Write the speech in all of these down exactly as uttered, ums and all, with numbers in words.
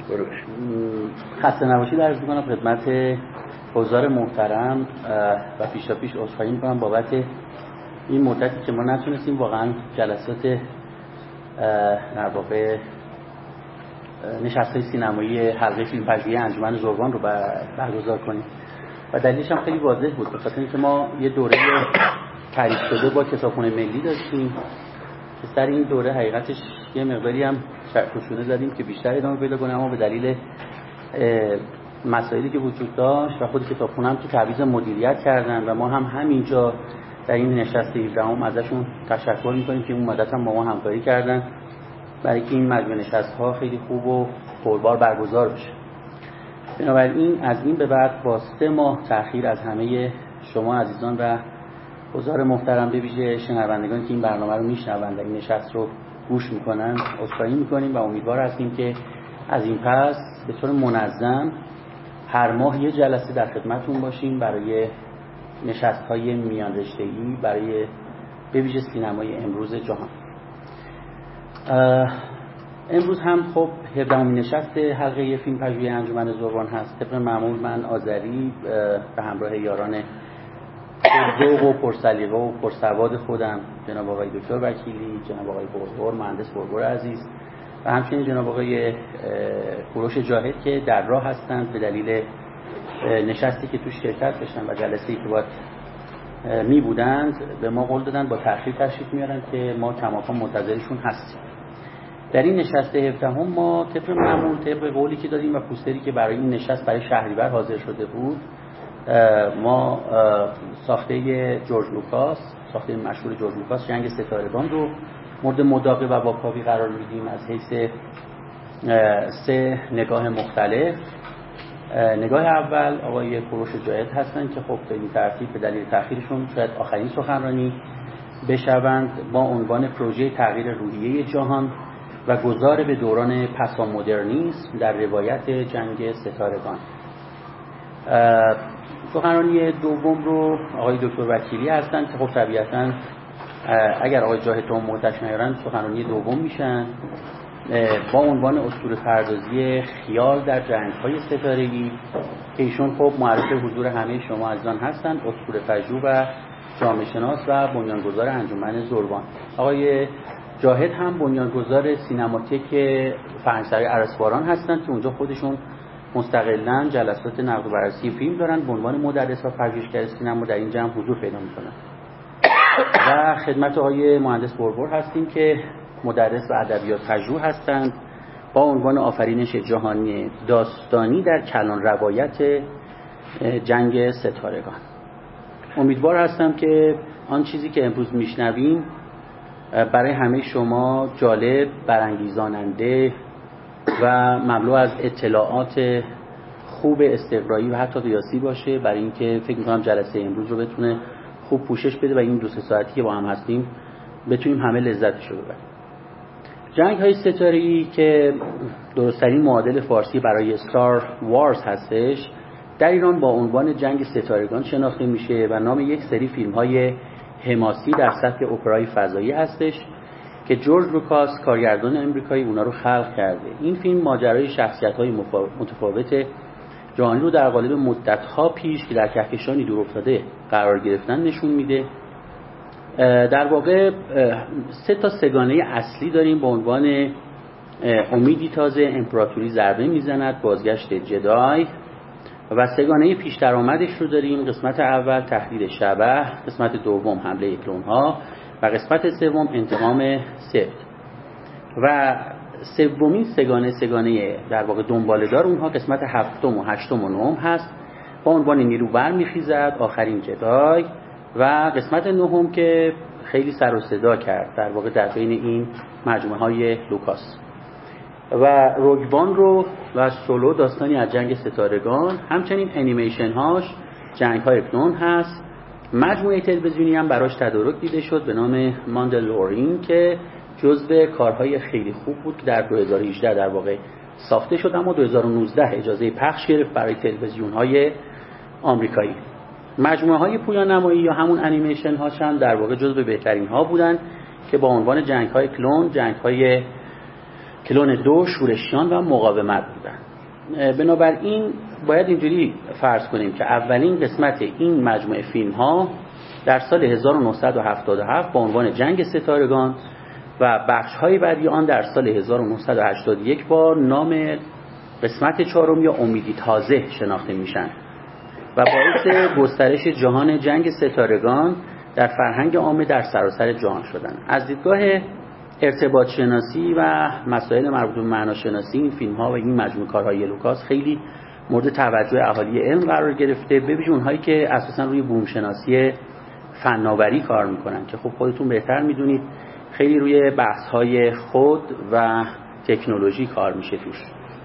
خسته نباشید عرض می‌کنم خدمت حضار محترم و پیشا پیش عذرخواهی می‌کنم بابت این مدتی که ما نتونستیم واقعا جلسات در واقع نشست‌های سینمایی حلقه فیلم پژوهی انجمن زربان رو برگزار کنیم و دلیلش هم خیلی واضح بود، به خاطر اینکه ما یه دوره تعریف شده با کتابخونه ملی داشتیم که سر این دوره حقیقتش یه مقداری هم خشونه زدیم که بیشتر ادامه پیدا کنه، اما به دلیل مسائلی که وجود داشت و خود کتابخونه هم که تعویض مدیریت کردن و ما هم همینجا در این نشست هفدهم ازشون تشکر می‌کنیم که اون مدت هم با ما همکاری کردن برای که این مجموعه نشست‌ها خیلی خوب و پربار برگزار بشه. بنابراین از این به بعد با سه ماه تأخیر از همه شما عزیزان و حضار محترم به ویژه شنوندگان که این برنامه رو میشنوند و این نشست رو گوش میکنن عذرخواهی میکنیم و امیدوار هستیم که از این پس به طور منظم هر ماه یه جلسه در خدمتتون باشیم برای نشست‌های میان رشته‌ای برای به ویژه سینمای امروز جهان. امروز هم خب هفدهمین نشست حلقه فیلم پژوهی انجمن زربان هست. طبق معمول من آذری به همراه یاران ذوق و پرسلیقه و پرسواد خودم، جناب آقای دکتر وکیلی، جناب آقای بربر، مهندس بربر عزیز و همچنین جناب آقای کوروش جاهد که در راه هستند به دلیل نشستی که توش شرکت داشتن و جلسه‌ای که باید می بودند به ما قول دادن با تأخیر تشریف میارن که ما کماکان منتظرشون هستیم. در این نشست هفدهم ما طبق معمول طبق قولی که دادیم و پوستری که برای این نشست برای شهریور حاضر شده بود، ما ساخته جورج لوکاس، ساخته مشهور جورج لوکاس جنگ ستارگان رو مورد مداقه و واکاوی قرار میدیم از حیث سه نگاه مختلف. نگاه اول آقای کوروش جاهد هستن که خب به این ترتیب به دلیل تأخیرشون شاید آخرین سخنرانی بشوند با عنوان پروژه تغییر روحیه جهان و گذار به دوران پسا مدرنیسم در روایت جنگ ستارگان. سخنرانی دوم رو آقای دکتر وکیلی هستن که خب طبیعتاً اگر آقای جاهد رو مهتش نیارن سخنرانی دوم میشن با عنوان اسطوره پردازی خیال در جنگ‌های ستارگی که ایشون خب معرف حضور همه شما عزیزان هستن، اسطوره پژوه و جامعه شناس و بنیانگذار انجمن زربان. آقای جاهد هم بنیانگذار سینماتیک فرهنگسرای ارسباران هستند که اونجا خودشون مستقلاً جلسات نقد و بررسی فیلم دارن به عنوان مدرس و پژوهشگر سینما در این جمع حضور پیدا میکنن. و خدمت آقای مهندس بربر هستیم که مدرس و ادبیات پژوه هستند با عنوان آفرینش جهانی داستانی در کلان روایت جنگ ستارگان. امیدوار هستم که آن چیزی که امروز میشنویم برای همه شما جالب، برانگیزاننده و مملو از اطلاعات خوب استقرایی و حتی قیاسی باشه، برای اینکه فکر می‌کنم جلسه امروز رو بتونه خوب پوشش بده و این دو سه ساعتی که با هم هستیم بتونیم همه لذتش رو ببریم. جنگ‌های ستاره‌ای که درست‌ترین معادل فارسی برای ستار وارز هستش در ایران با عنوان جنگ ستارگان شناخته میشه و نام یک سری فیلم‌های حماسی در سطح اپرای فضایی هستش که جورج لوکاس کارگردان امریکایی اونا رو خلق کرده. این فیلم ماجرای شخصیت‌های متفاوت جهانی رو در قالب مدت‌ها پیش که در کهکشانی دور افتاده قرار گرفتن نشون میده. در واقع سه تا سگانه اصلی داریم با عنوان امیدی تازه، امپراتوری ضربه میزند، بازگشت جدای و سگانه پیش درآمدش رو داریم. قسمت اول تهدید شبح، قسمت دوم حمله کلون‌ها و قسمت سوم انتقام سبت. و سومین سگانه سگانه در واقع دنباله‌دار اونها قسمت هفتم و هشتم و نهم هست با عنوان نیرو برمیخیزد، آخرین جدای و قسمت نهم که خیلی سر و صدا کرد در واقع در بین این مجموعه های لوکاس. و روگوان رو و سولو داستانی از جنگ ستارگان، همچنین انیمیشن هاش جنگ های کلون هست. مجموعه تلویزیونی هم براش تدارک دیده شد به نام ماندلورین که جزو کارهای خیلی خوب بود که در دو هزار و هجده در واقع ساخته شد اما دو هزار و نوزده اجازه پخش گرفت برای تلویزیون های آمریکایی. مجموعه های پویان نمایی یا همون انیمیشن هاش هم در واقع جزو بهترین ها بودن که با عنوان جنگ های کلون، جنگ های کلون دو، شورشیان و مقاومت بودن. بنابراین باید اینجوری فرض کنیم که اولین قسمت این مجموعه فیلم ها در سال هزار و نهصد و هفتاد و هفت با عنوان جنگ ستارگان و بخش های بعدی آن در سال هزار و نهصد و هشتاد و یک با نام قسمت چهارم یا امیدی تازه شناخته میشن و باعث گسترش جهان جنگ ستارگان در فرهنگ عامه در سراسر جهان شدن. از دیدگاه ارتباط شناسی و مسائل مربوط به معناشناسی این فیلم ها و این مجموعه کارهای لوکاس خیلی مورد توجه اهالی علم قرار گرفته، به ویژه اونهایی که اساسا روی بوم شناسی فناوری کار میکنن که خب خودتون بهتر میدونید خیلی روی بحث های خود و تکنولوژی کار میشه توش.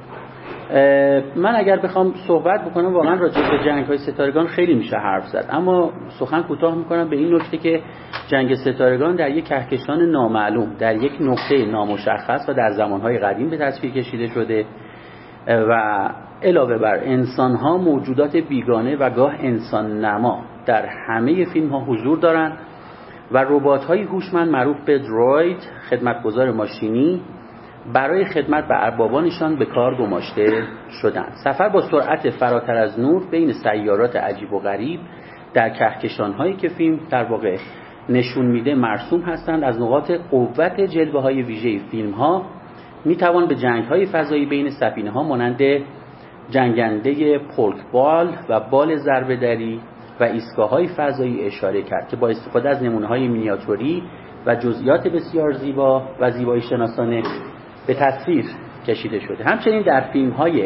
من اگر بخوام صحبت بکنم واقعا راجع به جنگ های ستارگان خیلی میشه حرف زد، اما سخن کوتاه میکنم به این نکته که جنگ ستارگان در یک کهکشان نامعلوم در یک نقطه نامشخص و در زمانهای قدیم به تصویر کشیده شده و علاوه بر انسان ها موجودات بیگانه و گاه انسان نما در همه فیلم ها حضور دارند و ربات های هوشمند معروف به دروید، خدمتگزار ماشینی، برای خدمت به اربابانشان به کار گماشته شدند. سفر با سرعت فراتر از نور بین سیارات عجیب و غریب در کهکشان‌هایی که فیلم در واقع نشون میده مرسوم هستند. از نقاط قوت جلوه‌های ویژه فیلم‌ها میتوان به جنگ‌های فضایی بین سفینه‌ها مانند جنگنده پولک بال و بال ضربه‌دری و ایستگاه‌های فضایی اشاره کرد که با استفاده از نمونه‌های مینیاتوری و جزئیات بسیار زیبا و زیبایی شناسانه به تصویر کشیده شده. همچنین در فیلم‌های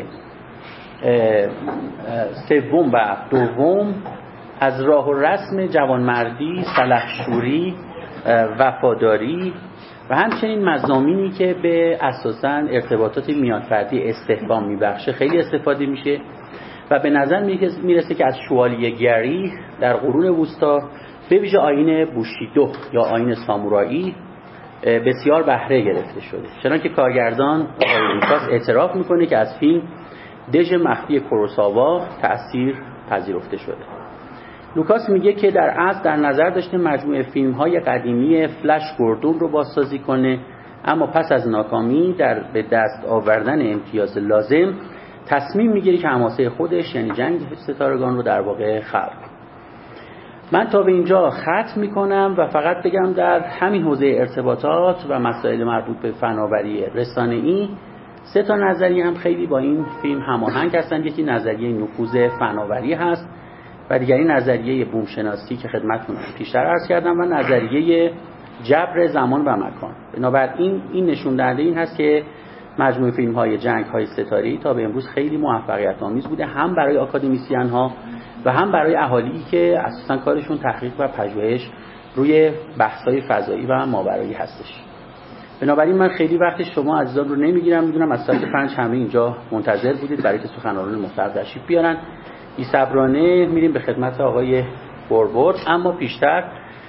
سوم و دوم از راه و رسم جوانمردی، سلحشوری، وفاداری و همچنین مضامینی که به اساساً ارتباطات میانفردی استحکام میبخشه خیلی استفاده میشه و به نظر میرسه که از شوالیه‌گری در قرون وسطا به ویژه آیین بوشیدو یا آیین سامورایی بسیار بهره گرفته شده. چنانکه کارگردان آقای لوکاس اعتراف میکنه که از فیلم دژ مخفی کوروساوا تأثیر پذیرفته شده. لوکاس میگه که در اصل در نظر داشته مجموعه فیلم‌های قدیمی فلش گوردون رو بازسازی کنه، اما پس از ناکامی در به دست آوردن امتیاز لازم تصمیم میگیره که حماسه خودش یعنی جنگ ستارگان رو در واقع خلق. من تا به اینجا ختم میکنم و فقط بگم در همین حوزه ارتباطات و مسائل مربوط به فناوری رسانه‌ای سه تا نظریه هم خیلی با این فیلم هماهنگ هستند. یکی نظریه نفوذ فناوری هست و دیگری نظریه بوم شناسی که خدمتتون پیشتر عرض کردم و نظریه جبر زمان و مکان. بنابراین این نشون دهنده این هست که مجموعه فیلم‌های جنگ‌های ستاره‌ای تا به امروز خیلی موفقیت آمیز بوده، هم برای آکادمیسیان‌ها و هم برای اهالی که اساساً کارشون تحقیق و پژوهش روی بحث‌های فضایی و ماورایی هستش. بنابراین من خیلی وقت شما عزیزان رو نمیگیرم. میدونم از ساعت پنج همه اینجا منتظر بودید برای که سخنرانان محترم تشریف بیارن. بی صبرانه میریم به خدمت آقای بوربور، اما پیشتر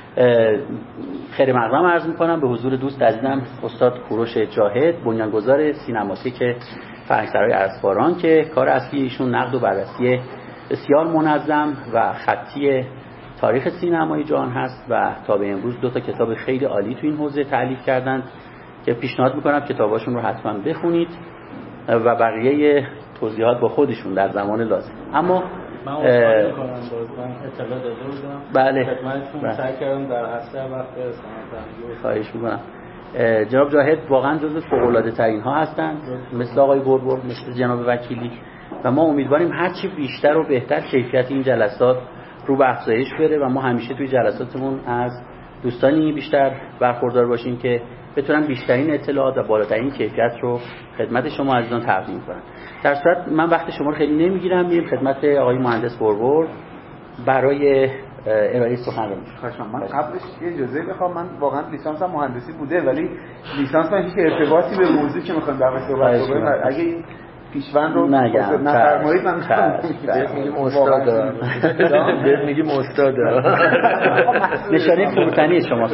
خیر مقدم عرض میکنم به حضور دوست عزیزم استاد کوروش جاهد، بنیانگذار سینماتیک فرهنگسرای ارسباران که کار اصلی ایشون نقد و بررسی بسیار منظم و خطی تاریخ سینمای جهان هست و تا به امروز دو تا کتاب خیلی عالی تو این حوزه تألیف کردند که پیشنهاد میکنم کتاباشون رو حتما بخونید و بقیه توضیحات با خودشون در زمان لازم. اما من اصلا میکنم باز من اطلاع داده بودم بله خدمتتون سعی کردم در هفته وقت برسم. خواهش میکنم. جناب جاهد واقعا جزو فوق‌العاده ترین ها هستند، مثل آقای بوربور، مثل جناب وکیلی، و ما امیدواریم هرچی بیشتر و بهتر کیفیت این جلسات رو به افزایش بره و ما همیشه توی جلساتمون از دوستانی بیشتر برخوردار باشیم که بتونن بیشترین اطلاعات و بالاترین کیفیت رو خدمت شما عزیزان تقدیم کنن. در صورت من وقت شما رو خیلی نمیگیرم، میریم خدمت آقای مهندس بوربور برای ارائه سخنرانی. من قبلش یه اجازه بخوام. من واقعا لیسانسم مهندسی بوده ولی لیسانس من هیچ ارتباطی به موضوعی که میخوام در مورد صحبت کنم اگه این پیشوند رو نفرمایید من بهت میگیم استاد دارم بهت میگیم استاد دارم نشانه فروتنی شماست.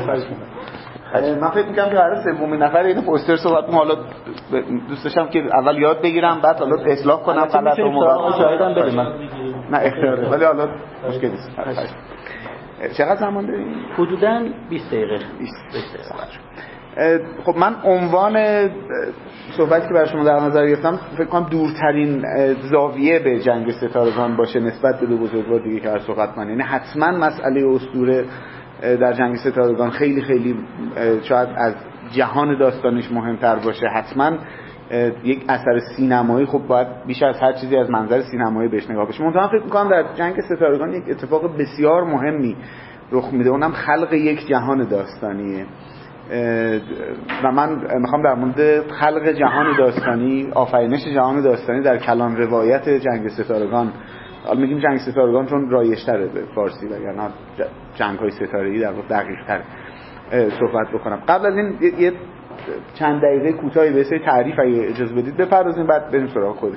من فکر می‌کنم که قرار سومین نفر اینو پوستر صحبت کنم. حالا دوست داشتم که اول یاد بگیرم بعد حالا اصلاح کنم غلط و موقع شاهدم بده من نه اختیاره ولی حالا مشکلی نیست. چقدر زمان داریم؟ حدوداً بیست دقیقه. بیست دقیقه. خب من عنوان صحبتی که برای شما در نظر گرفتم فکر کنم دورترین زاویه به جنگ ستارگان باشه نسبت به دو بزرگوار دیگه که هر صحبت کنن. یعنی حتما مسئله اسطوره در جنگ ستارگان خیلی خیلی شاید از جهان داستانش مهمتر باشه. حتما یک اثر سینمایی خب باید بیش از هر چیزی از منظر سینمایی بهش نگاه بشه. من فکر می‌کنم در جنگ ستارگان یک اتفاق بسیار مهمی رخ میده، اونم خلق یک جهان داستانیه و من میخوام در مورد خلق جهان داستانی، آفرینش جهان داستانی در کلان روایت جنگ ستارگان، حالا میگیم جنگ ستارگان چون رایج‌تره به فارسی وگرنه جنگ‌های ستاره‌ای در واقع دقیق‌تر صحبت بکنم. قبل از این یه چند دقیقه کوتاهی به سری تعریف اگه اجازه بدید بپردازیم، بعد بریم سراغ خودش.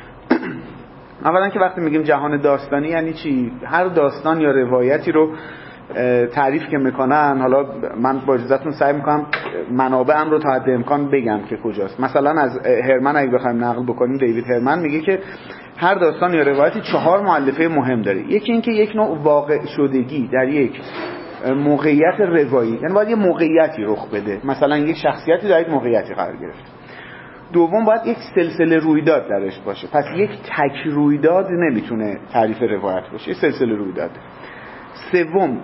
اولا که وقتی میگیم جهان داستانی یعنی چی؟ هر داستان یا روایتی رو تعریف که میکنن، حالا من با اجازهتون سعی میکنم منابعم رو تا حد امکان بگم که کجاست. مثلا از هرمن اگه بخوایم نقل بکنیم، دیوید هرمن میگه که هر داستان یا روایتی چهار مؤلفه مهم داره. یکی این که یک نوع واقع شدگی در یک موقعیت روایی، یعنی باید یه موقعیتی رخ بده، مثلا یک شخصیتی در یک موقعیتی قرار گرفت. دوم باید یک سلسله رویداد درش باشه، پس یک تک رویداد نمیتونه تعریف روایت باشه، یه سلسله رویداد. سوم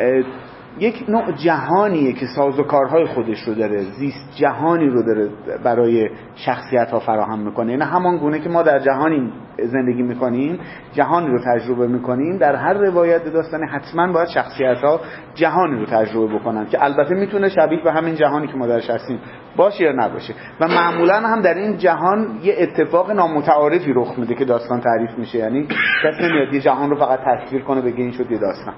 یک نوع جهانیه که سازوکارهای خودش رو داره، زیست جهانی رو داره برای شخصیت ها فراهم میکنه. یعنی همان گونه که ما در جهانی زندگی میکنیم، جهانی رو تجربه میکنیم، در هر روایت داستانی حتما باید شخصیت ها جهانی رو تجربه بکنن که البته میتونه شبیه به همین جهانی که ما درش هستیم باشه یا نباشه، و معمولا هم در این جهان یه اتفاق نامتعارفی رخ میده که داستان تعریف میشه. یعنی کسی نمیاد یه جهان رو فقط تصویر کنه بگه این شد یه داستان.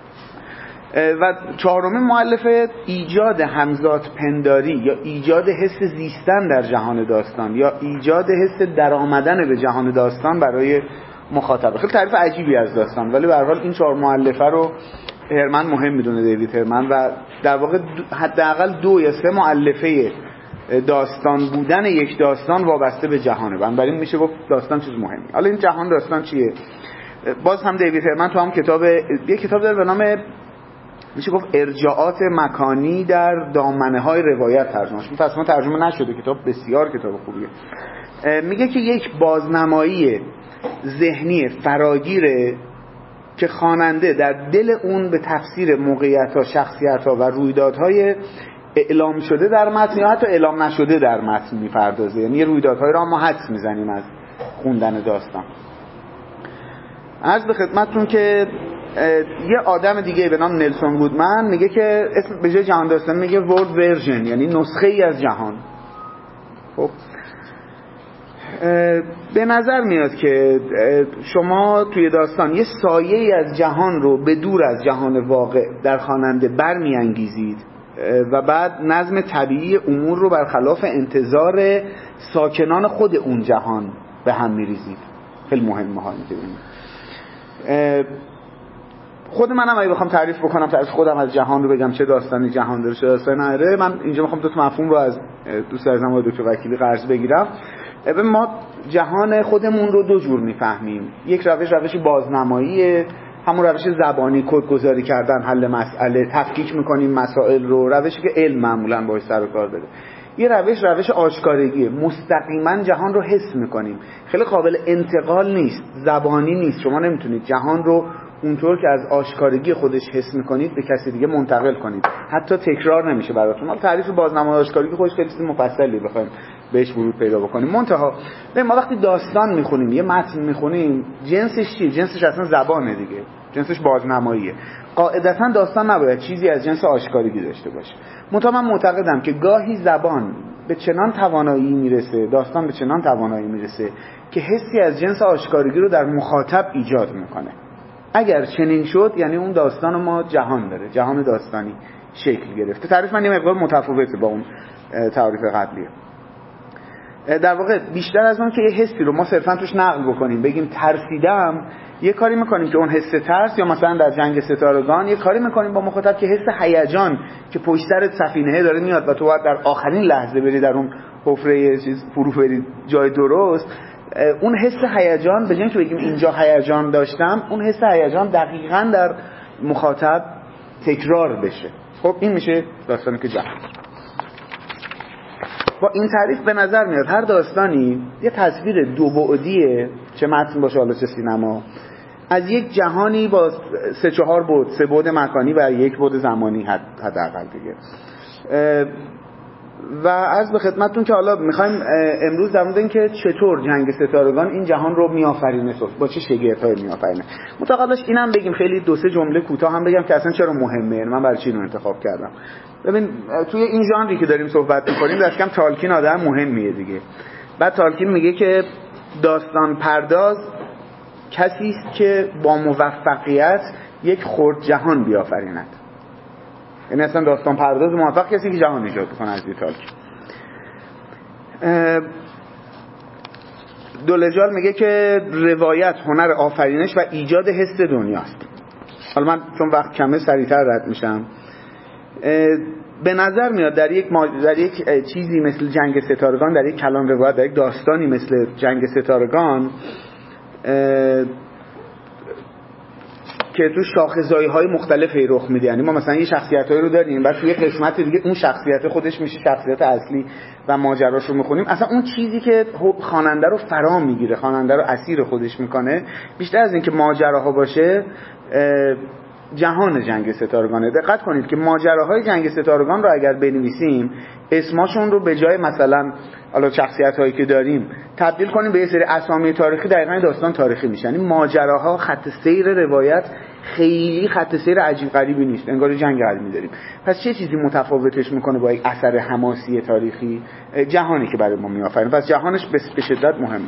و چهارمین مؤلفه ایجاد همزاد پنداری یا ایجاد حس زیستن در جهان داستان یا ایجاد حس در آمدن به جهان داستان برای مخاطب. خیلی تعریف عجیبی از داستان، ولی به هر حال این چهار مؤلفه رو هرمن مهم میدونه، دیوید هرمن، و در واقع حداقل دو یا سه مؤلفه داستان بودن یک داستان وابسته به جهانه. بنابراین میشه گفت داستان چیز مهمی. حالا این جهان داستان چیه؟ باز هم دیوید هرمن تو هم کتاب یک کتاب داره به نام میشه گفت ارجاعات مکانی در دامنه های روایت ترجمه شده، متأسفانه ترجمه نشده، کتاب بسیار کتاب خوبیه. میگه که یک بازنمایی ذهنی فراگیره که خواننده در دل اون به تفسیر موقعیت‌ها، شخصیت‌ها و رویدادهای اعلام شده در متن یا حتی اعلام نشده در متن میپردازه. یعنی رویدادهایی را ما حدس میزنیم از خوندن داستان. عرض به خدمتتون که یه آدم دیگه به نام نلسون گودمن میگه که اسم به جای جهان داستان میگه ورد ورژن، یعنی نسخه ای از جهان. خب به نظر میاد که شما توی داستان یه سایه ای از جهان رو به دور از جهان واقع در خواننده برمیانگیزید و بعد نظم طبیعی امور رو برخلاف انتظار ساکنان خود اون جهان به هم میریزید. خیلی مهمه ها این. خود منم اگه بخوام تعریف بکنم، تعریف خودم از جهان رو بگم، چه داستانی جهان داره چه داستانی نداره، من اینجا میخوام دو تا مفهوم رو از دوست عزیزم آقای دکتر وکیلی قرض بگیرم. ما جهان خودمون رو دو جور میفهمیم. یک روش روش بازنماییه، همون روش زبانی، کدگذاری کردن، حل مسئله، تفکیک میکنیم مسائل رو، روشی که علم معمولا باهاش سر و کار داره. یه روش روش آشکارگیه، مستقیما جهان رو حس میکنیم، خیلی قابل انتقال نیست، زبانی نیست. شما نمیتونید جهان رو اونطور که از آشکارگی خودش حس میکنید به کسی دیگه منتقل کنید، حتی تکرار نمیشه براتون. حالا تعریف بازنمایی آشکارگی خودش خیلی چیز مفصلی بخوایم بهش ورود پیدا بکنیم. منتها ما وقتی داستان میخونیم، یه متن میخونیم، جنسش چیه؟ جنسش اصلا زبانه دیگه، جنسش بازنماییه. قاعدتا داستان نباید چیزی از جنس آشکارگی داشته باشه. منتها من معتقدم که گاهی زبان به چنان توانایی میرسه، داستان به چنان توانایی میرسه که حسی از جنس آشکارگی رو در مخاطب ایجاد میکنه. اگر چنین شد یعنی اون داستان ما جهان داره، جهان داستانی شکل گرفته. تعریف من یه مقدار متفاوته با اون تعریف قبلیه. در واقع بیشتر از اون که یه حسی رو ما صرفا توش نقل بکنیم، بگیم ترسیدم، یه کاری میکنیم که اون حس ترس، یا مثلا در جنگ ستارگان یه کاری میکنیم با مخاطب که حس هیجان که پشت سر سفینه داره میاد و تو باید در آخرین لحظه بری در اون حفره چیز فرو بری جای درست، اون حس هیجان به جای اینکه بگیم اینجا هیجان داشتم، اون حس هیجان دقیقاً در مخاطب تکرار بشه. خب این میشه داستانی که جهان. با این تعریف به نظر میاد هر داستانی یه تصویر دو بعدیه، چه متن باشه حالا چه سینما، از یک جهانی با سه چهار بعد، سه بعد مکانی و یک بعد زمانی حداقل دیگه. و عرض به خدمتتون که حالا میخوایم امروز در مورد این که چطور جنگ ستارگان این جهان رو میآفرینه، با چه شگفت‌هایی میآفرینه. متقابلش اینم بگیم خیلی دو سه جمله کوتاه هم بگم که اصلا چرا مهمه، من برای چی اینو انتخاب کردم. ببین توی این ژانری که داریم صحبت می‌کنیم دست کم تالکین آدم مهمیه دیگه. بعد تالکین میگه که داستان پرداز کسی است که با موفقیت یک خرد جهان بیافریند. یعنی اصلا داستان پرداز موفق کسی که جهان ایجاد کنه از دیتالک. دولجال میگه که روایت هنر آفرینش و ایجاد حس دنیاست. حالا من چون وقت کمه سریعتر رد میشم. به نظر میاد در یک ماج... در یک چیزی مثل جنگ ستارگان، در یک کلام روایت، در یک داستانی مثل جنگ ستارگان که تو شاخصه‌های مختلفی رخ میده. یعنی ما مثلا یه شخصیتایی رو داریم، بعد توی قسمت دیگه اون شخصیت خودش میشه شخصیت اصلی و ماجراش رو میخونیم. اصلا اون چیزی که خواننده رو فرا میگیره، خواننده رو اسیر خودش میکنه، بیشتر از این که ماجراها باشه جهان جنگ ستارگانه. دقت کنید که ماجراهای جنگ ستارگان رو اگر بنویسیم اسماشون رو به جای مثلا حالا شخصیت‌هایی که داریم تبدیل کنیم به یه سری اسامی تاریخی، دقیقاً داستان تاریخی میشه. یعنی ماجراها، خط سیر روایت خیلی خط سیر عجیب غریبی نیست، انگار جنگ علمی داریم. پس چه چیزی متفاوتش میکنه با یک اثر حماسی تاریخی؟ جهانی که برای ما میآفرینه. پس جهانش به شدت مهمه.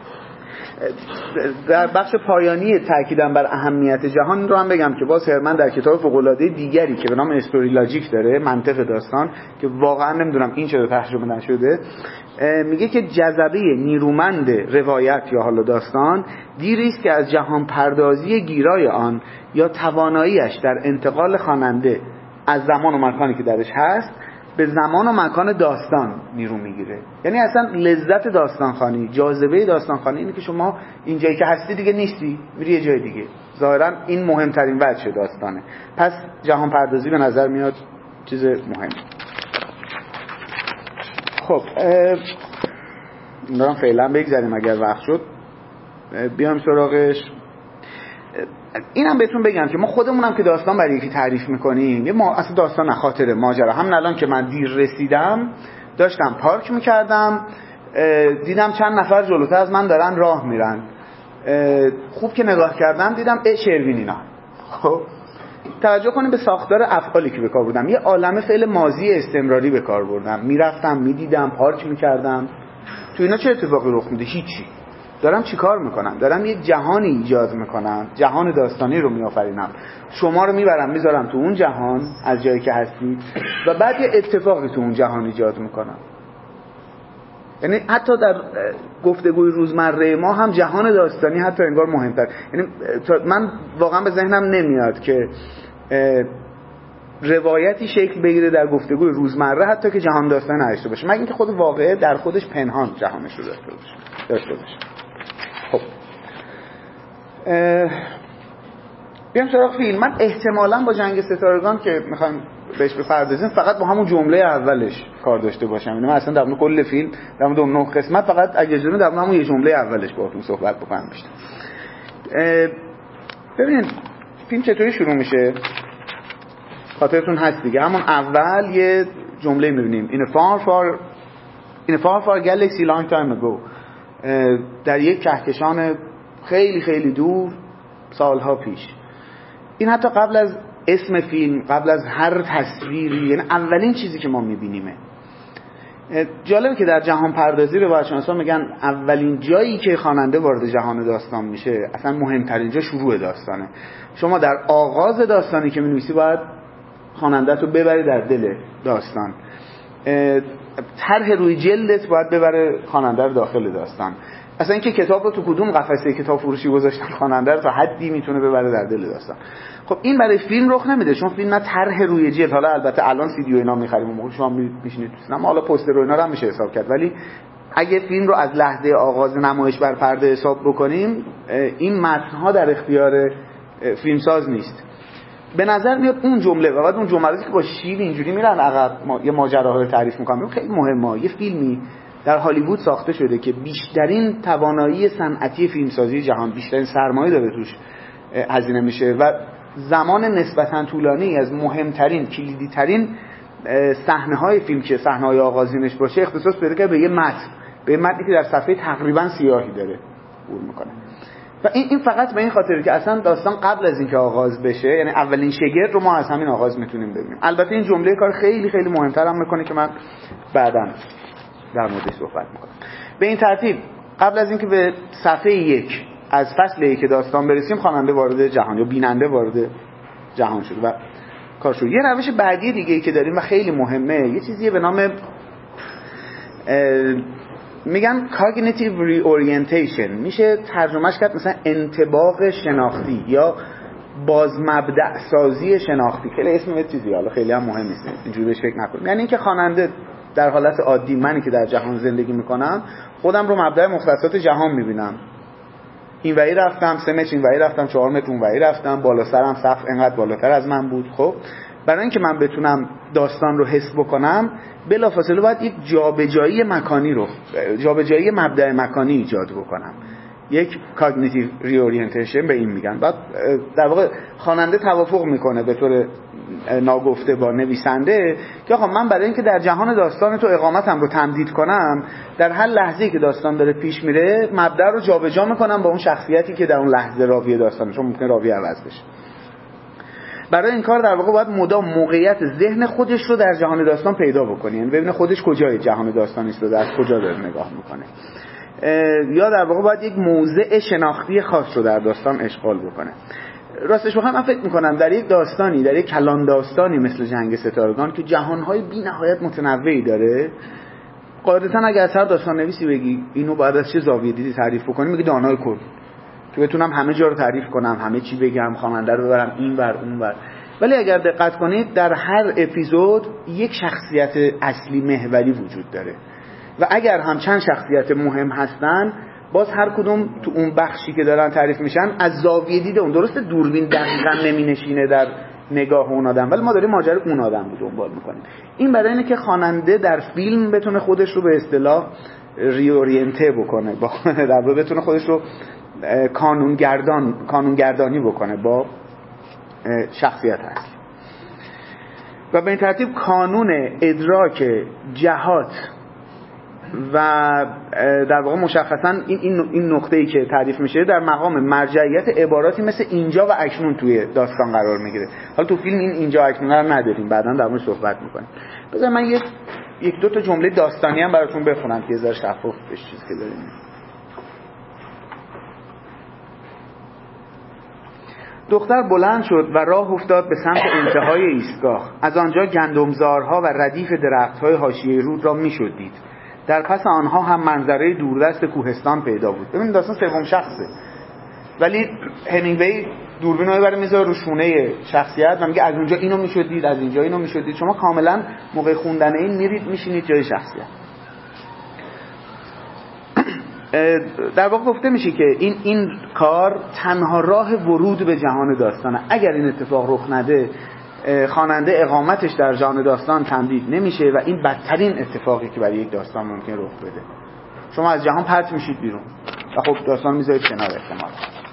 در بخش پایانی تاکیدم بر اهمیت جهان رو هم بگم که باز هرمن در کتاب فوق‌العاده دیگری که به نام استوری لاجیک داره، منطق داستان، که واقعا نمیدونم این چرا ترجمه نشده، میگه که جذبه نیرومند روایت یا حالا داستان دیری است که از جهان پردازی گیرای آن یا تواناییش در انتقال خواننده از زمان و مکانی که درش هست به زمان و مکان داستان نیرو میگیره. یعنی اصلا لذت داستانخوانی، جاذبه داستانخوانی اینه که شما اینجایی که هستی دیگه نیستی، میری یه جای دیگه. ظاهرا این مهمترین وجه داستانه. پس جهان پردازی به نظر میاد چیز مهمی. خب دارم فعلا بگذاریم، اگر وقت شد بیام سراغش. اینم بهتون بگم که ما خودمونم که داستان برای یکی تعریف میکنیم، یه ما اصلا داستان نخاطره ماجرا. همین الان که من دیر رسیدم داشتم پارک میکردم، دیدم چند نفر جلوتر از من دارن راه میرن. خوب که نگاه کردم دیدم ای شروین اینا. خب توجه کنیم به ساختار افعالی که به کار بردم. یه عالمه فعل ماضی استمراری به کار بردم. میرفتم، میدیدم، پارک میکردم. تو اینا چه اتفاقی رخ میده؟ هیچی. دارم چی کار میکنم؟ دارم یک جهانی ایجاد میکنم، جهان داستانی رو میآفرینم. شما رو میبرم میذارم تو اون جهان از جایی که هستید و بعد یه اتفاقی تو اون جهان ایجاد میکنم. یعنی حتی در گفتگوی روزمره ما هم جهان داستانی حتی انگار مهمتر. یعنی من واقعا به ذهنم نمیاد که روایتی شکل بگیره در گفتگوی روزمره حتی که جهان داستانی نداشته باشه، مگر اینکه خود واقعه در خودش پنهان جهانش رو داشته باشه. داشته باشه. خب بیام سراغ فیلم. من احتمالاً با جنگ ستارگان که میخوایم بهش بپردازیم فقط با همون جمله اولش کار داشته باشم. یعنی من اصلا در مورد کل فیلم، در مورد اون نه قسمت فقط اگه اجازه بدید در مورد همون یه جمله اولش باهاتون صحبت بکنم بیشتر. ببینید فیلم چطوری شروع میشه؟ خاطرتون هست دیگه، همون اول یه جمله میبینیم In a far far In a far far galaxy long time ago. در یک کهکشان خیلی خیلی دور سالها پیش. این حتی قبل از اسم فیلم، قبل از هر تصویری، یعنی اولین چیزی که ما میبینیمه. جالبه که در جهان پردازی روایت‌شناسا میگن اولین جایی که خواننده وارد جهان داستان میشه، اصلا مهمترین جا شروع داستانه. شما در آغاز داستانی که می‌نویسی باید خواننده تو ببری در دل داستان. طرح روی جلدت باید ببره خواننده رو داخل داستان. اصلا اینکه کتاب رو تو کدوم قفسه کتاب فروشی گذاشتن خواننده رو تا حدی میتونه ببره در دل داستان. خب این برای فیلم رخ نمیده، چون فیلم نه طرح روی جلد، حالا البته الان سی دی و اینا می‌خریم، موقع شما میشینید تو سینما حالا پوستر و اینا رو هم میشه حساب کرد، ولی اگه فیلم رو از لحظه آغاز نمایش بر پرده حساب بکنیم این متن‌ها در اختیار فیلمساز نیست. به نظر میاد اون جمله و بعد اون جملاتی که با شیل اینجوری میرن عقب ما... یه ماجراها رو تعریف میکنم خیلی مهمه. یه فیلمی در هالیوود ساخته شده که بیشترین توانایی صنعتی فیلمسازی جهان، بیشترین سرمایه داره توش هزینه میشه و زمان نسبتاً طولانی از مهمترین کلیدی ترین صحنه های فیلم که صحنه های آغازینش باشه اختصاص پیدا کرده به یه متن، به متنی که در صفحه تقریبا سیاهی داره عبور میکنه. و این این فقط به این خاطره که اصلا داستان قبل از اینکه آغاز بشه، یعنی اولین شگرد رو ما از همین آغاز میتونیم ببینیم. البته این جمله کار خیلی خیلی مهمتر هم میکنه که من بعداً در موردش صحبت میکنم. به این ترتیب قبل از اینکه به صفحه یک از فصل یک داستان برسیم، خواننده وارد جهان یا بیننده وارد جهان شد و کار شد. یه روش بعدی دیگه ای که داریم و خیلی مهمه، یه چیزیه به نام میگن cognitive reorientation، میشه ترجمهش کرد مثلا انطباق شناختی یا باز مبدأ سازی شناختی. خیلی اسم یه چیزی، حالا خیلی هم مهم نیست اینجوری بهش فکر نکنیم. یعنی اینکه خواننده در حالت عادی، منی که در جهان زندگی میکنم، خودم رو مبدأ مختصات جهان میبینم. این وری رفتم، سه متر این وری رفتم، چهار متر اون وری رفتم، بالا سرم سقف انقدر بالاتر از من بود. خب برای اینکه من بتونم داستان رو حس بکنم، بلافاصله باید یک جابجایی مکانی رو جابجایی مبدأ مکانی ایجاد بکنم. یک cognitive reorientation به این میگن. بعد در واقع خواننده توافق میکنه به طور ناگفته با نویسنده که آقا من برای اینکه در جهان داستان تو اقامتم رو تمدید کنم، در هر لحظه‌ای که داستان داره پیش میره مبدأ رو جابجا میکنم با اون شخصیتی که در اون لحظه راوی داستانه، چون ممکنه راوی عوض بشه. برای این کار در واقع باید مدام موقعیت ذهن خودش رو در جهان داستان پیدا بکنه، یعنی ببینه خودش کجای جهان داستانی است و از کجا داره نگاه میکنه، یا در واقع باید یک موضع شناختی خاص رو در داستان اشغال بکنه. راستش بخوام من فکر میکنم در یک داستانی، در یک کلان داستانی مثل جنگ ستارگان که جهانهای بی نهایت متنوعی داره، قاعدتا اگر از هر داستان نویسی بگی اینو باید از چه زاویه دیدی تعریف بکنی، میگه دانای کل، که بتونم همه جا رو تعریف کنم، همه چی بگم، خواننده رو ببرم این ور اون ور. ولی اگر دقت کنید در هر اپیزود یک شخصیت اصلی محوری وجود داره و اگر هم چند شخصیت مهم هستن، باز هر کدوم تو اون بخشی که دارن تعریف میشن از زاویه دید اون، درسته دوربین دقیقاً نمینشینه در نگاه اون آدم، ولی ما داریم ماجرا اون آدم رو دنبال میکنیم. این برای اینه که خواننده در فیلم بتونه خودش رو به اصطلاح ریورینته بکنه، با در واقع بتونه خودش رو کانونگردان کانونگردانی بکنه با شخصیت اصلی. و به این ترتیب کانون ادراک جهات و در واقع مشخصا این این این نقطه‌ای که تعریف میشه در مقام مرجعیت عباراتی مثل اینجا و اکنون توی داستان قرار میگیره. حالا تو فیلم این اینجا و اکنون رو نداریم، بعداً در موردش صحبت میکنیم. بذار من یک یک دو تا جمله داستانی هم براتون بخونم که یه ذره شفاف بشه چیزی که داریم. دختر بلند شد و راه افتاد به سمت انتهای ایستگاه. از آنجا گندمزارها و ردیف درخت‌های حاشیه رود را میشد دید. در پس آنها هم منظره دوردست کوهستان پیدا بود. ببینید داستان سوم شخصه، ولی همینگوی دوربین رو برای میذاره رو شونه شخصیت و میگه از اونجا اینو میشد دید، از اینجا اینو میشد دید. شما کاملا موقع خوندن این میرید میشینید جای شخصیت. در واقع گفته میشه که این این کار تنها راه ورود به جهان داستانه. اگر این اتفاق رخ نده، خواننده اقامتش در جهان داستان تمدید نمیشه و این بدترین اتفاقی که برای یک داستان ممکن رخ بده. شما از جهان پرت میشید بیرون و خب داستان میذارید کنار احتمال.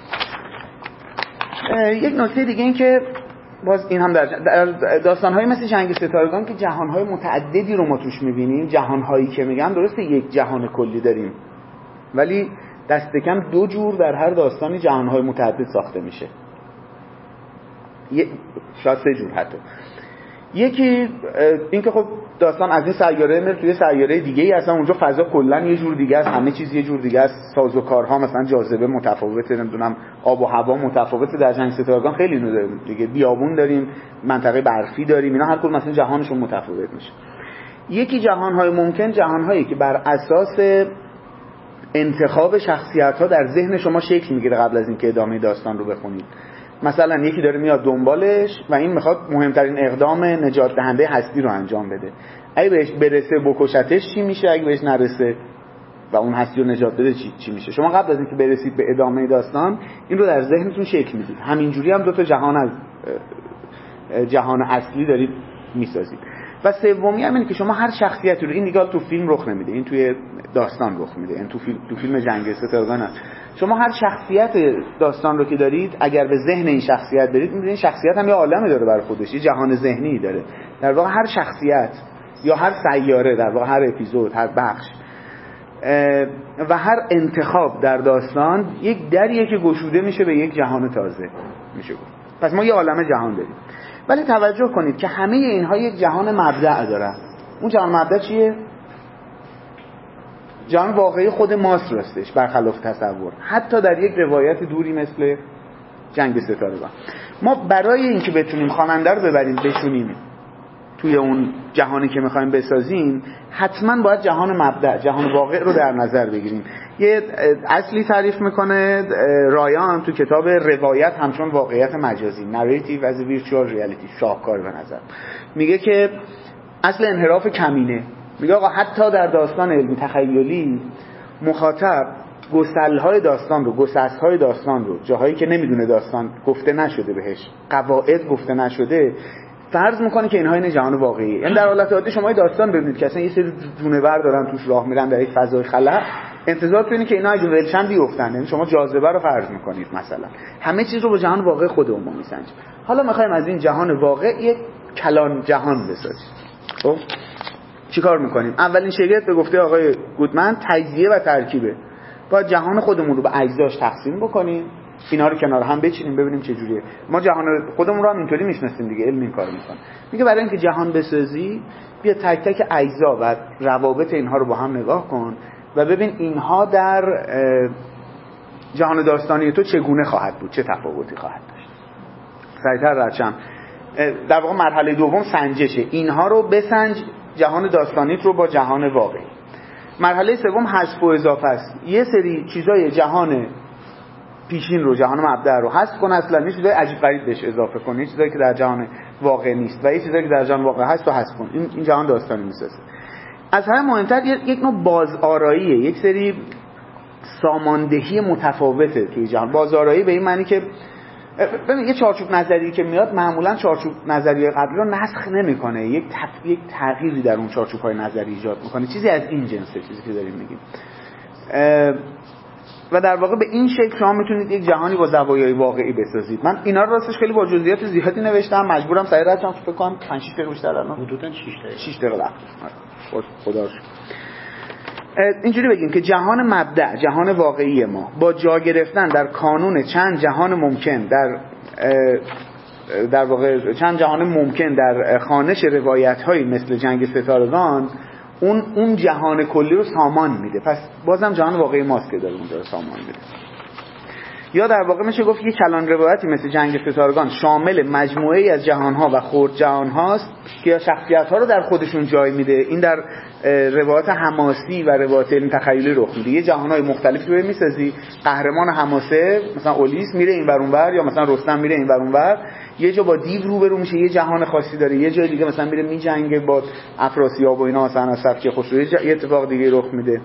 یک نکته دیگه این که باز این هم در داستان‌های مثل جنگ ستارگان که جهان‌های متعددی رو ما توش می‌بینیم، جهان‌هایی که میگم درسته یک جهان کلی داریم، ولی دست کم دو جور در هر داستانی جهان‌های متعدد ساخته میشه، شاید سه جور حتی. یکی این که خب داستان از این سیاره میره توی سیاره دیگه ای، اصلا اونجا فضا کلا یه جور دیگه است، همه چیز یه جور دیگه است، سازوکارها مثلا جاذبه متفاوته، نمیدونم آب و هوا متفاوته. در جنگ ستارگان خیلی اینو داریم دیگه، بیابون داریم، منطقه برفی داریم، اینا هر کدوم مثلا جهانشون متفاوت میشه. یکی جهان‌های ممکن، جهان‌هایی که بر اساس انتخاب شخصیت‌ها در ذهن شما شکل میگیره قبل از اینکه ادامه داستان رو بخونید. مثلا یکی داره میاد دنبالش و این میخواد مهمترین اقدام نجات دهنده هستی رو انجام بده. اگه بهش برسه بکشتش چی میشه؟ اگه بهش نرسه و اون هستی رو نجات بده چی, چی میشه؟ شما قبل از اینکه برسید به ادامه داستان این رو در ذهنتون شکل میدید. همینجوری هم دو تا جهان از جهان اصلی دارید میسازید. و سومی هم اینه که شما هر شخصیتی رو، این دیگه تو فیلم رخ نمیده، این توی داستان رخ میده، این تو فیلم تو فیلم جنگ ستارگان هست. شما هر شخصیت داستان رو که دارید، اگر به ذهن این شخصیت برید، می‌بینید این شخصیت هم یه عالمه داره برای خودش، یه جهان ذهنی داره. در واقع هر شخصیت یا هر سیاره، در واقع هر اپیزود، هر بخش و هر انتخاب در داستان یک دریه که گشوده میشه به یک جهان تازه میشه گفت. پس ما یه عالمه جهان داریم، ولی توجه کنید که همه اینها یک جهان مبدأ دارن. اون جهان مبدأ چیه؟ جهان واقعی خود ماست راستش، برخلاف تصور. حتی در یک روایت دوری مثل جنگ ستارگان، ما برای اینکه بتونیم خواننده رو ببریم بشونیم توی اون جهانی که میخوایم بسازیم، حتما باید جهان مبدأ، جهان واقع رو در نظر بگیریم. یه اصلی تعریف میکنه رایان تو کتاب روایت همچون واقعیت مجازی، Narrative as a Virtual Reality، شاهکار به نظر. میگه که اصل انحراف کمینه. میگه آقا حتی در داستان علمی تخیلی مخاطب گسل‌های داستان رو، گسست‌های داستان رو، جاهایی که نمیدونه داستان گفته نشده بهش، قواعد گفته نشده، فرض میکنه که اینها این جهان واقعیه. یعنی در حالت عادی شما داستان ببینید که اصلا یه سری جونور دارن توش راه میرن در یک فضای خلا، انتظار تو اینه که اینا اگه ولشن بیفتن، یعنی شما جاذبه رو فرض میکنید مثلا. همه چیز رو با جهان واقع خودمون ما میسنجیم. حالا میخوایم از این جهان واقع یک کلان جهان بسازیم. خب چیکار میکنیم؟ اولین شگفت به گفته آقای گودمن تجزیه و ترکیبه. باید جهان خودمون رو به اجزاش تقسیم بکنیم، اینا رو کنار هم بچینیم ببینیم چه جوریه. ما جهان خودمون رو هم اینطوری میشناسیم دیگه، علم این کارو میکنه. میگه برای اینکه جهان بسازی، بیا تک تک اجزا و روابط اینها رو با هم نگاه کن و ببین اینها در جهان داستانی تو چگونه خواهد بود، چه تفاوتی خواهد داشت. سریعتر رچم. در واقع مرحله دوم سنجشه. اینها رو بسنج، جهان داستانیت رو با جهان واقعی. مرحله سوم حذف و اضافه است. یه سری چیزای جهان پیشین رو، جهان مبدأ رو حذف کن، اصلا یه چیزای عجیب غریب بهش اضافه کن، یه چیزایی که در جهان واقع نیست و یه چیزایی که در جهان واقع هست رو حذف کن. این این جهان داستانی میسازه. از همه مهمتر یک نوع بازآراییه، یک سری ساماندهی متفاوته توی جهان. بازآرایی به این معنی که ببین یه چارچوب نظری که میاد معمولا چارچوب نظری قبلی رو نسخ نمیکنه، یک تفکیک تغییری در اون چارچوب‌های نظری ایجاد میکنه، چیزی از این جنسه چیزی که داریم میگیم. و در واقع به این شکل شما میتونید یک جهانی با زوایای واقعی بسازید. من اینا رو راستش خیلی با جزئیات زیادی نوشتم، مجبورم سریع رفتم فکر کنم پنج شش دقیقه بیشتر الان حدوداً شش دقیقه شش دقیقه وقت خدا شکر. اینجوری بگیم که جهان مبدأ، جهان واقعی ما با جا گرفتن در کانون چند جهان ممکن، در در واقع چند جهان ممکن در خوانش روایت‌هایی مثل جنگ ستارگان، اون اون جهان کلی رو سامان میده. پس بازم جهان واقعی ماست که داره اونجا رو سامان میده. یا در واقع میشه گفت یک کلان روایتی مثل جنگ ستارگان شامل مجموعه‌ای از جهان‌ها و خرد جهان‌هاست که شخصیت‌ها رو در خودشون جای میده. این در روایات حماسی و روایات علمی تخیلی رخ میده. یه جهان‌های مختلفی رو میسازی، قهرمان حماسه مثلا اولیس میره این ور اون ور، یا مثلا رستم میره این ور اون ور، یه جا با دیو روبرو میشه، یه جهان خاصی داره، یه جای دیگه مثلا میره میجنگه با افراسیاب و اینا، مثلا سبک خسرو یه اتفاق دیگه رخ میده.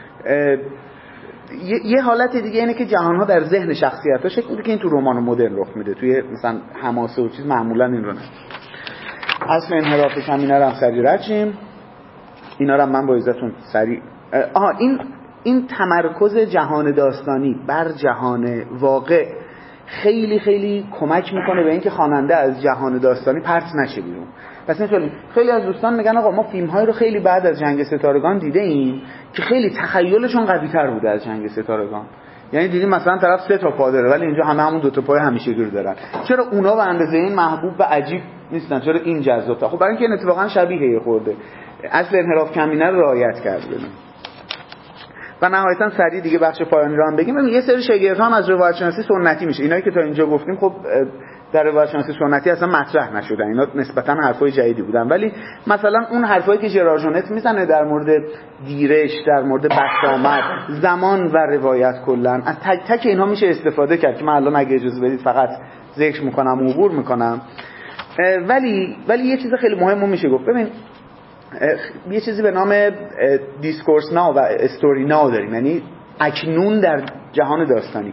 یه،, یه حالت دیگه اینه که جهان‌ها در ذهن شخصیت‌ها شکل میده که این تو رمان مدرن رخ میده، توی مثلا حماسه و چیز معمولا این رو نه. اصل انحراف کمینه رو هم سریع رچیم، اینا رو من با عزتون سریع آها این این تمرکز جهان داستانی بر جهان واقع خیلی خیلی کمک میکنه به اینکه خواننده از جهان داستانی پرت نشه بیرون. پس خیلی خیلی از دوستان میگن آقا ما فیلم‌های رو خیلی بعد از جنگ ستارگان دیده ایم که خیلی تخیلشون قوی‌تر بوده از جنگ ستارگان. یعنی دیدیم مثلا طرف سه تا پا داره ولی اینجا همه همون دو تا پای همیشگی رو دارن. چرا اونا به اندازه این محبوب و عجیب نیستن؟ چرا این جذاب‌تر؟ خب برای اینکه این اتفاقا شبیه خورده. اصل انحراف کمینه رو رعایت کرده. و نهایتا سریع دیگه بخش پایانی رو هم بگیم. یه سری شگفت‌ها هم از روایت شناسی سنتی میشه. اینایی که تا اینجا گفتیم خب در روایت شناسی سنتی اصلا مطرح نشدن، اینا نسبتا حرفای جدیدی بودن. ولی مثلا اون حرفایی که ژرار ژنت میزنه در مورد دیرش، در مورد بسامد، زمان و روایت کلا، از تک تک اینها میشه استفاده کرد که من الان اگه اجازه بدید فقط ذکر میکنم و عبور میکنم. ولی ولی یه چیز خیلی مهمو میشه گفت. ببین یه چیزی به نام دیسکورس ناو و استوری ناو داریم، یعنی اکنون در جهان داستانی.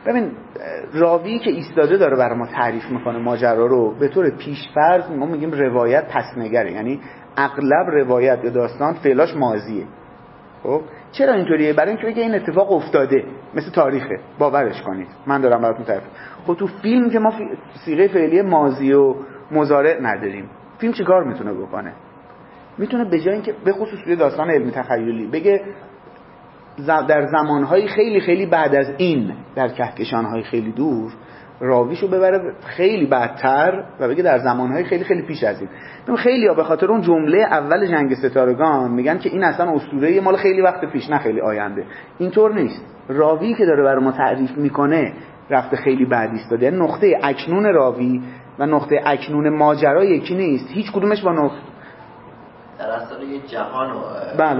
ببین راوی که ایستاده داره برای ما تعریف میکنه ماجرا رو، به طور پیش‌فرض ما میگیم روایت پس‌نگره، یعنی اغلب روایت یا داستان فعلاش ماضیه. خب چرا اینطوریه؟ برای اینکه بگه این اتفاق افتاده، مثل تاریخه، باورش کنید من دارم براتون تعریف. خب تو فیلم که ما صیغه فعلی ماضی و مضارع نداریم، فیلم چیکار میتونه بکنه؟ میتونه به جای اینکه به خصوص توی داستان علمی تخیلی بگه در زمانهای خیلی خیلی بعد از این، در کهکشانهای خیلی دور، راویشو ببره خیلی بعدتر و بگه در زمانهای خیلی خیلی پیش از این. خیلی ها به خاطر اون جمله اول جنگ ستارگان میگن که این اصلا اسطوره مال خیلی وقت پیش، نه خیلی آینده. اینطور نیست. راوی که داره برای ما تعریف میکنه رفته خیلی بعد ایستاده، یعنی نقطه اکنون راوی و نقطه اکنون ماجرا یکی نیست، هیچ کدومش با نقطه در اصل یه جهان و بله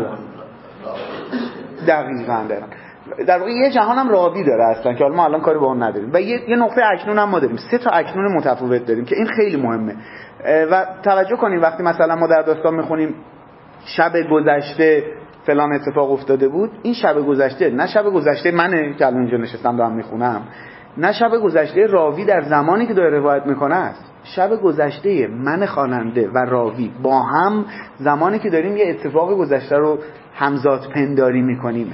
دقیقاً دارن. در واقع یه جهان هم راوی داره اصلا که حالا ما الان کاری با اون نداریم و یه, یه نقطه اکنون هم ما داریم. سه تا اکنون متفاوت داریم که این خیلی مهمه. و توجه کنیم وقتی مثلا ما در داستان میخونیم شب گذشته فلان اتفاق افتاده بود، این شب گذشته نه شب گذشته منه که الان اینجا نشستم دارم میخونم، نه شب گذشته راوی در زمانی که داره روایت میکنه است. شب گذشته من خواننده و راوی با هم زمانی که داریم یه اتفاق گذشته رو همزاد پنداری میکنیم.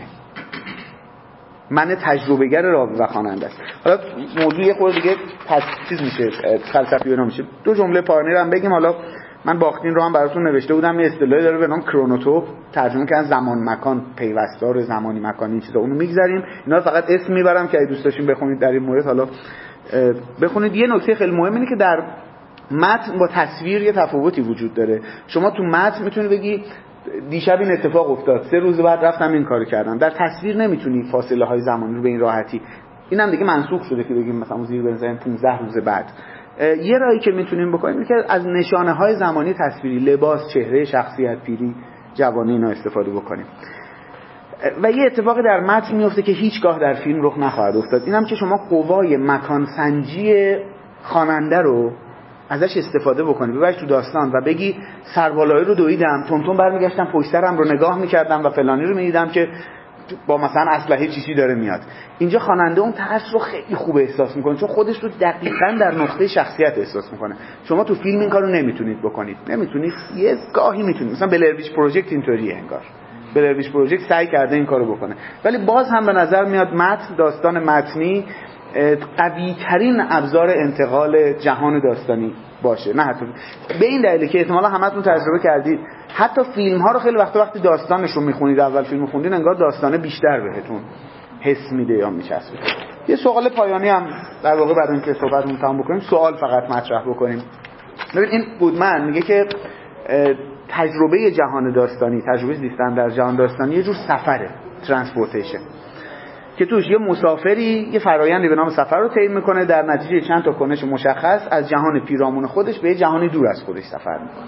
من تجربه‌گر راوی و خواننده است. حالا موضوع یه خورده دیگه پس چیز میشه، فلسفی بنا میشه. دو جمله پایانی رو هم بگیم. حالا من باختین رو هم براتون نوشته بودم، یه اصطلاحی داره به نام کرونوتوپ، ترجمه کردن زمان مکان، پیوستار زمانی مکانی چیزا، اونو میگذاریم. اینا فقط اسم میبرم که اگه دوست داشتین بخونید در این مورد حالا بخونید. یه نکته خیلی مهم اینه که در متن با تصویر یه تفاوتی وجود داره. شما تو متن میتونی بگی دیشب این اتفاق افتاد، سه روز بعد رفتم این کارو کردم. در تصویر نمیتونی فاصله های زمانی رو به این راحتی. اینم دیگه منسوخ شده که بگیم مثلا زیر بنزین پانزده روز بعد. یه راهی که میتونیم بکنیم اینه که از نشانه های زمانی تصویری، لباس، چهره، شخصیت، پیری، جوانی اینا استفاده بکنیم. و یه اتفاقی در متن میفته که هیچگاه در فیلم رخ نخواهد افتاد. اینم که شما قوای مکان سنجی خواننده رو ازش استفاده بکنی، ببرش تو داستان و بگی سربالایی رو دویدم، تونتون برمیگشتم پشت سرم رو نگاه میکردم و فلانی رو میدیدم که با مثلا اسلحه چیزی داره میاد. اینجا خواننده اون ترس رو خیلی خوب احساس میکنه، چون خودش رو دقیقاً در نقطه شخصیت احساس میکنه. شما تو فیلم این کارو نمیتونید بکنید. نمیتونید، یه گاهی میتونید. مثلا بلر ویچ پروژکت اینطوریه انگار. بلر ویچ پروژکت سعی کرده این کارو بکنه، ولی باز هم به نظر میاد متن، داستان متنی قوی ترین ابزار انتقال جهان داستانی باشه. نه حتی به این دلیل که احتمالا همتون تجربه کردید، حتی فیلم ها رو خیلی وقت وقتی داستانش رو میخونید، اول فیلم خوندین، انگار داستانه بیشتر بهتون حس میده یا میچسبه. یه سوال پایانی هم در واقع بعد اینکه صحبتمون تمام بکنیم سوال فقط مطرح بکنیم. ببین این گودمن میگه که تجربه جهان داستانی، تجربه زیستن در جهان داستانی یه جور سفره، ترانسپورتیشن، که توش یه مسافری یه فرایندی به نام سفر رو طی میکنه، در نتیجه چند تا کنش مشخص از جهان پیرامون خودش به یه جهانی دور از خودش سفر میکنه.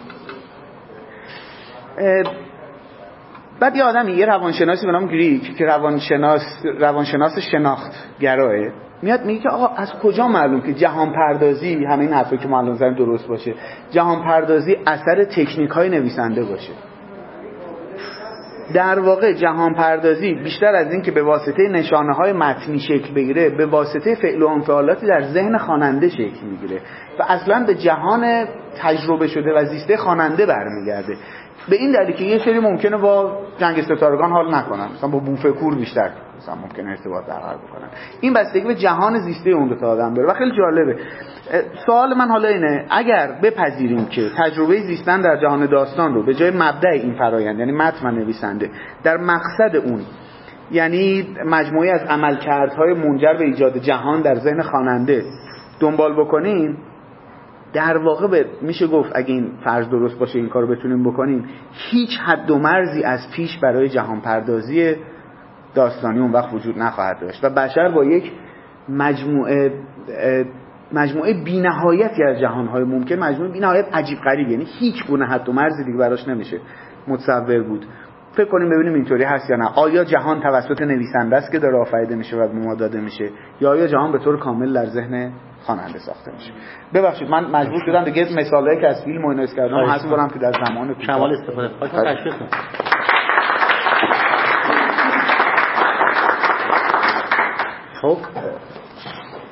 بعد یه آدمی، یه روانشناسی به نام گریک که روانشناس روانشناس شناخت گراه، میاد میگه که آقا از کجا معلوم که جهان پردازی، همه این حرفایی که ما الان زدیم درست باشه، جهان پردازی اثر تکنیک های نویسنده باشه؟ در واقع جهان پردازی بیشتر از این که به واسطه نشانه های متنی شکل بگیره، به واسطه فعل و انفعالاتی در ذهن خواننده شکل میگیره و اصلا به جهان تجربه شده و زیسته خواننده برمیگرده. به این دلیل که یه سری ممکنه با جنگ ستارگان حال نکنن، مثلا با بوفکور بیشتر مثلا ممکنه ارتباط برقرار بکنن. این بستگی به جهان زیسته اون دو تا آدم داره و خیلی جالبه. سوال من حالا اینه، اگر بپذیریم که تجربه زیستن در جهان داستان رو به جای مبدأ این فرآیند، یعنی متن نویسنده، در مقصد اون، یعنی مجموعه از عملکردهای منجر به ایجاد جهان در ذهن خواننده دنبال بکنیم، در واقع به میشه گفت اگه این فرض درست باشه این کارو بتونیم بکنیم، هیچ حد و مرزی از پیش برای جهان پردازی داستانی اون وقت وجود نخواهد داشت و بشر با یک مجموعه مجموعه بی‌نهایتی از جهان‌های ممکن، مجموعه بی‌نهایت عجیب غریب، یعنی هیچ گونه حد و مرزی دیگه براش نمیشه متصور بود. فکر کنیم ببینیم اینطوری هست یا نه. آیا جهان توسط نویسنده است که داره آفریده میشه و به ما داده میشه، یا آیا جهان به طور کامل در ذهن خواننده ساخته میشه؟ ببخشید من مجبور شدم دیگه مثالایی که از فیلم و اینا کردم حذف کنم که در زمان کمال استفاده کنم. خب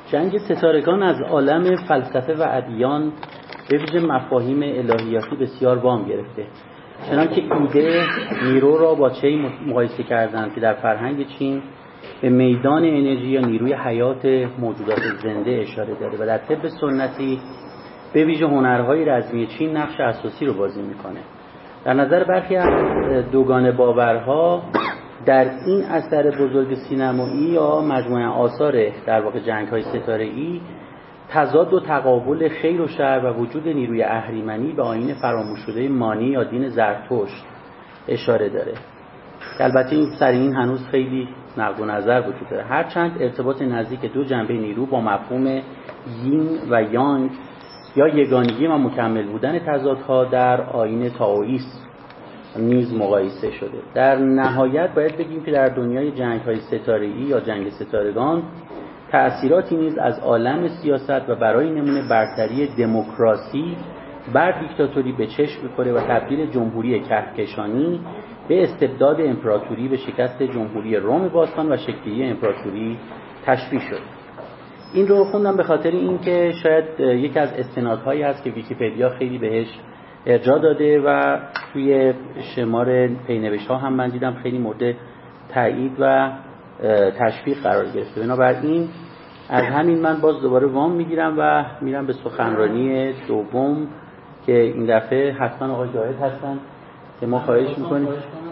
جنگ ستارگان از عالم فلسفه و ادیان به ویژه مفاهیم الهیاتی بسیار وام گرفته. چنانکه ایده نیرو را با چی مقایسه کردند که در فرهنگ چین به میدان انرژی یا نیروی حیات موجودات زنده اشاره داره و در طب سنتی به ویژه هنرهای رزمی چین نقش اساسی رو بازی میکنه. در نظر برخی از دوگانه باورها در این اثر بزرگ سینمایی یا مجموعه آثار در واقع جنگ‌های ستاره‌ای تضاد و تقابل خیر و شر و وجود نیروی اهریمنی به آیین فراموش شده مانی یا دین زرتشت اشاره داره. البته این سر این هنوز خیلی نقد و نظر وجود داره، هرچند ارتباط نزدیک دو جنبه نیرو با مفهوم یین و یانگ یا یگانگی و مکمل بودن تضادها در آیین تائوئیسم نیز مقایسه شده. در نهایت باید بگیم که در دنیای جنگ‌های ستاره‌ای یا جنگ ستارگان تأثیراتی نیز از عالم سیاست و برای نمونه برتری دموکراسی بر دیکتاتوری به چشم می‌خوره و تبدیل جمهوری کهکشانی به استبداد امپراتوری به شکست جمهوری روم باستان و شکل‌گیری امپراتوری تشبیه شد. این رو خوندم به خاطر اینکه شاید یکی از استنادهایی هست که ویکی‌پدیا خیلی بهش ارجاع داده و توی شمار پینوشت‌ها هم من دیدم خیلی مورد تایید و تشویق قرار گرفته. بنابراین از همین من باز دوباره وام میگیرم و میرم به سخنرانی دوم که این دفعه حتما آقای جاهد هستن که ما خواهش میکنیم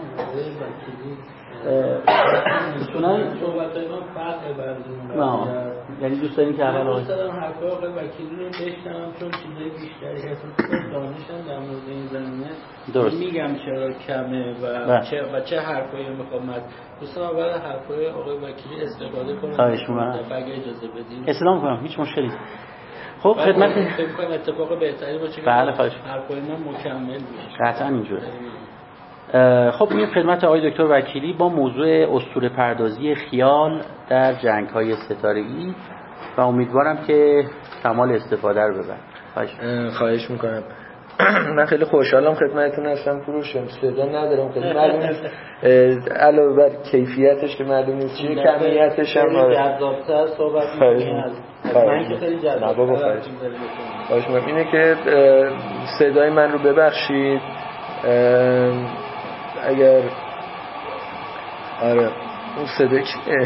میتونن صحبت‌های ما فرق بردیم. یعنی دوست داریم که اول آقای مثلا حرفای آقای وکیلی رو بشنوم چون چیزای بیشتری هست دانشم در مورد این زمینه درست میگم چرا کمه و با. چه و چه حرفایی میخوام از دوستان اول حرفای آقای وکیلی استفاده کنم. خواهش می‌کنم اگه اجازه بدین استفاده کنم، هیچ مشکلی. خب خدمت فکر کنم اتفاق بهتری باشه که بله خواهش حرفای ما مکمل بشه. قطعا اینجوره. خب این خدمت آقای دکتر وکیلی با موضوع اسطوره پردازی خیال در جنگ‌های ستاره‌ای و امیدوارم که کمال استفاده رو ببرید. خواهش خواهش میکنم. من خیلی خوشحالم خدمتتون هستم. فروشم صدا ندارم خیلی معلوم نیست علاوه بر کیفیتش که معلوم نیست چیه کمیتش هم جذاب‌تر صحبت می‌کنید. من که خیلی جذاب خواهش میکنم. اینه که صدای من رو ببخشید اگر آره اون صدا چیه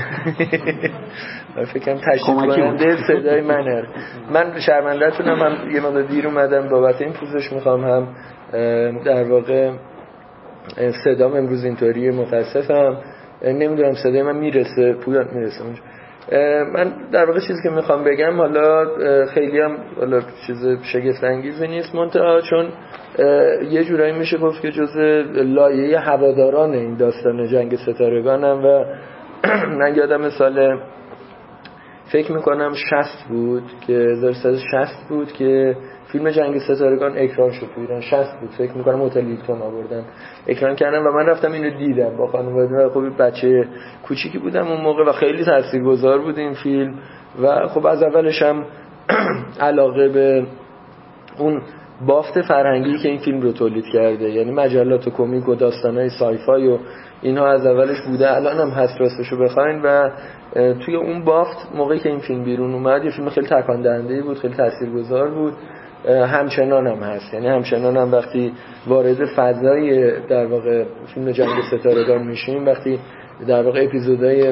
من فکرم تشریف کننده صدای منه. من شرمنده‌تونم، هم یه مقدار دیر اومدم بابت این پوزش میخوام، هم در واقع صدام امروز اینطوریه متاسفم. نمیدونم صدای من میرسه پویان میرسه اونجا. من در واقع چیزی که میخوام بگم حالا خیلی هم حالا چیز شگفت انگیزی نیست، منتها چون یه جورایی میشه گفت که جزء لایه هواداران این داستان جنگ ستارگانم و من یادم سال فکر میکنم شصت بود که هزار و سیصد و شصت بود که فیلم جنگ ستارگان اکران شد تو ایران. شصت بود فکر میکنم هتل هیلتون آوردن اکران کردن و من رفتم اینو دیدم با خانواده و خب بچه کوچیکی بودم اون موقع و خیلی تاثیرگذار بود این فیلم و خب از اولش هم علاقه به اون بافت فرهنگی که این فیلم رو تولید کرده، یعنی مجلات و کمیک و داستانای سایفای و اینها از اولش بوده، الان هم هست راستشو بخواین. و توی اون بافت موقعی که این فیلم بیرون اومد یه فیلم خیلی تکان دهنده بود، خیلی تاثیرگذار بود، همچنان هم هست. یعنی همچنان هم وقتی وارد فضای در واقع فیلم جنگ ستارگان میشیم، وقتی در واقع اپیزودهای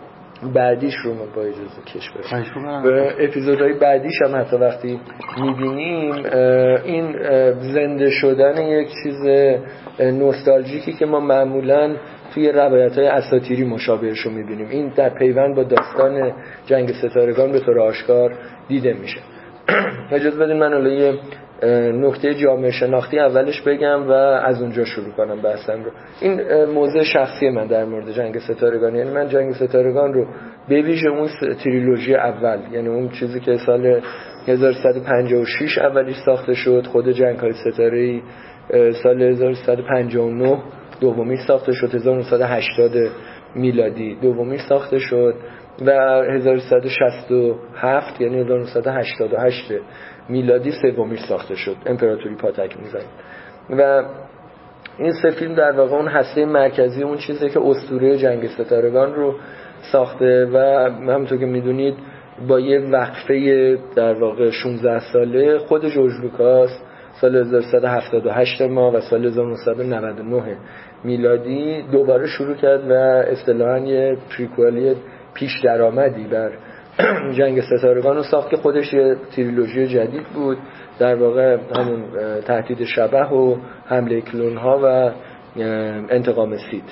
بعدیش رو ما با اجازه کش بریم و اپیزودهای بعدیش هم حتی وقتی میبینیم این زنده شدن یک چیز نوستالژیکی که ما معمولاً توی روایت‌های اساطیری مشابهش رو میبینیم، این در پیوند با داستان جنگ ستارگان به طور آشکار دیده میشه. اجازه بدین من الان یه نکته جامعه شناختی اولش بگم و از اونجا شروع کنم بحثم رو. این موضوع شخصی من در مورد جنگ ستارگان، یعنی من جنگ ستارگان رو به ویژه اون تریلوژی اول، یعنی اون چیزی که سال هزار و سیصد و پنجاه و شش اولیش ساخته شد، خود جنگ‌های ستاره‌ای سال هزار و سیصد و پنجاه و نه دومیش ساخته شد، هزار و نهصد و هشتاد میلادی دومیش ساخته شد و هزار و سیصد و شصت و هفت یعنی هزار و نهصد و هشتاد و هشت میلادی سومیش ساخته شد، امپراتوری پاتک میزنیم. و این سه فیلم در واقع اون هسته مرکزی اون چیزی که اسطوره جنگ ستارگان رو ساخته و همونطور که میدونید با یه وقفه در واقع شانزده ساله خود جورج لوکاس سال هزار و سیصد و هفتاد و هشت ما و سال هزار و نهصد و نود و نه میلادی دوباره شروع کرد و اصطلاحاً یه پریکوالی پیش درآمدی بر جنگ ستارگان رو ساخت که خودش یه تریلوژی جدید بود، در واقع همون تهدید شبح و حمله کلون‌ها و انتقام سیت.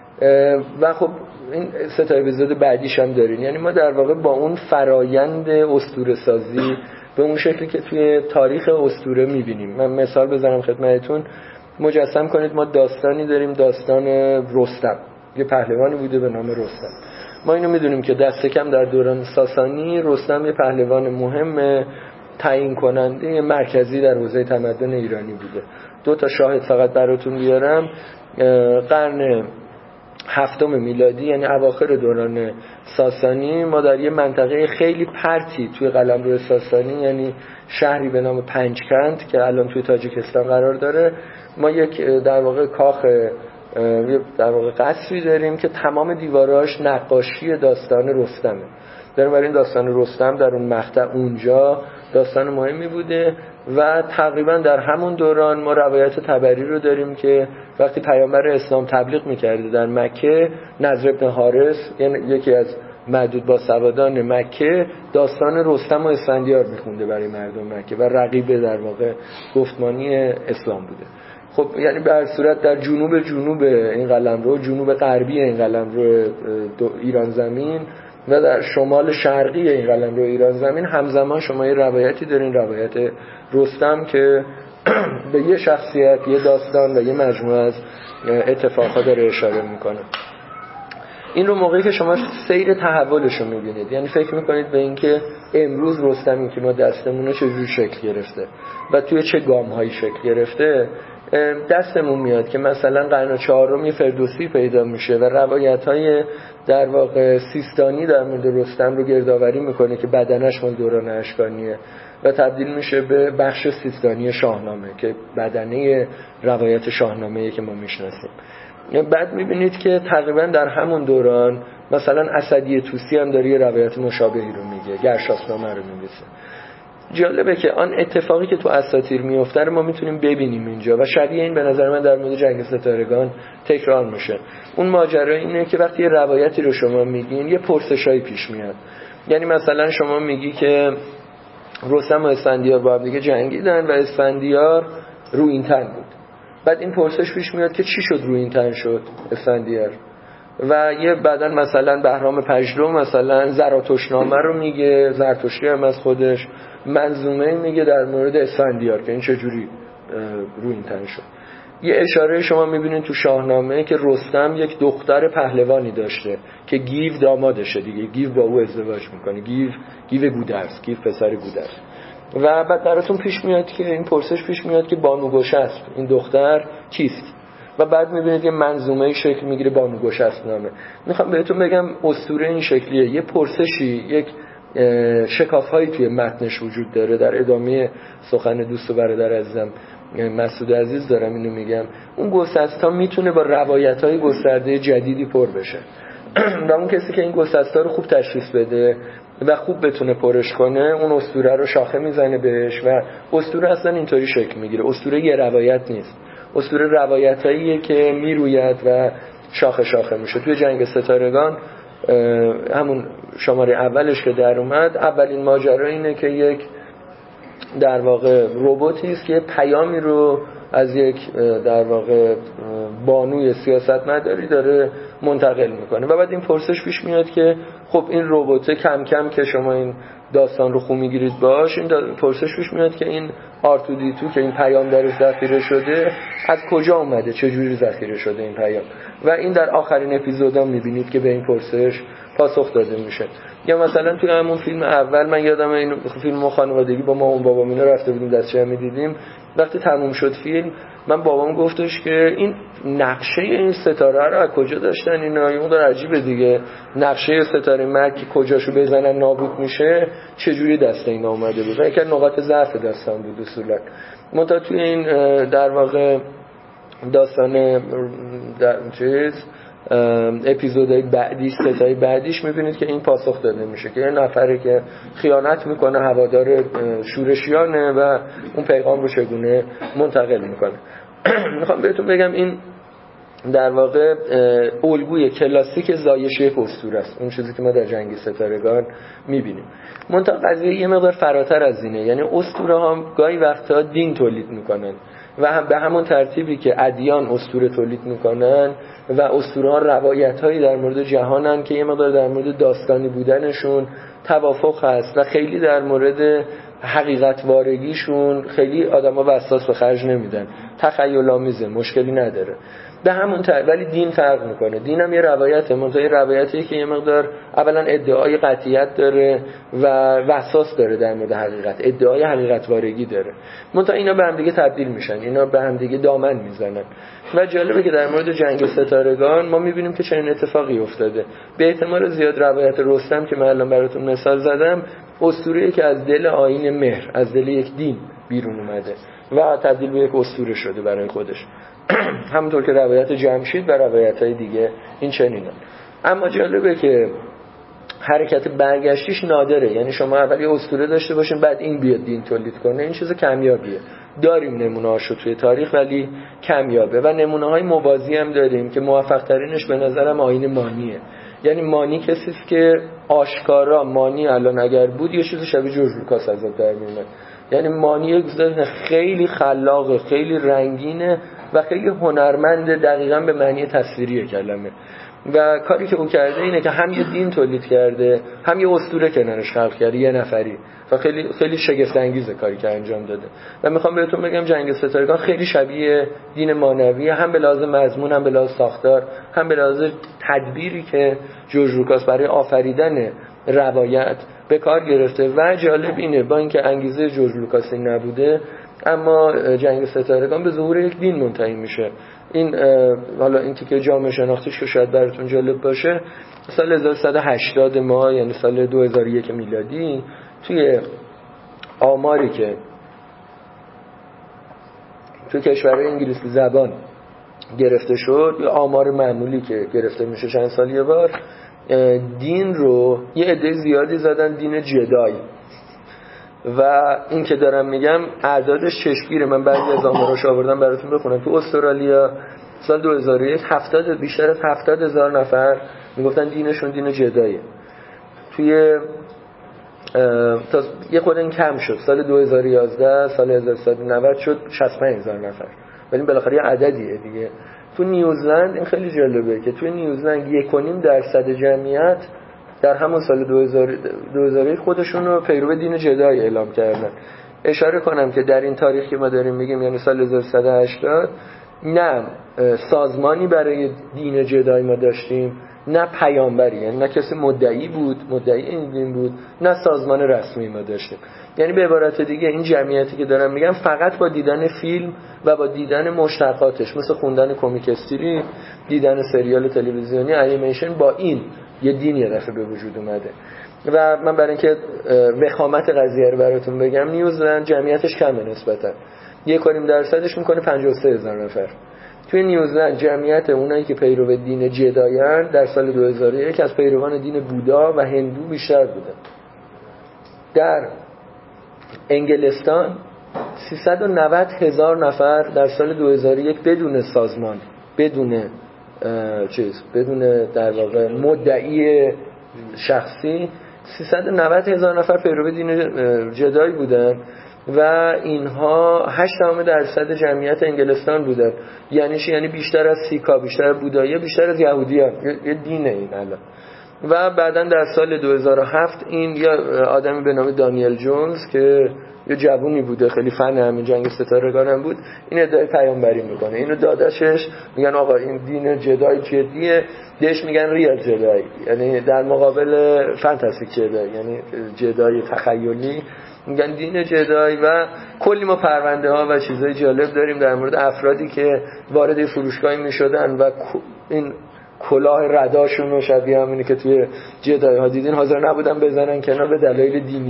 و خب این ستاره بزرگ بعدیش هم دارین، یعنی ما در واقع با اون فرایند اسطوره سازی به اون شکلی که توی تاریخ اسطوره میبینیم. من مثال بزنم خدمتتون، مجسم کنید ما داستانی داریم، داستان رستم، یه پهلوانی بوده به نام رستم. ما اینو میدونیم که دست کم در دوران ساسانی رستم یه پهلوان مهم تعیین کننده مرکزی در حوزه تمدن ایرانی بوده. دو تا شاهد فقط براتون بیارم. قرن هفتم میلادی یعنی اواخر دوران ساسانی ما در یه منطقه خیلی پرتی توی قلمرو ساسانی، یعنی شهری به نام پنجکند که الان توی تاجیکستان قرار داره، ما یک در واقع کاخ در واقع قصری داریم که تمام دیواراش نقاشی داستان رستمه. در این داستان رستم در اون مقطع اونجا داستان مهمی بوده و تقریبا در همون دوران ما روایت تبری رو داریم که وقتی پیامبر اسلام تبلیغ میکرده در مکه، نضر بن حارث یعنی یکی از معدود باسوادان مکه داستان رستم و اسفندیار میخونده برای مردم مکه و رقیب در واقع گفتمانی اسلام بوده. خب یعنی به هر صورت در جنوب جنوب این قلمرو، جنوب غربی این قلمرو ایران زمین و در شمال شرقی این قلمرو ایران زمین همزمان شما یه روایتی دارین، روایت رستم که به یه شخصیت، یه داستان و یه مجموعه از اتفاقها داره اشاره میکنه. این رو موقعی که شما سیر تحولش رو میبینید، یعنی فکر میکنید به این که امروز رستمی که ما دستمونه چجوری شکل گرفته و توی چه گامهایی شکل گرفته، دستمون میاد که مثلا قرن چهارم فردوسی پیدا میشه و روایت‌های در واقع سیستانی در مورد رستم رو گردآوری میکنه که بدنش مال دوران اشکانیه و تبدیل میشه به بخش سیستانی شاهنامه که بدنه روایت شاهنامه‌ای که ما میشناسیم. بعد میبینید که تقریبا در همون دوران مثلا اسدی طوسی هم داره یه روایت مشابهی رو میگه، گرشاسنامه رو می‌نویسه. جالبه که آن اتفاقی که تو اساطیر میفته رو ما میتونیم ببینیم اینجا و شبیه این به نظر من در مورد جنگ ستارگان تکرار میشه. اون ماجرا اینه که وقتی یه روایتی رو شما میگین یه پرسشایی پیش میاد. یعنی مثلا شما میگی که رستم و اسفندیار با هم دیگه جنگیدن و اسفندیار رویینتن بود. بعد این پرسش پیش میاد که چی شد رویینتن شد اسفندیار؟ و یه بعدن مثلا بهرام پژلو مثلا زراتشت‌نامه رو میگه، زرتشتی هم از خودش، منظومه میگه در مورد اسفندیار که این چجوری رویینتن شد. یه اشاره شما میبینید تو شاهنامه که رستم یک دختر پهلوانی داشته که گیو دامادشه دیگه، گیو با او ازدواج میکنه، گیو گیو گودرز، گیو پسر گودرز. و بعد براتون پیش میاد که این پرسش پیش میاد که بانوگشسپ این دختر کیست؟ و بعد میبینید یه منظومه شکل میگیره بانوگشسپ نامه. میخوام بهتون بگم اسطوره این شکلیه، یه پرسشی، یک شکاف‌هایی توی متنش وجود داره. در ادامه سخن دوست و برادر عزیزم مسعود عزیز دارم اینو میگم، اون گسستا میتونه با روایت‌های گسترده جدیدی پر بشه و اون کسی که این گسستا رو خوب تشخیص بده و خوب بتونه پرش کنه اون اسطوره رو شاخه میزنه بهش و اسطوره اصلا اینطوری شکل میگیره. اسطوره یه روایت نیست، اسطوره روایتاییه که میروید و شاخه شاخه میشه. توی جنگ ستارگان همون شماره اولش که در اومد، اولین ماجرا اینه که یک در واقع رباتی است که پیامی رو از یک در واقع بانوی سیاستمداری داره منتقل میکنه و بعد این پرسش پیش میاد که خب این ربات کم کم که شما این داستان رو خوب میگیرید باش، این پرسش پیش میاد که این آر تو دی تو که این پیام درش ذخیره شده از کجا اومده، چجوری ذخیره شده این پیام، و این در آخرین اپیزودا میبینید که به این پرسش پاسخ داده میشه. یا مثلا توی همون فیلم اول من یادم این فیلم خانوادگی با ما اون بابام اینا رفته بودیم دستشویی می‌دیدیم، وقتی تموم شد فیلم من بابام گفتش که این نقشه این ستاره رو از کجا داشتن اینا، یه مقدار عجیبه دیگه، نقشه ستاره مرگ که کجاشو بزنن نابود میشه چجوری دست اینا اومده بود. یکی از نقاط ضعف داستان بود اصولا. منتها توی این در واقع داستان در چیز اپیزودهای بعدی ستای بعدیش میبینید که این پاسخ داده میشه که یه نفره که خیانت میکنه هوادار شورشیانه و اون پیغام رو چگونه منتقل میکنه. میخوام بهتون بگم این در واقع الگوی کلاسیک زایش یک اسطوره است، اون چیزی که ما در جنگ ستارگان میبینیم. منتها قضیه یه مقدار فراتر از اینه، یعنی اسطوره ها گاهی وقتا دین تولید میکنن و هم به همون ترتیبی که ادیان اسطوره تولید میکنن و اسطوره ها روایت هایی در مورد جهانن که یه مقدار در مورد داستانی بودنشون توافق هست و خیلی در مورد حقیقت وارگیشون خیلی آدما وسواس به خرج نمیدن، تخیل آمیزه، مشکلی نداره. به همون تر... ولی دین فرق میکنه. دین هم یه روایته، منتها یه روایتی که یه مقدار اولا ادعای قطعیت داره و وسواس داره در مورد حقیقت، ادعای حقیقت وارگی داره. منتها اینا به هم دیگه تبدیل میشن، اینا به هم دیگه دامن میزنن. و جالبه که در مورد جنگ ستارگان ما میبینیم که چنین اتفاقی افتاده. به احتمال زیاد روایت رستم که من الان براتون مثال زدم اسطوره‌ای که از دل آیین مهر، از دل یک دین بیرون اومده و تبدیل به یک اسطوره شده برای خودش. همونطور که روایت جمشید و روایت‌های دیگه این چنینه. اما جالبه که حرکت برگشتیش نادره، یعنی شما اول یه اسطوره داشته باشین بعد این بیاد دین تولید کنه، این چیز کمیابیه. داریم نمونه‌هاشو توی تاریخ ولی کمیابه و نمونه‌های موازی هم داریم که موفق ترینش به نظرم آیین مانیه. یعنی مانی کسی است که آشکارا مانی الان اگر بود یه چیز شبیه جورج لوکاس ازش در میاد. یعنی مانی یک خیلی خلاقه، خیلی رنگینه و خیلی هنرمند، دقیقاً به معنی تصویری کلمه. و کاری که او کرده اینه که هم یه دین تولید کرده، هم یه اسطوره کنارش خلق کرده، یه نفری. و خیلی خیلی شگفت انگیزه کاری که انجام داده. و میخوام بهتون بگم جنگ ستارگان خیلی شبیه دین مانویه، هم به لحاظ مضمون، هم به لحاظ ساختار، هم به لحاظ تدبیری که جورج لوکاس برای آفریدن روایت به کار گرفته. و جالب اینه با اینکه انگیزه جورج لوکاس این نبوده، اما جنگ ستارگان به ظهور یک دین منتهی میشه. این حالا این تیکه جامعه شناختیش که شاید براتون جالب باشه، سال هزار و صد و هشتاد ما، یعنی سال دو هزار و یک میلادی، توی آماری که توی کشورهای انگلیسی زبان گرفته شد، یا آمار معمولی که گرفته میشه چند سال یه بار، دین رو یه عده زیادی زدن دین جدای. و این که دارم میگم اعدادش چشمگیره. من بعضی از آماراش آوردم براتون بخونم. تو استرالیا سال دو هزار و یک هفتاد بیشتر از هفتاد هزار نفر میگفتن دینشون دین جدایه. توی تا یه خورده این کم شد، سال دو هزار و یازده سال هزار و سیصد و نود شد شصت و پنج هزار نفر، ولی بالاخره یه عددیه دیگه. تو نیوزلند این خیلی جالبه که تو نیوزلند یک و نیم درصد جمعیت در همون سال دو هزار و یک خودشون رو پیرو دین جدای اعلام کردن. اشاره کنم که در این تاریخ که ما داریم میگیم، یعنی سال هزار و سیصد و هشتاد، نه سازمانی برای دین جدای ما داشتیم، نه پیامبری، یعنی نه کسی مدعی بود مدعی این دین بود، نه سازمان رسمی ما داشتیم. یعنی به عبارت دیگه این جمعیتی که دارم میگم فقط با دیدن فیلم و با دیدن مشتقاتش، مثل خوندن کمیک استری، دیدن سریال تلویزیونی، انیمیشن، با این یه دین یه دفعه به وجود اومده. و من برای اینکه وخامت قضیه رو براتون بگم، نیوزلند جمعیتش کمه نسبتا، یک و نیم درصدش میکنه پنجاه و سه هزار نفر. توی نیوزلند جمعیت اونایی که پیرو دین جدایان در سال دو هزار و یک از پیروان دین بودا و هندو بیشتر بوده. در انگلستان سیصد و نود هزار نفر در سال دو هزار و یک بدون سازمان، بدون چیز، بدون در واقع مدعی شخصی، سیصد و نود هزار نفر پیرو دین جدایی بودن و اینها هشت درصد جمعیت انگلستان بودن. یعنی چی؟ یعنی بیشتر از سیکا، بیشتر از بودایی، بیشتر از یهودیان. یه دینه این الان. و بعداً در سال دو هزار و هفت این یا آدمی به نام دانیل جونز که یه جوونی بوده، خیلی فن همین جنگ ستارگان هم بود، این ادعای پیامبری میکنه. اینو داداشش میگن آقا این دین جدای جدیه، دیش میگن ریال جدای، یعنی در مقابل فانتاستیک جدای، یعنی جدای تخیلی، میگن دین جدای. و کلی ما پرونده ها و چیزای جالب داریم در مورد افرادی که وارد فروشگاهی میشدن و این کلاه رداشون رو شبیه همینی که توی جدای ها دیدین حاضر نبودن بزنن کنار به دلایل دینی.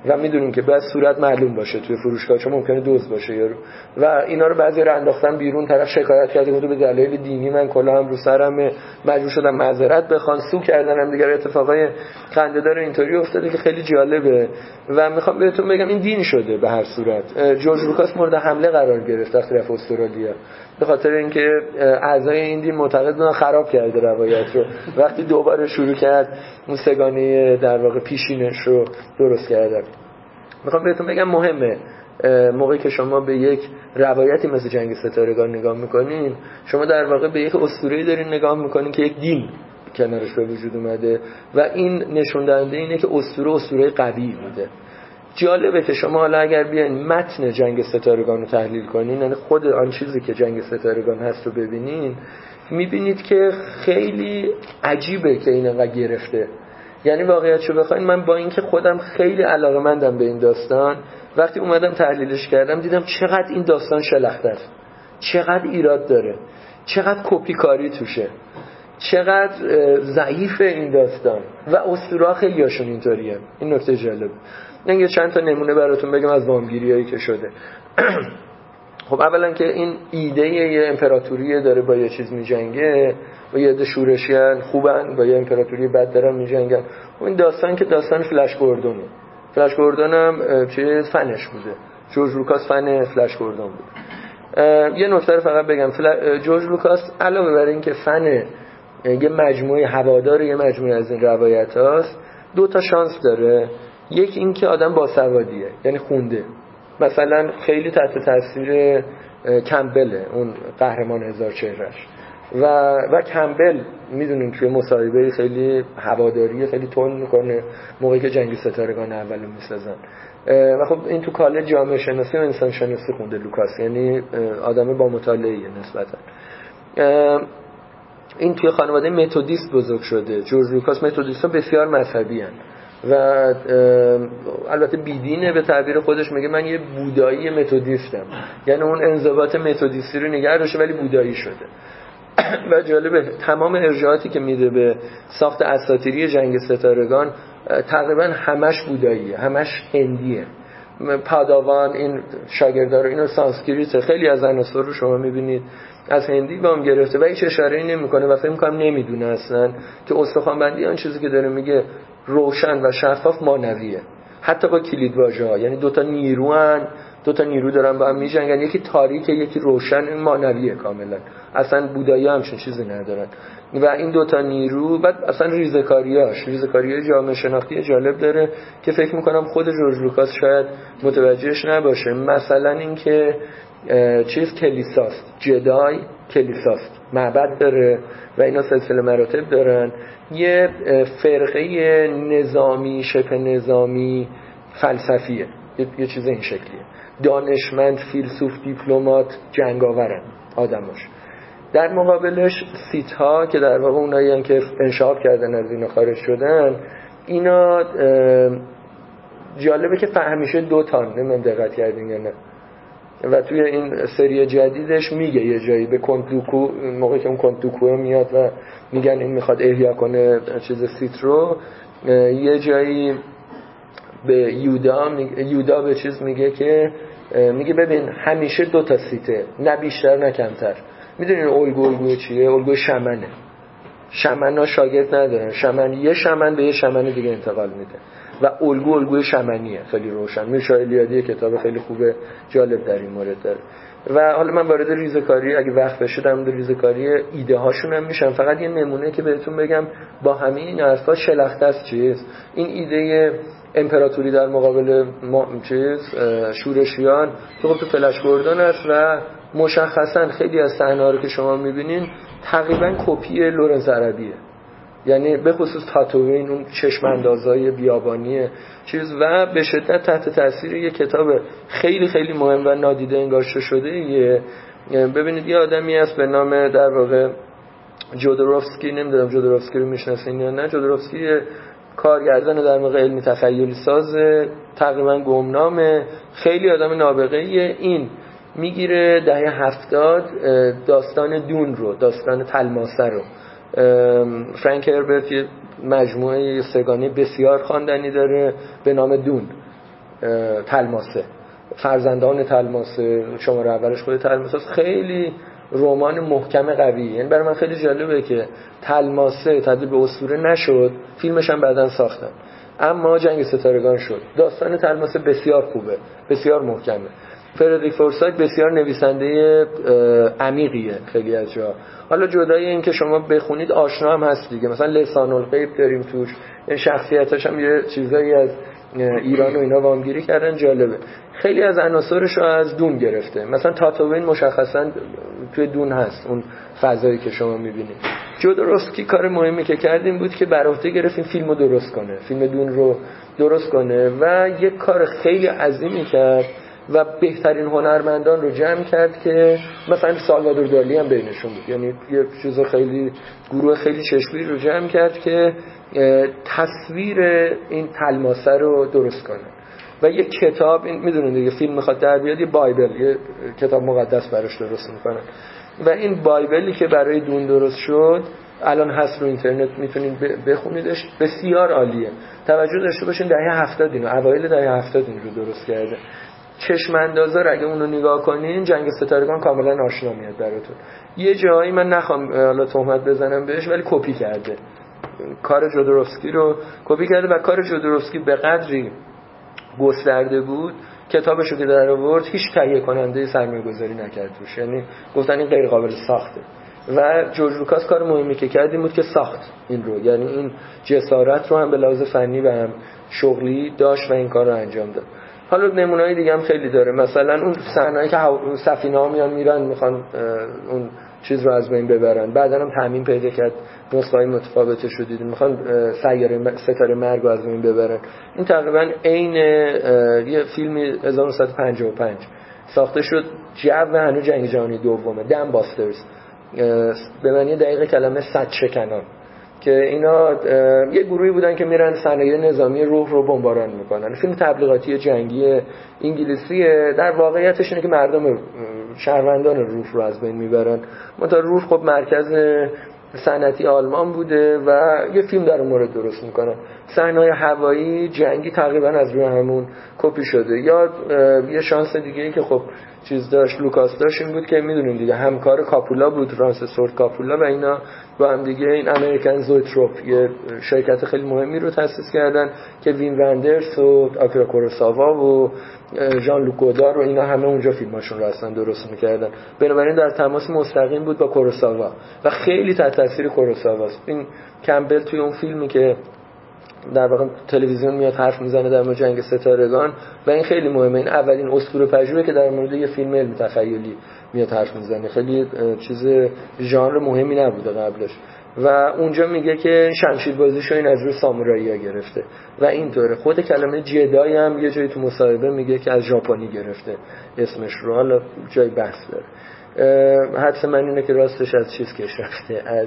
و میدونیم که باید صورت معلوم باشه توی فروشگاه، چون ممکنه دزد باشه یارو و اینا رو بعضی رو انداختن بیرون، طرف شکایت کرده بود به دلایل دینی من کلاهم رو سرم، مجبور شدم معذرت بخوام، سو کردنم دیگه. اتفاقای خنده‌دار اینطوری افتاده که خیلی جالبه و میخوام بهتون بگم این دین شده. به هر صورت جورج لوکاس مورد حمله قرار گرفت وقتی رفت استرالیا، به خاطر اینکه اعضای این دین معتقد بودن خراب کرده روایت رو. وقتی دوباره شروع کرد اون سگانه در واقع پیشینش رو درست کردن. میخوام بهتون بگم مهمه موقعی که شما به یک روایتی مثل جنگ ستارگان نگاه میکنین، شما در واقع به یک اسطوره‌ای دارین نگاه میکنین که یک دین کنارش به وجود اومده و این نشون دهنده اینه که اسطوره اسطوره قوی بوده. جالبه که شما حالا اگر بیاین متن جنگ ستارگان رو تحلیل کنین، یعنی خود آن چیزی که جنگ ستارگان هست رو ببینین، میبینید که خیلی عجیبه که این انقدر گرفته. یعنی واقعیتشو بخواین، من با اینکه خودم خیلی علاقه‌مندم به این داستان، وقتی اومدم تحلیلش کردم دیدم چقدر این داستان شلخته است، چقدر ایراد داره، چقدر کپی کاری توشه، چقدر ضعیف این داستان و اسطوره‌ها خیلی هاشون اینطوریه. این نکته جالب. من یه چند تا نمونه براتون بگم از وامگیریایی که شده. خب اولا که این ایده یه امپراتوری داره با یه چیز میجنگه و یه عده شورشیان خوبن با یه امپراتوری بد دارن میجنگن. خب این داستان که داستان فلش گوردونه. فلش گوردون هم چیز فنش بوده. جورج لوکاس فن فلش گوردون بود. یه نکته رو فقط بگم، جورج لوکاس علاوه بر این که فن یه مجموعه هوادار یه مجموعه از این روایت هاست، دو تا شانس داره. یک این که آدم باسوادیه، یعنی خونده. مثلا خیلی تحت تاثیر کمبله، اون قهرمان هزار چهرهش و و کمبل میدونیم توی مصاحبه خیلی هواداری خیلی تون میکنه موقعی که جنگ ستارگان اولو میسازن و خب این تو کالج جامعه شناسی و انسان شناسی خونده لوکاس، یعنی آدم با مطالعه نسبتا. این توی خانواده متودیست بزرگ شده. جورج لوکاس متودیست‌ها بسیار مذهبی هستند و البته بیدینه، به تعبیر خودش میگه من یه بودایی متودیستم، یعنی اون انضباط متودیستی رو نگه داشته ولی بودایی شده. و جالبه تمام ارجاعاتی که میده به ساخت اساطیری جنگ ستارگان تقریبا همش بوداییه، همش هندیه. پاداوان این شاگردار اینو سانسکریت، خیلی از عناصر رو شما میبینید از هندی وام گرفته و هیچ اشاره‌ای نمیکنه و فکر می‌کنم نمیدونه اصلا که استخوان‌بندی آن چیزی که داره میگه روشن و شفاف مانویه، حتی با کلیدواژه‌ها. یعنی دو تا نیروان، دو تا نیرو دارن با هم میجنگن، یکی تاریک یکی روشن، این مانویه کاملا. اصلا بودایی همچین چیزی ندارن و این دو تا نیرو بعد اصلا ریزکاریاش ریزکاریای جامعه شناختی جالب داره که فکر میکنم خود جورج لوکاس شاید متوجهش نباشه. مثلا اینکه چیز کلیساست، جدای کلیساست، معبد داره و اینا سلسله مراتب دارن. یه فرقه نظامی شبه نظامی فلسفیه، یه چیز این شکلیه. دانشمند، فیلسوف، دیپلمات، جنگاورن آدماش. در مقابلش سیت ها که در واقع اونایی هستن که انشاب کردن از اینا خارج شدن، اینا جالبه که همیشه دو تا، نمیدونم دقت کردین یا نه، و توی این سری جدیدش میگه یه جایی به کنتوکو، موقعی که اون کنتوکو میاد و میگن این میخواد احیا کنه چیز سیت رو، یه جایی به یودا میگه، یودا به چیز میگه که میگه ببین همیشه دو تا سیته، نه بیشتر نه کمتر. میدونین الگو الگو چیه؟ الگو شمنه. شمنا شاگرد ندارن، شمن یه شمن به یه شمن دیگه انتقال میده و الگو الگوی شمنیه، خیلی روشن. میرشا الیادی کتاب خیلی خوبه جالب در این مورد داره. و حالا من وارد ریزکاری اگه وقت بشه در مورد ریزکاری ایده هاشون هم میشم. فقط یه نمونه که بهتون بگم با همین این حرفا شلخته است چیز این ایده امپراتوری در مقابل ما چیز شورشیان تو خب تو فلش گوردون است و مشخصا خیلی از صحنه‌ها رو که شما میبینین تقریبا کپی لورنس عربیه، یعنی به خصوص تاتوین، اون چشم اندازهای بیابانی چیز و به شدت تحت تاثیر یه کتاب خیلی خیلی مهم و نادیده انگاشته شده. یه ببینید یه آدمی هست به نام در واقع جودوروفسکی، نمیدونم جودوروفسکی رو میشناسین یا نه. جودوروفسکی کارگردان در واقع علمی تخیلی ساز تقریبا گمنامه، خیلی آدم نابغه‌ایه. این میگیره دهه هفتاد داستان دون رو، داستان تلماسه رو، فرانک هربرت یه مجموعه سگانه بسیار خواندنی داره به نام دون تلماسه، فرزندان تلماسه، شماره اولش خود تلماسه، خیلی رمان محکم قوی. یعنی برای من خیلی جالبه که تلماسه تبدیل به اسطوره نشد، فیلمش هم بعداً ساختن، اما جنگ ستارگان شد. داستان تلماسه بسیار خوبه، بسیار محکمه. فردریک فورسایت بسیار نویسنده عمیقیه خیلی از جا. حالا جدای این که شما بخونید آشنا هم هست دیگه، مثلا لسان الغیب داریم توش، این شخصیتاش هم یه چیزایی از ایران و اینا وامگیری کردن، جالبه. خیلی از عناصرش رو از دون گرفته، مثلا تاتوین مشخصا توی دون هست، اون فضایی که شما میبینید. جودوروفسکی کار مهمی که کردیم بود که بر عهده گرفت این فیلمو درست کنه، فیلم دون رو درست کنه و یک کار خیلی عظیمی کرد و بهترین هنرمندان رو جمع کرد که مثلا سالوادور دالی هم بینشون بود. یعنی یه چیز خیلی گروه خیلی چشمی رو جمع کرد که تصویر این تلماسه رو درست کنه و یه کتاب، این میدونید دیگه فیلم میخواد در بیاد، یه بایبل، یه کتاب مقدس براش درست میکنن و این بایبلی که برای دون درست شد الان هست رو اینترنت، میتونید بخونیدش، بسیار عالیه. توجه داشته باشین دهه هفتاد اینو، اوایل دهه هفتاد این رو درست کرده. چشم اندازا رو اگه اونو نگاه کنین جنگ ستارگان کاملا آشنا میاد براتون. یه جایی من نخوام حالا تهمت بزنم بهش ولی کپی کرده، کار جودوروفسکی رو کپی کرده و کار جودوروفسکی به قدری گسترده بود کتابشو که در آورد هیچ تهیه کننده سرمایه‌گذاری نکرد توش، یعنی گفتن این غیر قابل ساخته. و جورج لوکاس کار مهمی که کرد این بود که ساخت این رو، یعنی این جسارت رو هم به لحاظ فنی و هم شغلی داشت و این کار رو انجام داد. حالا نمونه‌های دیگه هم خیلی داره، مثلا اون صحنه‌ای که سفینه‌ها میان میرن میخوان اون چیز رو از بین ببرن، بعداً هم تعمیم پیدا کرد، نسخه‌های متفاوتش رو دیدیم، میخوان سیاره ستاره مرگ رو از بین ببرن. این تقریباً عین یه فیلمی هزار و نهصد و پنجاه و پنج ساخته شد، جو هنوز جنگ جهانی دومه، دم باسترز، به معنی دقیق کلمه صد شکنان، که اینا یه گروهی بودن که میرن صنایع نظامی روح رو بمباران میکنن. فیلم تبلیغاتی جنگی انگلیسیه، در واقعیتش اینه که مردم شهروندان روح رو از بین میبرن. منتها روح خب مرکز صنعتی آلمان بوده و یه فیلم در اون مورد درست میکنن. صحنه‌های هوایی جنگی تقریبا از روی همون کپی شده. یا یه شانس دیگه ای که خب چیز داشت لوکاس داشت این بود که میدونیم دیگه همکار کاپولا بود، فرانسیس فورد کاپولا، و اینا با هم دیگه این امریکن زوتروپ یه شرکت خیلی مهمی رو تأسیس کردن که وین وندرز و آکیرا کوروساوا و ژان لوک گودار و اینا همه اونجا فیلماشون رو اصلا درست میکردن. بنابراین در تماس مستقیم بود با کوروساوا و خیلی تحت تاثیر کوروساواست. این کمبل توی اون فیلمی که در واقع تلویزیون میاد حرف میزنه در مورد جنگ ستارگان و این خیلی مهمه، این اولین اسطوره پژوهی که در مورد یه فیلم علمی تخیلی میاد حرف میزنه، خیلی چیز ژانر مهمی نبوده قبلش و اونجا میگه که شمشیر بازیشو این از روی سامورایی‌ها گرفته و اینطوره. خود کلمه جدای هم یه جایی تو مصاحبه میگه که از ژاپنی گرفته اسمش رو، حالا جای بحث داره. حدس من اینه که راستش از چیز کش رفته، از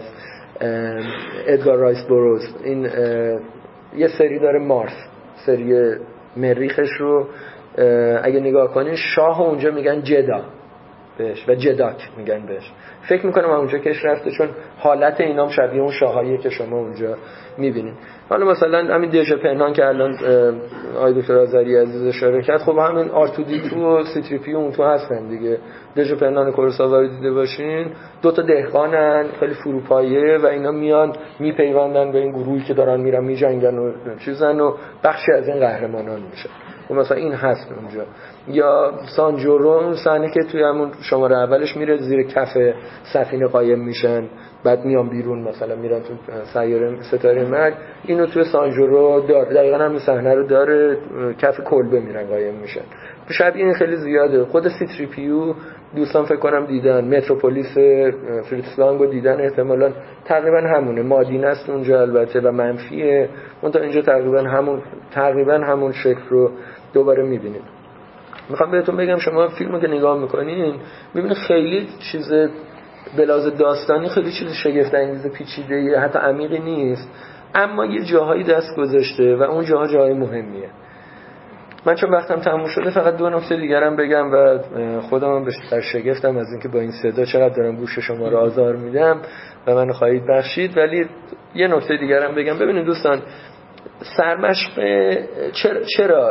ادگار رایس بروز. این یه سری داره مارس، سری مریخش رو اگه نگاه کنین شاه اونجا میگن جدا بهش و جداک میگن بهش. فکر میکنم اونجا کش رفته چون حالت اینام شبیه اون شاهاییه که شما اونجا میبینید. حالا مثلا همین دژ پنهان که الان آقای دکتر آذری عزیز اشاره کرد، خب همین آر تو دی تو و سی تری پی اون تو هستن دیگه. دژ پنهان کوروساوا رو دیده باشین، دو تا دهقانن خیلی فروپایه و اینا میان میپیوندن به این گروهی که دارن میرن میجنگن و چیزن و بخشی از این قهرمانان میشن. و مثلا این هست اونجا. یا سانجورو صحنه که توی همون شماره اولش میره زیر کف سفینه قایم میشن، بعد میان بیرون مثلا میرن تو سیاره ستاره مرگ، اینو توی سانجورو داره، دقیقاً همین صحنه رو داره، کف کلبه میرن قایم میشن. شبیه این خیلی زیاده. خود سی تری پی یو دوستان فکر کنم دیدن، متروپولیس فریتز لانگ رو دیدن احتمالاً، تقریبا همونه، مادین است اونجا البته و منفیه، اون تا اینجا تقریبا همون تقریبا همون شکل رو دوباره میبینید. میخوام بهتون بگم شما فیلمو که نگاه میکنین میبینید خیلی چیز بلاز داستانی، خیلی چیز شگفت انگیز پیچیده حتی عمیقی نیست، اما یه جاهایی دست گذاشته و اون جاها جاهای مهمیه. من چون وقتم تموم شده فقط دو نکته دیگرم بگم و خودم به شگفتم از اینکه با این صدا چقدر دارم گوش شما رو آزار میدم و من خواهید بخشید، ولی یه نکته دیگرم بگم. ببینید دوستان، سرمشق چرا, چرا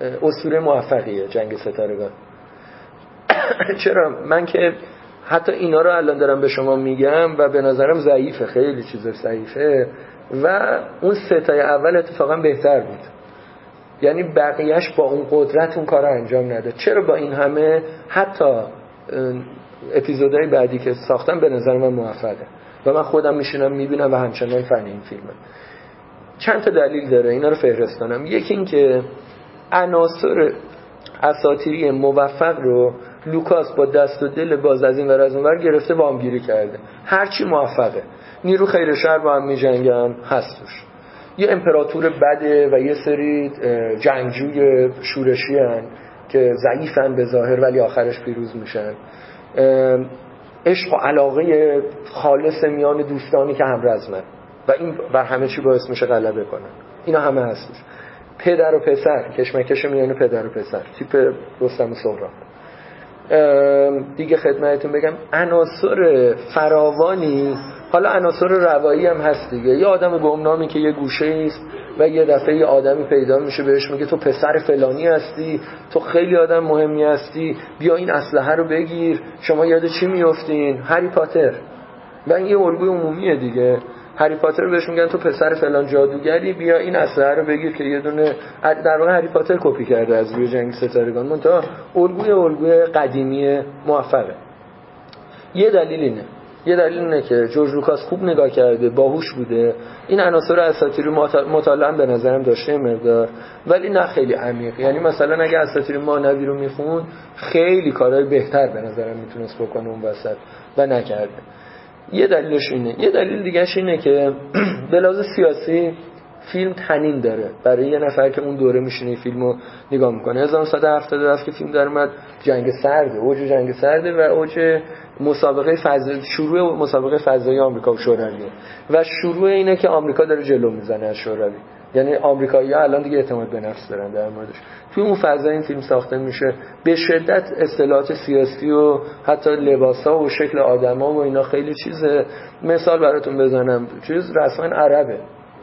اسطوره موفقیه جنگ ستارگان. چرا؟ من که حتی اینا رو الان دارم به شما میگم و به نظرم ضعیفه، خیلی چیزا ضعیفه و اون ستای اول اتفاقا بهتر بود. یعنی بقیهش با اون قدرت اون کار رو انجام نده. چرا با این همه حتی اپیزودهای بعدی که ساختم به نظر من موفقه و من خودم میشینم میبینم و همچنان فن این فیلمه. چند تا دلیل داره، اینا رو فهرست کنم. یکی این که عناصر اساطیری موفق رو لوکاس با دست و دل باز از این ور از اون ور گرفته وامگیری کرده. هرچی موفقه، نیرو خیر شر با هم میجنگن هستش، یه امپراتور بده و یه سری جنگجوی شورشی هن که ضعیفن به ظاهر ولی آخرش پیروز میشن، عشق و علاقه خالص میان دوستانی که همرزمن و این بر همه چی باعث میشه غلبه کنن. اینا همه هستش. پدر و پسر، کشمکش میان پدر و پسر، تیپ رستم و سهراب. دیگه خدمتتون بگم عناصر فراوانی، حالا عناصر روایی هم هست دیگه. یه آدم گمنامی که یه گوشه ایست و یه دفعه یه آدمی پیدا میشه بهش میگه تو پسر فلانی هستی، تو خیلی آدم مهمی هستی، بیا این اسلحه رو بگیر. شما یاد چی میافتین؟ هری پاتر. و این یه الگوی عمومیه دیگه. هری پاتر بهش میگن تو پسر فلان جادوگری، بیا این اسلحه رو بگیر که یه دونه در واقع هری پاتر کپی کرده از روی جنگ ستارگان. منتها الگوی الگوی قدیمی موفقه. یه دلیل اینه. یه دلیل اینه که جورج لوکاس خوب نگاه کرده، باهوش بوده. این عناصر اساطیری مطالعه به نظرم داشته مقدار، ولی نه خیلی عمیق. یعنی مثلا اگه اساطیر مانوی رو میخون خیلی کارهای بهتر به نظرم میتونست بکنه اون وسط و نکرده. یه دلیلش اینه. یه دلیل دیگهش اینه که به لحاظ سیاسی فیلم تنین داره برای یه نفر که اون دوره میشینه فیلمو نگاه میکنه. هزار و نهصد و هفتاد و هفت که فیلم در اومد، جنگ سرده، اوج جنگ سرده و اوج مسابقه فضایی، شروع مسابقه فضایی آمریکا و شوروی و شروع اینه که آمریکا داره جلو میزنه از شوروی. یعنی آمریکایی‌ها الان دیگه اعتماد به نفس دارن در موردش. توی اون فضا این فیلم ساخته میشه. به شدت اصطلاحات سیاسی و حتی لباسا و شکل آدما و اینا خیلی چیزه. مثال براتون بزنم، چیز رسما عربه،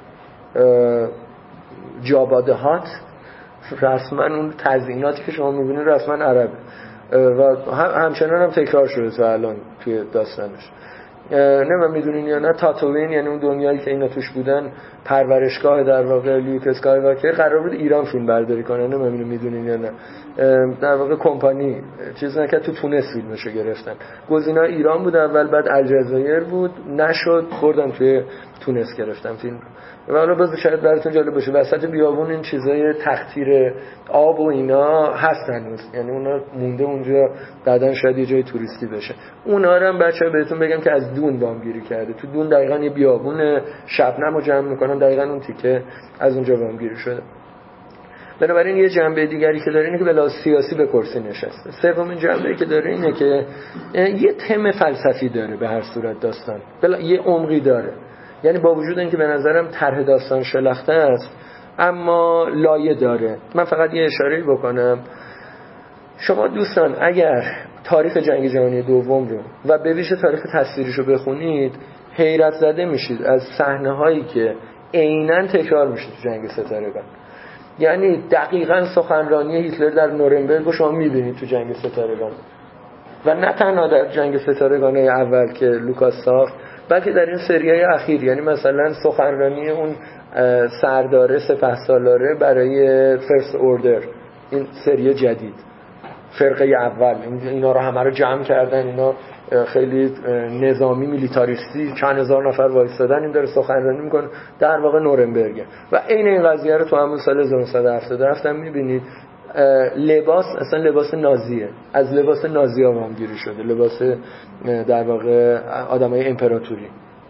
جابادهات رسما اون تزییناتی که شما میبینید رسما عربه و همچنان هم تکرار شده تا الان توی داستانش. نه من میدونین یا نه تاتوین، یعنی اون دنیایی که اینا توش بودن، پرورشگاه در واقع لیوک اسکایواکر، قرار بود ایران فیلم برداری کنه. نه من میدونین یا نه در واقع کمپانی چیز نکرد، تو تونس فیلمشو گرفتن. گزینه ایران بود اول، بعد الجزایر بود، نشد، بردن توی تونس گرفتن فیلم. و حالا باز شاید براتون جالب باشه وسط بیابون این چیزای تختیر آب و اینا هست هنوز، یعنی اونا مونده اونجا، بعدن شاید یه جای توریستی بشه. اونا رو هم بچه‌ها بهتون بگم که از دون وامگیری کرده. تو دون دقیقاً یه بیابون شبنمو جمع میکنن، دقیقاً اون تیکه از اونجا وامگیری شده. بنابراین یه جنبه دیگری که داره اینه که به لحاظ سیاسی به کرسی نشسته. سومین جنبه‌ای که داره اینه که یه تم فلسفی داره به هر صورت داستان. بلا یه عمقی داره. یعنی با وجود اینکه به نظرم طرح داستان شلخته است اما لایه داره. من فقط یه اشاره‌ای بکنم. شما دوستان اگر تاریخ جنگ جهانی دوم رو و به ویژه تاریخ تصویریش رو بخونید حیرت زده میشید از صحنه‌هایی که عیناً تکرار میشه تو جنگ ستارگان. یعنی دقیقاً سخنرانی هیتلر در نورنبرگ رو شما میبینید تو جنگ ستارگان و نه تنها در جنگ ستارگان اول که لوکاس ساخت، بلکه در این سریای اخیر. یعنی مثلا سخنرانی اون سردار سپهسالاره برای فرست اوردر، این سری جدید، فرقه اول، اینا رو همه رو جمع کردن، اینا خیلی نظامی میلیتاریستی، چند هزار نفر وایسادن، این داره سخنرانی میکنه در واقع نورنبرگ. و عین این قضیه رو تو همون سال هزار و نهصد و هفتاد و هفت هم میبینید. لباس اصلا لباس نازیه، از لباس نازی ها وامگیری شده، لباس در واقع آدمای امپراتوری.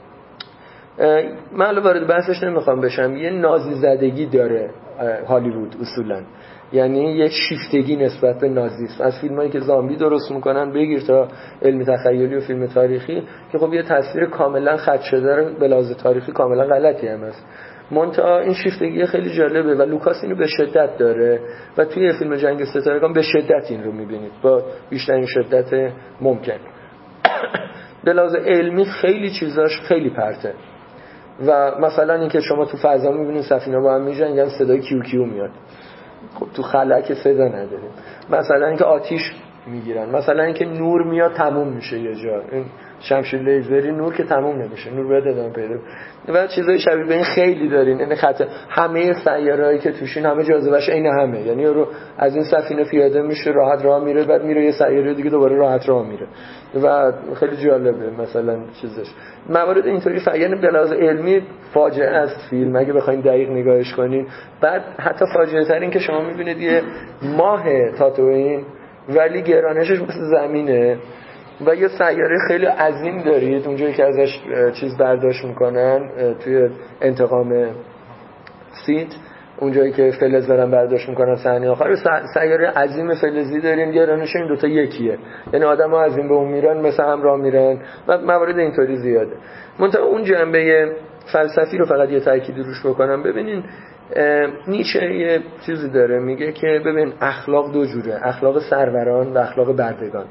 من الان وارد بحثش نمیخوام بشم. یه نازی زدگی داره هالیوود اصولا، یعنی یک شیفتگی نسبت به نازیسم. از فیلمایی که زامبی درست میکنن بگیر تا علمی تخیلی و فیلم تاریخی که خب یه تصویر کاملا خط شده رو به لحاظ تاریخی کاملا غلطی هم هست. منتها این شیفتگی خیلی جالبه و لوکاس اینو به شدت داره و توی فیلم جنگ ستارگان به شدت این رو میبینید با بیشترین شدت ممکن. به لحاظ علمی خیلی چیزاش خیلی پرته و مثلا اینکه شما تو فضا میبینید سفینه‌ها با هم میجنگن، صدای کیو کیو میاد. خب تو خلا که صدا نداریم. مثلا اینکه آتیش میگیرن، مثلا اینکه نور میاد تموم میشه یه جا، این شمشیر لیزری نور که تموم نمیشه، نور باید ادامه پیدا کنه و چیزای شبیه به این خیلی دارین. این خط همه سیاره‌ای که توشین همه جاذبه‌اش عین همه، یعنی رو از این سفینه پیاده میشه راحت راه میره، بعد میره یه سیاره دیگه دوباره راحت راه میره و خیلی جالبه مثلا چیزش. موارد اینطوری فعلا به لحاظ علمی فاجعه است فیلم اگه بخواید دقیق نگاهش کنین. بعد حتی فاجعه تر این که شما میبینید یه ماه تاتوئین ولی گرانشش مثل زمینه و یه سیاره خیلی عظیم دارید اونجایی که ازش چیز برداشت میکنن توی انتقام سیت، اونجایی که فلز دارن برداشت میکنن صحنه آخر، سیاره عظیم فلزی دارین گرانش این دوتا یکیه، یعنی آدم ها از این به اون میرن مثل هم راه میرن و موارد اینطوری زیاده. منتها اون جنبه فلسفی رو فقط یه تأکید روش بکنم. ببینین نیچه یه چیزی داره میگه که ببین اخلاق دو جوره، اخلاق سروران و اخلاق بردگان.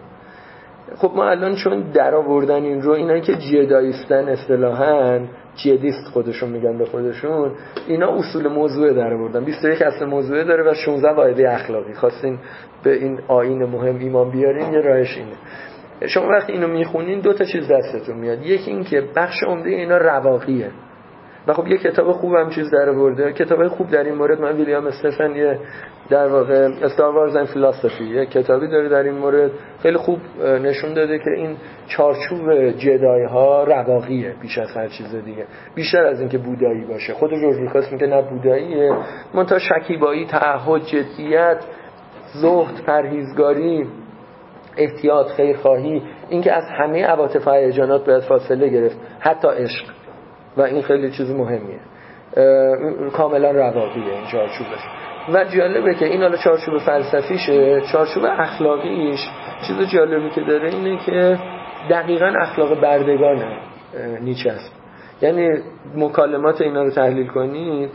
خب ما الان چون در آوردن این رو، اینایی که جدایستن اصطلاحاً جدیست خودشون میگن به خودشون، اینا اصول موضوع در آوردن، بیست و یک اصل موضوع داره و شانزده قاعده اخلاقی. خواستین به این آیین مهم ایمان بیارین، یه راهش اینه. شما وقتی اینو میخونین دو تا چیز دستتون میاد، یکی این که بخش عمده اینا رواقیه و خب یه کتاب خوبم چیز در آورده. کتاب خوب در این مورد من ویلیام استفن یه در واقع استار وارز اند فلسفی یه کتابی داره در این مورد، خیلی خوب نشون داده که این چارچوب جدای ها رواقیه بیش از هر چیز دیگه، بیشتر از اینکه بودایی باشه. خود جورج لوکاس میگه نه بوداییه، منتها شکیبایی، تعهد، جدیت، زهد، پرهیزگاری، احتیاط، خیرخواهی، اینکه از همه عواطف و هیجانات باید فاصله گرفت، حتی عشق، و این خیلی چیز مهمیه، کاملا رواقیه این چارچوبش. و جالبه که این حالا چارچوب فلسفیشه، چارچوب اخلاقیش چیز جالبی که داره اینه که دقیقاً اخلاق بردگانه نیچه است. یعنی مکالمات اینا رو تحلیل کنید،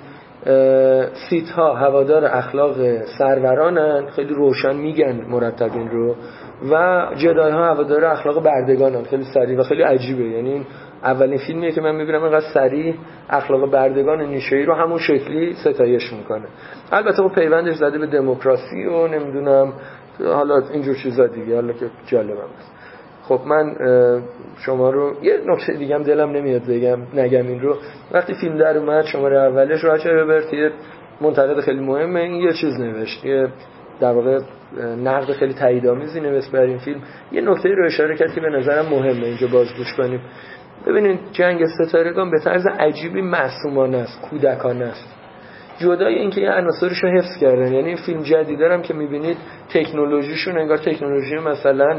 سیت ها هوادار اخلاق سرورانن، خیلی روشن میگن مرتبین رو، و جدای ها هوادار اخلاق بردگانن، خیلی سریع و خیلی عجیبه. یعنی اولین فیلمیه که من میبینم اینقدر سریع اخلاق بردگان نیچه‌ای رو همون شکلی ستایش میکنه. البته خب پیوندش زده به دموکراسی و نمیدونم حالا اینجور چیزا دیگه، حالا که جالبم است. خب من شما رو یه نکته دیگه هم دلم نمیاد بگم نگم این رو، وقتی فیلم در اومد شماره اولش راجر ربرت یه منتقد خیلی مهمه، این یه چیز نوشت، یه در واقع نقد خیلی تاییدآمیزی نوشت بر این فیلم. یه نکته رو اشاره کرد که به نظرم مهمه اینجا بازگوش کنیم. ببینید جنگ ستارگان به طرز عجیبی معصومانه است، کودکانه است، جدای اینکه یه عناصرش رو حفظ کردن. یعنی این فیلم جدیدارم که میبینید تکنولوژیشون انگار تکنولوژی مثلا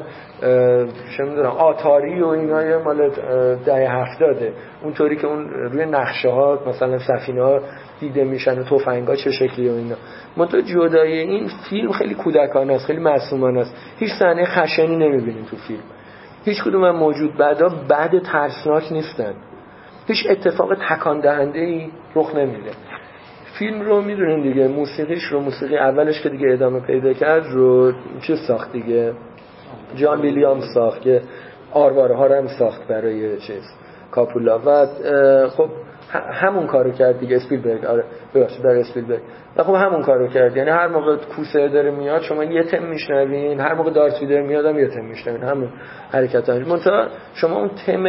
چه میدونم آتاری و اینا مال دهه هفتاده، اونطوری که اون روی نقشه ها مثلا سفینه ها دیده میشن و تفنگا چه شکلی و اینا. منتها جدای این فیلم خیلی کودکانه است، خیلی معصومانه است. هیچ صحنه خشنی نمیبینید تو فیلم، هیچ کدوم هم موجود بعدا بعد ترسناک نیستن، هیچ اتفاق تکان دهنده ای رخ نمیده. فیلم رو میدونین دیگه، موسیقیش رو، موسیقی اولش که دیگه ادامه پیدا کرد رو چه ساخت دیگه، جان ویلیامز ساخت که آرواره ها رو هم ساخت برای چیز کاپولا و خب همون کارو کرد دیگه اسپیلبرگ. آره ببخشید در اسپیلبرگ. و خب همون کارو کرد، یعنی هر موقع کوسه داره میاد شما یه تم میشنوین، هر موقع دارت ویدر میاد هم یه تم میشنوین، همون حرکت‌ها. منتها شما اون تم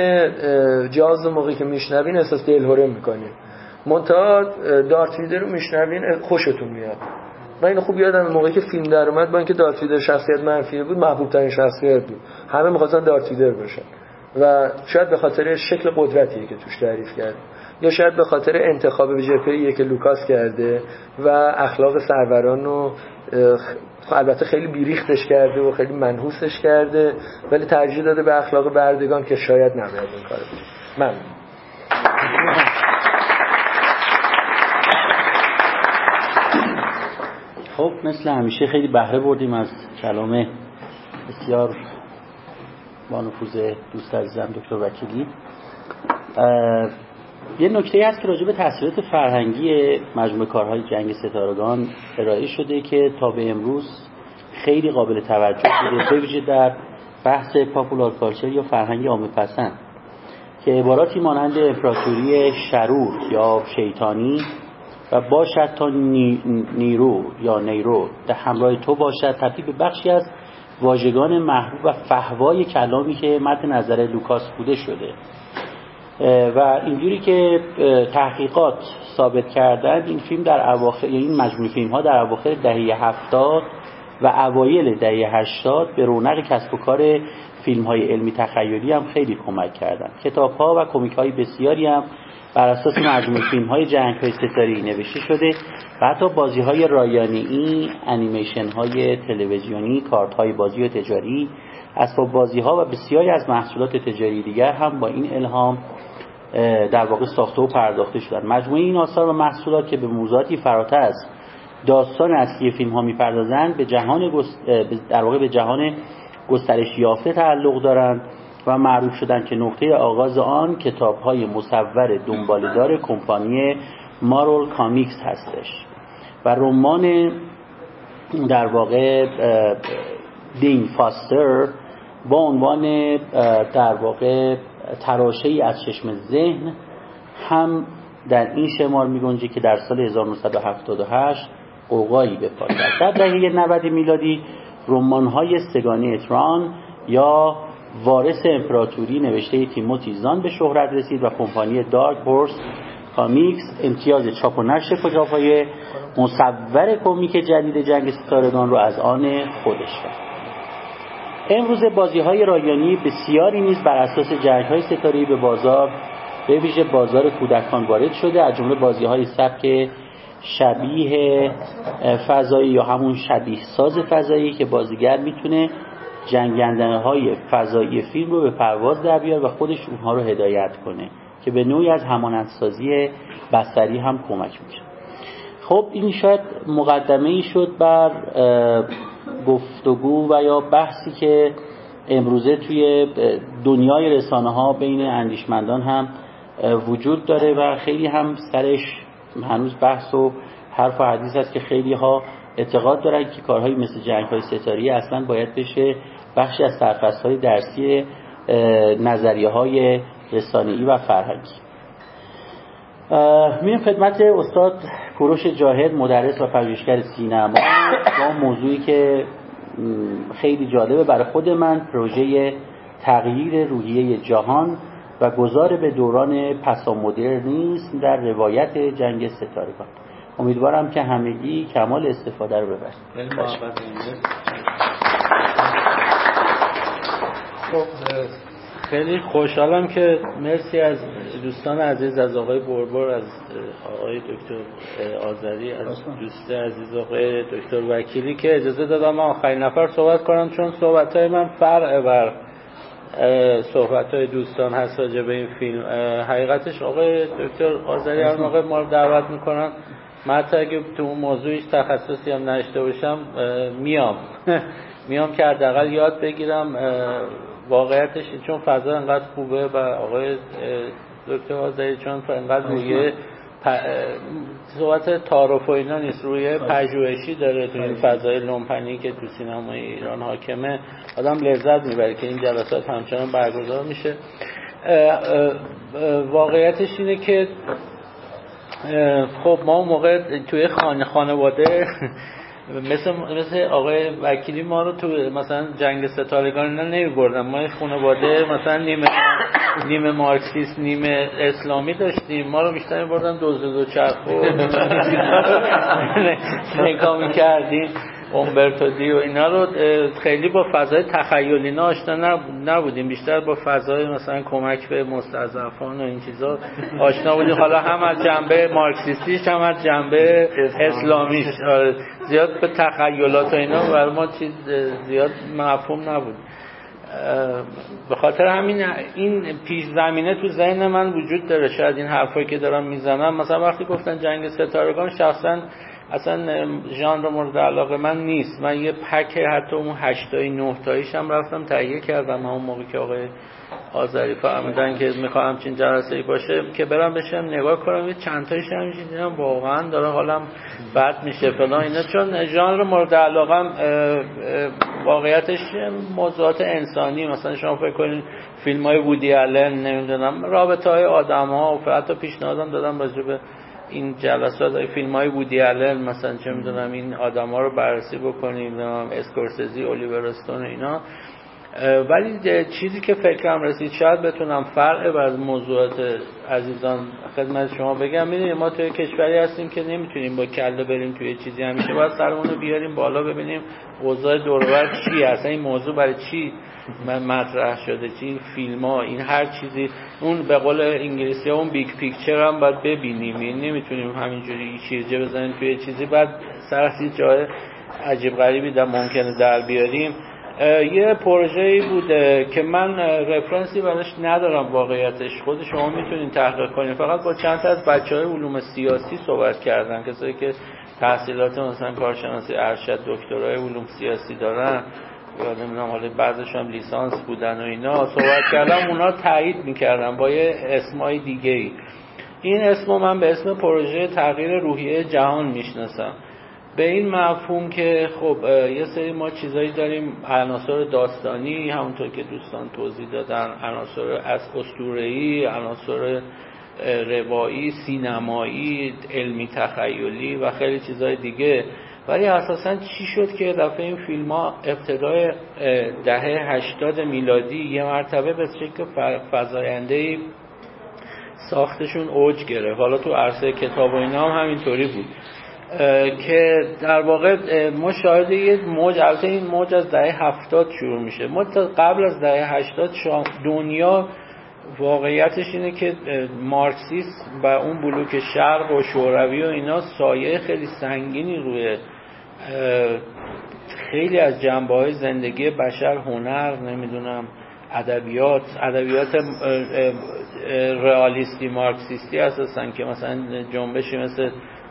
جاز موقعی که میشنوین احساس دلهره میکنین، منتها دارت ویدر رو میشنوین خوشتون میاد. من اینو خوب یادم موقعی که فیلم در اومد، با اینکه دارت ویدر شخصیت منفی بود، محبوب ترین شخصیت بود، همه می‌خواستن دارت ویدر بشن و شاید به خاطر شکل قدرتیه که توش تعریف کرد، یا شاید به خاطر انتخاب جبهه‌ای که لوکاس کرده و اخلاق سروران رو البته خیلی بیریختش کرده و خیلی منحوسش کرده، ولی ترجیح داده به اخلاق بردگان که شاید نباید این کارو بکنه. من خب مثل همیشه خیلی بهره بردیم از کلام بسیار با نفوذ دوست عزیزم دکتر وکیلی. یه نکته هست که راجع به تاثیرات فرهنگی مجموعه کارهای جنگ ستارگان ارائه شده که تا به امروز خیلی قابل توجه بوده، به ویژه در بحث پاپولار کالچر یا فرهنگ عامه‌پسند، که عباراتی مانند امپراتوری شرور یا شیطانی و باشد تا نی... نیرو یا نیرو در همراه تو باشد تبدیل به بخشی از واژگان محبوب و فحوای کلامی که مد نظر لوکاس بوده شده و اینجوری که تحقیقات ثابت کردن این فیلم در اواخر این مجموعه فیلم ها در اواخر دهه هفتاد و اوایل دهه هشتاد به رونق کسب و کار فیلم های علمی تخیلی هم خیلی کمک کردن. کتاب ها و کمیک های بسیاری هم بر اساس مجموعه فیلم های جنگ های ستاره‌ای نوشته شده و حتی بازی های رایانه‌ای، انیمیشن های تلویزیونی، کارت های بازی و تجاری، اسباب بازی ها و بسیاری از محصولات تجاری دیگر هم با این الهام در واقع ساخته و پرداخته شدن. مجموعه این آثار و محصولات که به موضوعاتی فراتر از داستان اصلی فیلم ها می‌پردازند به جهان گست... در واقع به جهان گسترش یافته تعلق دارند و معروف شدند که نقطه آغاز آن کتاب‌های مصور دنباله‌دار کمپانی مارول کامیکس هستش و رمان در واقع دین فاستر با عنوان در واقع تراشه‌ای از چشم ذهن هم در این شمار می‌گنجه که در سال هزار و نهصد و هفتاد و هشت قوقایی به پا کرد. در دهه نود میلادی رمان‌های سگانه تران یا وارث امپراتوری نوشته تیموتی زان به شهرت رسید و کمپانی دارک هورس کامیکس امتیاز چاپ و نشر کتاب‌های مصور کمیک جدید جنگ ستارگان رو از آن خودش کرد. امروز بازی‌های رایانه‌ای بسیاری نیز بر اساس جنگ‌های ستاره‌ای به بازار به ویژه بازار کودکان وارد شده، از جمله بازی‌های سبک شبیه فضایی یا همون شبیه ساز فضایی که بازیگر میتونه جنگنده‌های فضایی فیلم رو به پرواز در بیاره و خودش اونها رو هدایت کنه که به نوعی از همانندسازی بصری هم کمک میشه. خب این شاید مقدمه‌ای شد بر گفتگو و یا بحثی که امروزه توی دنیای رسانه‌ها بین اندیشمندان هم وجود داره و خیلی هم سرش هنوز بحث و حرف و حدیث هست که خیلی ها اعتقاد دارن که کارهایی مثل جنگ‌های ستاره‌ای اصلا باید بشه بخشی از سرفصل‌های درسی نظریه‌های رسانه‌ای و فرهنگی. میریم خدمت استاد کوروش جاهد، مدرس و پژوهشگر سینما با موضوعی که خیلی جالبه برای خود من، پروژه تغییر روحیه جهان و گذار به دوران پسامدرنیسم در روایت جنگ ستارگان. امیدوارم که همگی کمال استفاده رو ببرید. خیلی خوشحالم که مرسی از دوستان عزیز، از آقای بربر، از آقای دکتر آذری، از دوست عزیز آقای دکتر وکیلی که اجازه دادم من آخرین نفر صحبت کنم، چون صحبت‌های من فرع بر صحبت‌های دوستان هست راجع به این فیلم. حقیقتش آقای دکتر آذری هر موقع ما رو دعوت میکنن، من حتی اگه تو اون موضوعش تخصصی هم نشته باشم میام میام که حداقل یاد بگیرم. واقعیتش چون فضا انقدر خوبه و آقای دکتر آذری چون انقدر روی صحبت تعارف و اینا نیست، روی پژوهشی داره تو این فضای لومپنی که تو سینمای ایران حاکمه، آدم لذت میبره که این جلسات همچنان برگزار میشه. واقعیتش اینه که خب ما اون موقع توی خانه خانواده مثل مثل آقای وکیلی ما رو تو مثلا جنگ ستارگان اینا نمی‌بردن. ما خانواده مثلا نیمه نیمه مارکسیست نیمه اسلامی داشتیم، ما رو بیشتر می‌بردن دزد دو چرخ و نگاه می‌کردیم. اومبرتو دی و اینا رو خیلی با فضای تخیلی نه آشنا نبودیم، بیشتر با فضای مثلا کمک به مستضعفان و این چیزا آشنا بودیم، حالا هم از جنبه مارکسیستیش هم از جنبه اسلامیش. زیاد به تخیلات و اینا برای ما چیز زیاد مفهوم نبود. به خاطر همین این پیش زمینه تو ذهن من وجود داره. شاید این حرفایی که دارم میزنم، مثلا وقتی گفتن جنگ ستارگان، شخصا اصلا ژانر مورد علاقه من نیست. من یه پک حتی اون هشت تایی نه تاییش هم رفتم تهیه کردم اون موقع که آقای آذری فهمیدن که میخوام همچین جلسه‌ای باشه که برام بشم نگاه کنم. یه چند تاییش هم دیدم واقعا داره حالم بد میشه فلان اینا، چون ژانر مورد علاقم واقعیتش موضوعات انسانی. مثلا شما فکر کنید فیلم‌های وودی آلن، نمیدونم رابطه‌های آدم‌ها، و حتی پیشنهادم دادم راجع به این جلسات فیلم های وودی آلن مثلا چه میدونم این آدما رو بررسی بکنیم، اسکورسیزی، الیور استون و اینا. ولی چیزی که فکرم رسید شاید بتونم فرق از موضوعات عزیزان خدمت شما بگم. میدونید ما توی کشوری هستیم که نمیتونیم با کله بریم توی چیزی، همیشه باید سرمون رو بیاریم بالا ببینیم اوضاع دور و بر چیه، اصلا این موضوع برای چی مطرح شده، چی این فیلم ها، این هر چیزی، اون به قول انگلیسی ها اون بیگ پیکچر هم باید ببینیم. این نمیتونیم همینجوری شیرجه بزنیم توی چیزی بعد سر از یه جای عجیب غریبی در ممکنه در بیاریم. یه پروژه‌ای بوده که من رفرنسی براش ندارم واقعیتش، خود شما میتونین تحقیق کنین، فقط با چند تا از بچهای علوم سیاسی صحبت کردن، کسایی که تحصیلات مثلا کارشناسی ارشد دکترای علوم سیاسی دارن یا نمیدونم حالا بعضیشون هم لیسانس بودن و اینا، صحبت کردم اونا تایید میکردن با یه اسمای دیگه‌ای. این اسمو من به اسم پروژه تغییر روحیه جهان میشناسم، به این مفهوم که خب یه سری ما چیزایی داریم، عناصر داستانی همونطور که دوستان توضیح دادن، عناصر از اسطوره‌ای، عناصر روایی، سینمایی، علمی تخیلی و خیلی چیزای دیگه. ولی اساساً چی شد که دفعه این فیلم ها ابتدای دهه هشتاد میلادی یه مرتبه به شکل فزاینده‌ای ساختشون اوج گرفت. حالا تو عرصه کتاب و اینا هم همینطوری بود که در واقع ما شاهد یه موج، البته این موج از دهه هفتاد شروع میشه. ما تا قبل از دهه هشتاد دنیا واقعیتش اینه که مارکسیسم و اون بلوک شرق و شوروی و اینا سایه خیلی سنگینی روی خیلی از جنبه‌های زندگی بشر، هنر، نمیدونم ادبیات ادبیات رئالیستی مارکسیستی اساساً که مثلا جنبشی مثل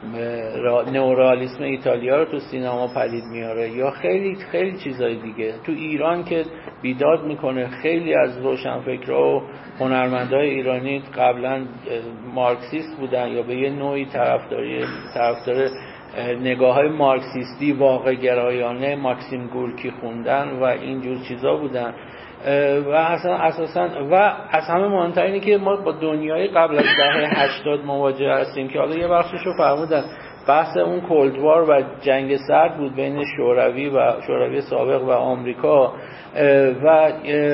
نئورئالیسم ایتالیا رو تو سینما پدید میاره یا خیلی خیلی چیزای دیگه. تو ایران که بیداد میکنه، خیلی از روشنفکرها و هنرمندای ایرانی قبلا مارکسیست بودن یا به یه نوعی طرفداری طرفدار نگاه‌های مارکسیستی واقع گرایانه ماکسیم گورکی خوندن و اینجور چیزا بودن. و اصلا اساسا و از همه مهمتر اینه که ما با دنیای قبل از دهه هشتاد مواجه هستیم که حالا یه بخشش رو فرمودن، بحث اون کولد وار و جنگ سرد بود بین شوروی و شوروی سابق و آمریکا و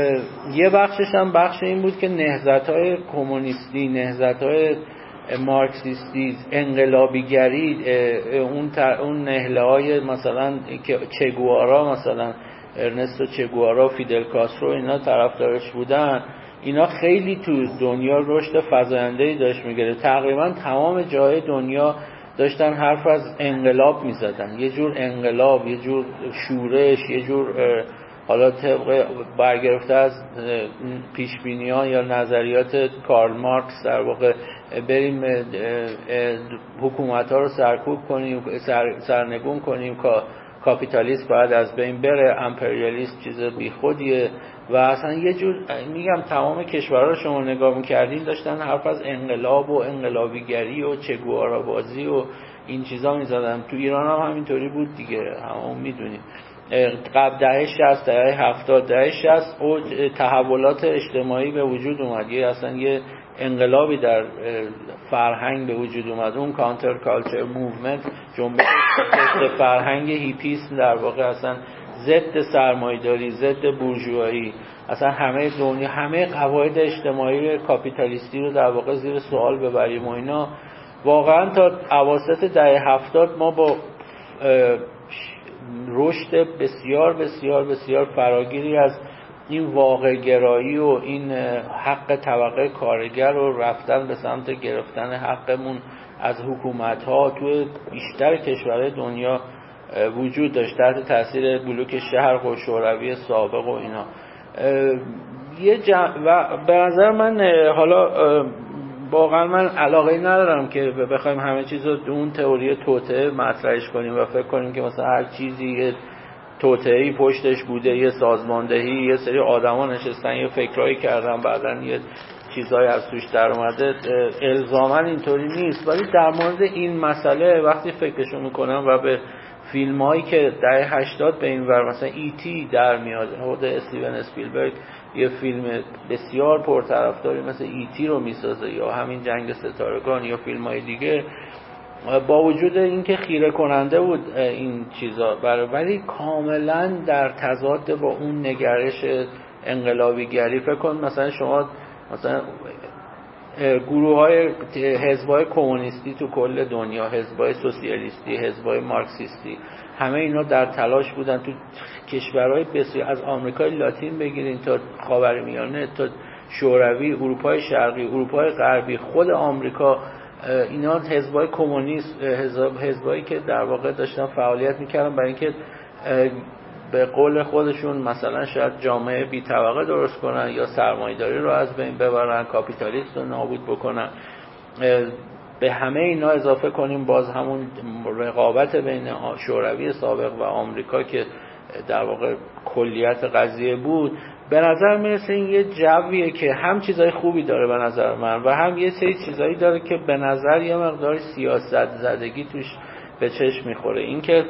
یه بخشش هم بخش این بود که نهضت‌های کمونیستی، نهضت‌های مارکسیستی، انقلابیگری، اون اون نهله‌های مثلا که چگوارا، مثلا ارنستو چگوارا، فیدل کاسترو اینا طرفدارش بودن، اینا خیلی تو دنیا رشد فزاینده‌ای داشت می‌گیره. تقریبا تمام جای دنیا داشتن حرف از انقلاب می‌زدن، یه جور انقلاب، یه جور شورش، یه جور حالا طبق برگرفته از پیشبینی‌ها یا نظریات کارل مارکس در واقع بریم حکومت‌ها رو سرکوب کنیم، سر، سرنگون کنیم، که کاپیتالیست باید از بین بره، امپریالیست چیز بیخودیه و اصلا یه جور میگم تمام کشورها رو شما نگاه می‌کردین داشتن حرف از انقلاب و انقلابیگری و چگوارا بازی و این چیزا می‌زدن. تو ایران هم همینطوری بود دیگه، همون میدونیم. قبل دهه شصت، دهه هفتاد، دهه شصت او تحولات اجتماعی به وجود اومد، یه اصلا یه انقلابی در فرهنگ به وجود اومد، اون کانتر کالچر موومنت، جنبش فرهنگ هیپیسم در واقع اصلا ضد سرمایه‌داری، ضد بورژوایی، اصلا همه دنیا همه قواعد اجتماعی کاپیتالیستی رو در واقع زیر سوال ببریم و اینا. واقعا تا اواسط دهه هفتاد ما با رشد بسیار بسیار بسیار فراگیری از این واقع گرایی و این حق طبقه کارگر رو رفتن به سمت گرفتن حقمون از حکومت‌ها تو بیشتر کشورهای دنیا وجود داشت تحت تاثیر بلوک شرق و شوروی سابق و اینا. یه جم... و به نظر من حالا واقعا من علاقه ندارم که بخوایم همه چیز رو اون تئوری توطئه مطرحش کنیم و فکر کنیم که مثلا هر چیزی توطئه‌ای پشتش بوده، یه سازماندهی، یه سری آدما نشستن یه فکرایی کردن بعدن یه چیزایی از توش در اومده. الزاما اینطوری نیست. ولی در مورد این مسئله وقتی فکرشو میکنم و به فیلمایی که دهه هشتاد به این ور مثلا ای تی در میاد، خود استیون اسپیلبرگ یه فیلم بسیار پرطرفداری مثل ایتی رو میسازه یا همین جنگ ستارگان یا فیلم‌های دیگه، با وجود اینکه خیره کننده بود این چیزا، ولی کاملا در تضاد با اون نگرش انقلابیگری. فکر کن مثلا شما مثلا گروه‌های حزب‌های کمونیستی تو کل دنیا، حزب‌های سوسیالیستی، حزب‌های مارکسیستی، همه اینا در تلاش بودن تو کشورهای بسیار، از آمریکای لاتین بگیرین تا خاورمیانه تا شوروی، اروپای شرقی، اروپای غربی، خود آمریکا، اینا حزب‌های کمونیست، حزبایی که در واقع داشتن فعالیت می‌کردن برای اینکه به قول خودشون مثلا شاید جامعه بی طبقه درست کنن یا سرمایه‌داری رو از بین ببرن، کاپیتالیسم رو نابود بکنن. به همه اینا اضافه کنیم باز همون رقابت بین شوروی سابق و آمریکا که در واقع کلیت قضیه بود. به نظر میرسه این یه جویه که هم چیزای خوبی داره به نظر من و هم یه سری چیزایی داره که به نظر یه مقدار سیاست زدگی توش به چشم میخوره. این که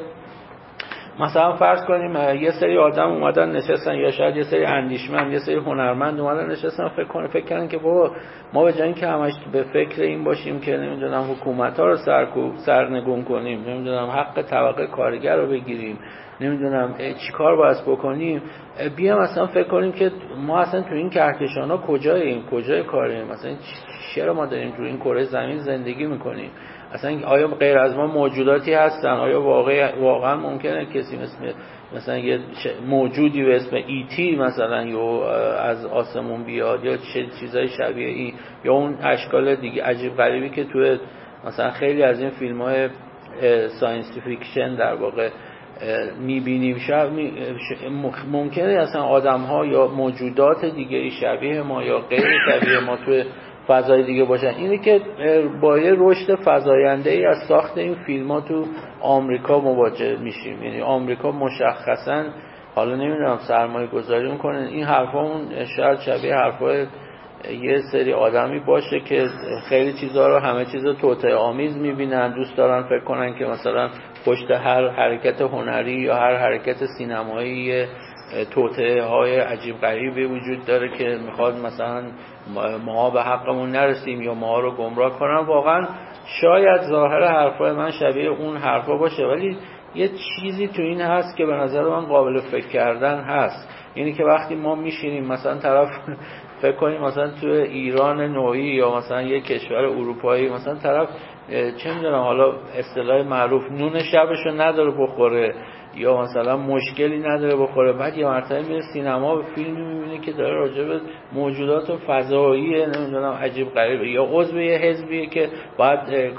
مثلا فرض کنیم یه سری آدم اومدن نشستن یا شاید یه سری اندیشمند، یه سری هنرمند اومدن نشستن فکر کنن فکر کردن که بابا ما به جای اینکه همش به فکر این باشیم که نمیدونم حکومت‌ها رو سرکوب سرنگون کنیم، نمیدونم حق طبقه کارگر رو بگیریم، نمیدونم چیکار باید بکنیم، بیا مثلا فکر کنیم که ما اصلا تو این کهکشان‌ها کجاییم، کجای کاریم، مثلا چرا ما داریم تو این کره زمین زندگی میکنیم، اصلا آیا غیر از ما موجوداتی هستن، آیا واقعا واقعا ممکنه کسی مثل مثلا یه موجودی به اسم ایتی مثلا یا از آسمون بیاد یا چه چیزای شبیه این یا اون اشکال دیگه عجیب غریبی که تو مثلا خیلی از این فیلم‌های ساینس فیکشن در واقع میبینیم، شب می ممکنه اصلا آدم‌ها یا موجودات دیگه شبیه ما یا غیر شبیه ما تو فضای دیگه باشن. اینه که با یه رشد فزاینده‌ای از ساخت این فیلم‌ها تو آمریکا مواجه میشیم. یعنی آمریکا مشخصاً حالا نمیدونم سرمایه گذاری میکنه، این حرفا اون شاید شبیه حرفای یه سری آدمی باشه که خیلی چیزا رو همه چیزا توطئه آمیز میبینن، دوست دارن فکر کنن که مثلا پشت هر حرکت هنری یا هر حرکت سینمایی توطئه های عجیب غریبی وجود داره که میخواد مثلا ما به حقمون نرسیم یا ما رو گمراه کنن. واقعا شاید ظاهر حرفای من شبیه اون حرفا باشه، ولی یه چیزی تو این هست که به نظر من قابل فکر کردن هست. یعنی که وقتی ما میشینیم مثلا طرف فکر کنیم مثلا تو ایران نوعی یا مثلا یه کشور اروپایی مثلا طرف چه میدونم حالا اصطلاح معروف نون شبشو نداره بخوره یا مثلا مشکلی نداره بخوره، بعد یه مرتبه میره سینما و فیلمی میبینه که داره راجع به موجودات فضایی نمیدونم عجیب غریبه یا عضو یه حزبیه که بعد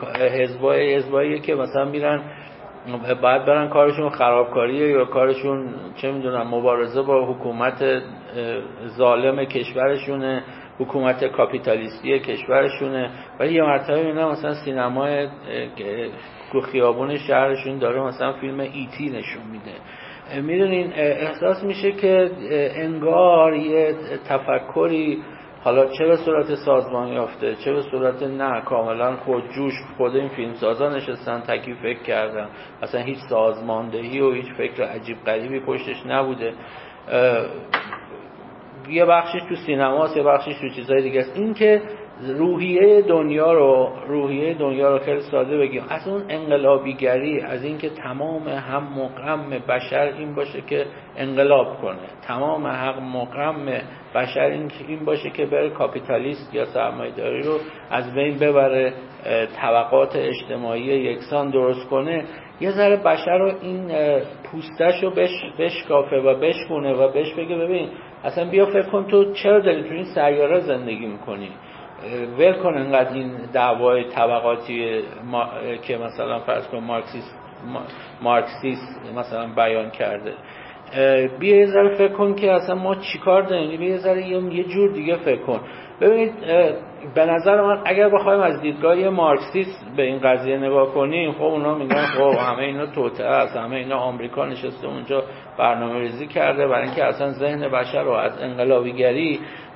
حزبای حزباییه که مثلا میرن بعد برن کارشون خرابکاریه یا کارشون چه میدونم مبارزه با حکومت ظالم کشورشونه، حکومت کاپیتالیستی کشورشونه، ولی یه مرتبه میبینن مثلا سینمای تو خیابون شهرشون داره مثلا فیلم ایتی نشون میده. میدونین احساس میشه که انگار یه تفکری حالا چه به صورت سازمان یافته چه به صورت نه کاملا خودجوش خود این فیلمسازا نشستن تکی فکر کردن، اصلا هیچ سازماندهی و هیچ فکر عجیب غریبی پشتش نبوده. یه بخشش تو سینماست یه بخشش تو چیزای دیگه است. این که روحیه دنیا رو روحیه دنیا رو خیلی ساده بگیم، از اون انقلابیگری، از این که تمام هم مقام بشر این باشه که انقلاب کنه، تمام حق مقام بشر این این باشه که بره کاپیتالیست یا سرمایه‌داری رو از بین ببره، طبقات اجتماعی یکسان درست کنه، یه ذره بشر رو این پوستش رو بش بشکافه و بشکونه و بهش بگه ببین اصلا بیا فکر کن تو چرا داری تو این سیاره زندگی میکنی، ول کن انقدر این دعوای طبقاتی ما... که مثلا فرض کن مارکسیست مارکسیست مثلا بیان کرده، بیا یه ذره فکر کن که اصلا ما چیکار داریم، بیا یه ذره یه جور دیگه فکر کن. ببینید به نظر من اگر بخوایم از دیدگاه مارکسیست به این قضیه نگاه کنیم، خب اونا میگن خب همه اینا توطئه است، همه اینا آمریکا نشسته اونجا برنامه‌ریزی کرده برای اینکه اصلا ذهن بشر رو از انقلابیگری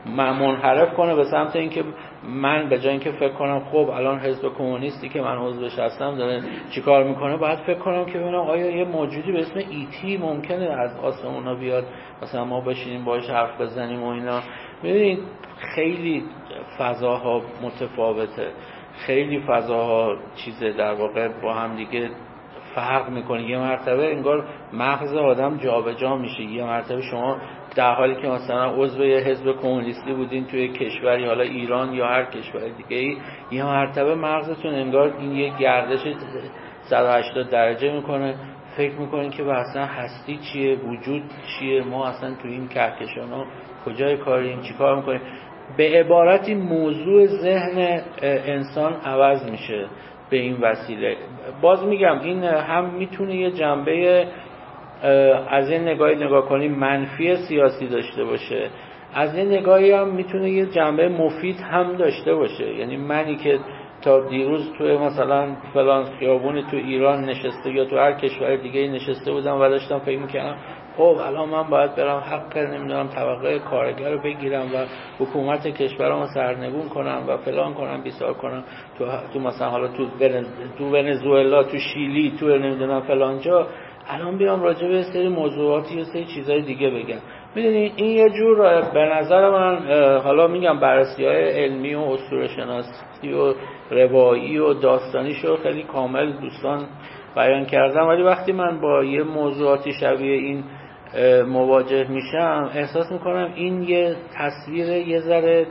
منحرف کنه به سمت اینکه من به جای اینکه فکر کنم خب الان حزب کمونیستی که من عضوش هستم داره چیکار میکنه، باید فکر کنم که ببینم آیا یه موجودی به اسم ایتی ممکنه از آسمونا بیاد مثلا ما بشینیم باهاش حرف بزنیم و اینا. ببینید خیلی فضاها متفاوته، خیلی فضاها چیزه در واقع با هم دیگه فرق میکنه. یه مرتبه انگار مغز آدم جابجا میشه، یه مرتبه شما در حالی که مثلا عضو یه حزب کمونیستی بودین توی کشوری، حالا ایران یا هر کشور دیگه ای، یه مرتبه مغزتون انگار این یه گردش صد و هشتاد درجه میکنه، فکر میکنین که اصلا هستی چیه، وجود چیه، ما اصلا توی این کهکشان ها کجای کاریم، چی کار میکنیم. به عبارتی موضوع ذهن انسان عوض میشه به این وسیله. باز میگم این هم میتونه یه جنبه از این نگاهی نگاه کنیم منفی سیاسی داشته باشه، از این نگاهی هم میتونه یه جنبه مفید هم داشته باشه. یعنی منی که تا دیروز توی مثلا فلان خیابون تو ایران نشسته یا تو هر کشور دیگه نشسته بودم و داشتم فکر میکنم خب الان من باید برم حق نمیدونم طبقه کارگر رو بگیرم و حکومت کشورمو سرنگون کنم و فلان کنم بیسار کنم، تو تو مثلا حالا تو ونز... تو ونزوئلا، تو شیلی، تو نمیدونم فلان جا، الان بیام راجع به سری موضوعاتی و سری چیزای دیگه بگم. میدونی این یه جور به نظر من، حالا میگم بررسی‌های علمی و اسطوره شناسی و روایی و داستانیشو خیلی کامل دوستان بیان کردم، ولی وقتی من با یه موضوعاتی شبیه این مواجه میشم احساس میکنم این یه تصویر یه ذره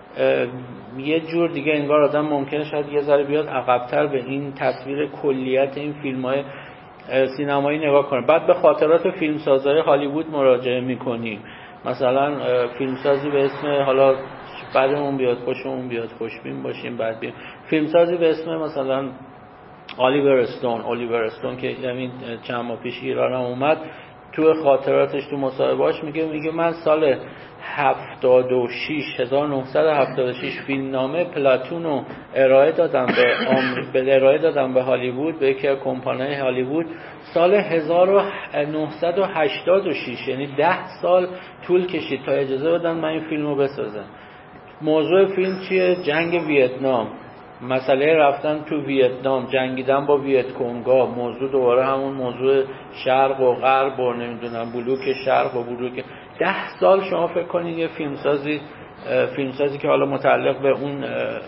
یه جور دیگه انگار آدم ممکنه شاید یه ذره بیاد عقب‌تر به این تصویر کلیت این فیلم‌های سینمایی نگاه کنه. بعد به خاطرات فیلمسازهای هالیوود مراجعه میکنیم، مثلا فیلمسازی به اسم، حالا بعدمون بیاد خوشمون بیاد خوشبین باشیم بعد بیم، فیلمسازی به اسم مثلا الیور استون الیور استون که همین چند ماه پیش ایران هم اومد، تو خاطراتش تو مصاحبه‌اش میگه میگه من سال هفتاد و شش هزار و نهصد و هفتاد و شش فیلمنامه پلاتون رو ارائه دادم به آمریکا، به ارائه دادم به هالیوود، به یکی از کمپانی‌های هالیوود. سال هزار و نهصد و هشتاد و شش یعنی ده سال طول کشید تا اجازه بدن من این فیلمو بسازم. موضوع فیلم چیه؟ جنگ ویتنام، مسئله رفتن تو ویتنام، جنگیدن با ویت کنگا، موضوع دوباره همون موضوع شرق و غرب و نمیدونم بلوک شرق و بلوک. ده سال شما فکر کنید یه فیلمسازی فیلمسازی که حالا متعلق به اون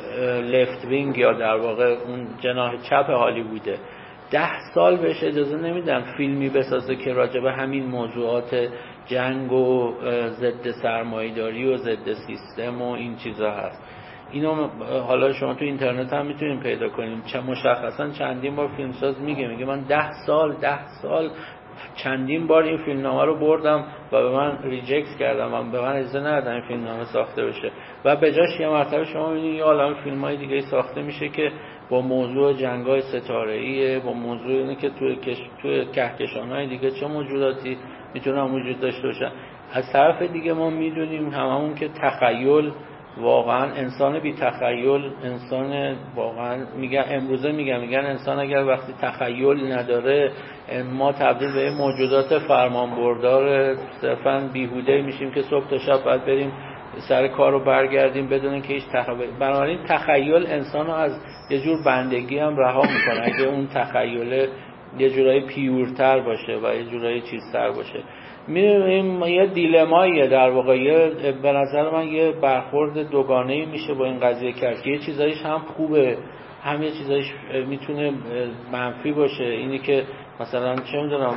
لفت وینگ یا در واقع اون جناح چپ هالیووده، ده سال بهش اجازه نمیدن فیلمی بسازه که راجع به همین موضوعات جنگ و ضد سرمایه‌داری و ضد سیستم و این چیزا هست. اینو حالا شما تو اینترنت هم میتونین پیدا کنیم، چه مشخصا چندین بار فیلمساز میگه میگه من ده سال ده سال چندین بار این فیلمنامه رو بردم و به من ریجکت کردم و به من اجازه ندادن این فیلمنامه ساخته بشه و به جاش یه مرتبه شما میبینید یه عالمه فیلم‌های دیگه ساخته میشه که با موضوع جنگ‌های ستاره‌ایه، با موضوع اینه که توی کش... توی کهکشان‌های دیگه چه موجوداتی میتونن وجود داشته باشن. از طرف دیگه ما میدونیم هممون که تخیل، واقعا انسان بی تخیل، انسان واقعا میگن امروزه میگن میگن انسان اگر وقتی تخیل نداره ما تبدیل به موجودات فرمانبردار صرفا بیهوده میشیم که صبح تا شب باید بریم سر کار رو برگردیم بدون که هیچ تخیل. بنابراین تخیل انسان رو از یه جور بندگی هم رها میکنه اگه اون تخیل یه جورایی پیورتر باشه و یه جورایی چیزتر باشه. می‌بینیم یه دیلماییه در واقع، به نظر من یه برخورد دوگانه‌ای میشه با این قضیه کرد که یه چیزایش هم خوبه هم یه چیزایش میتونه منفی باشه. اینی که مثلا چه میدونم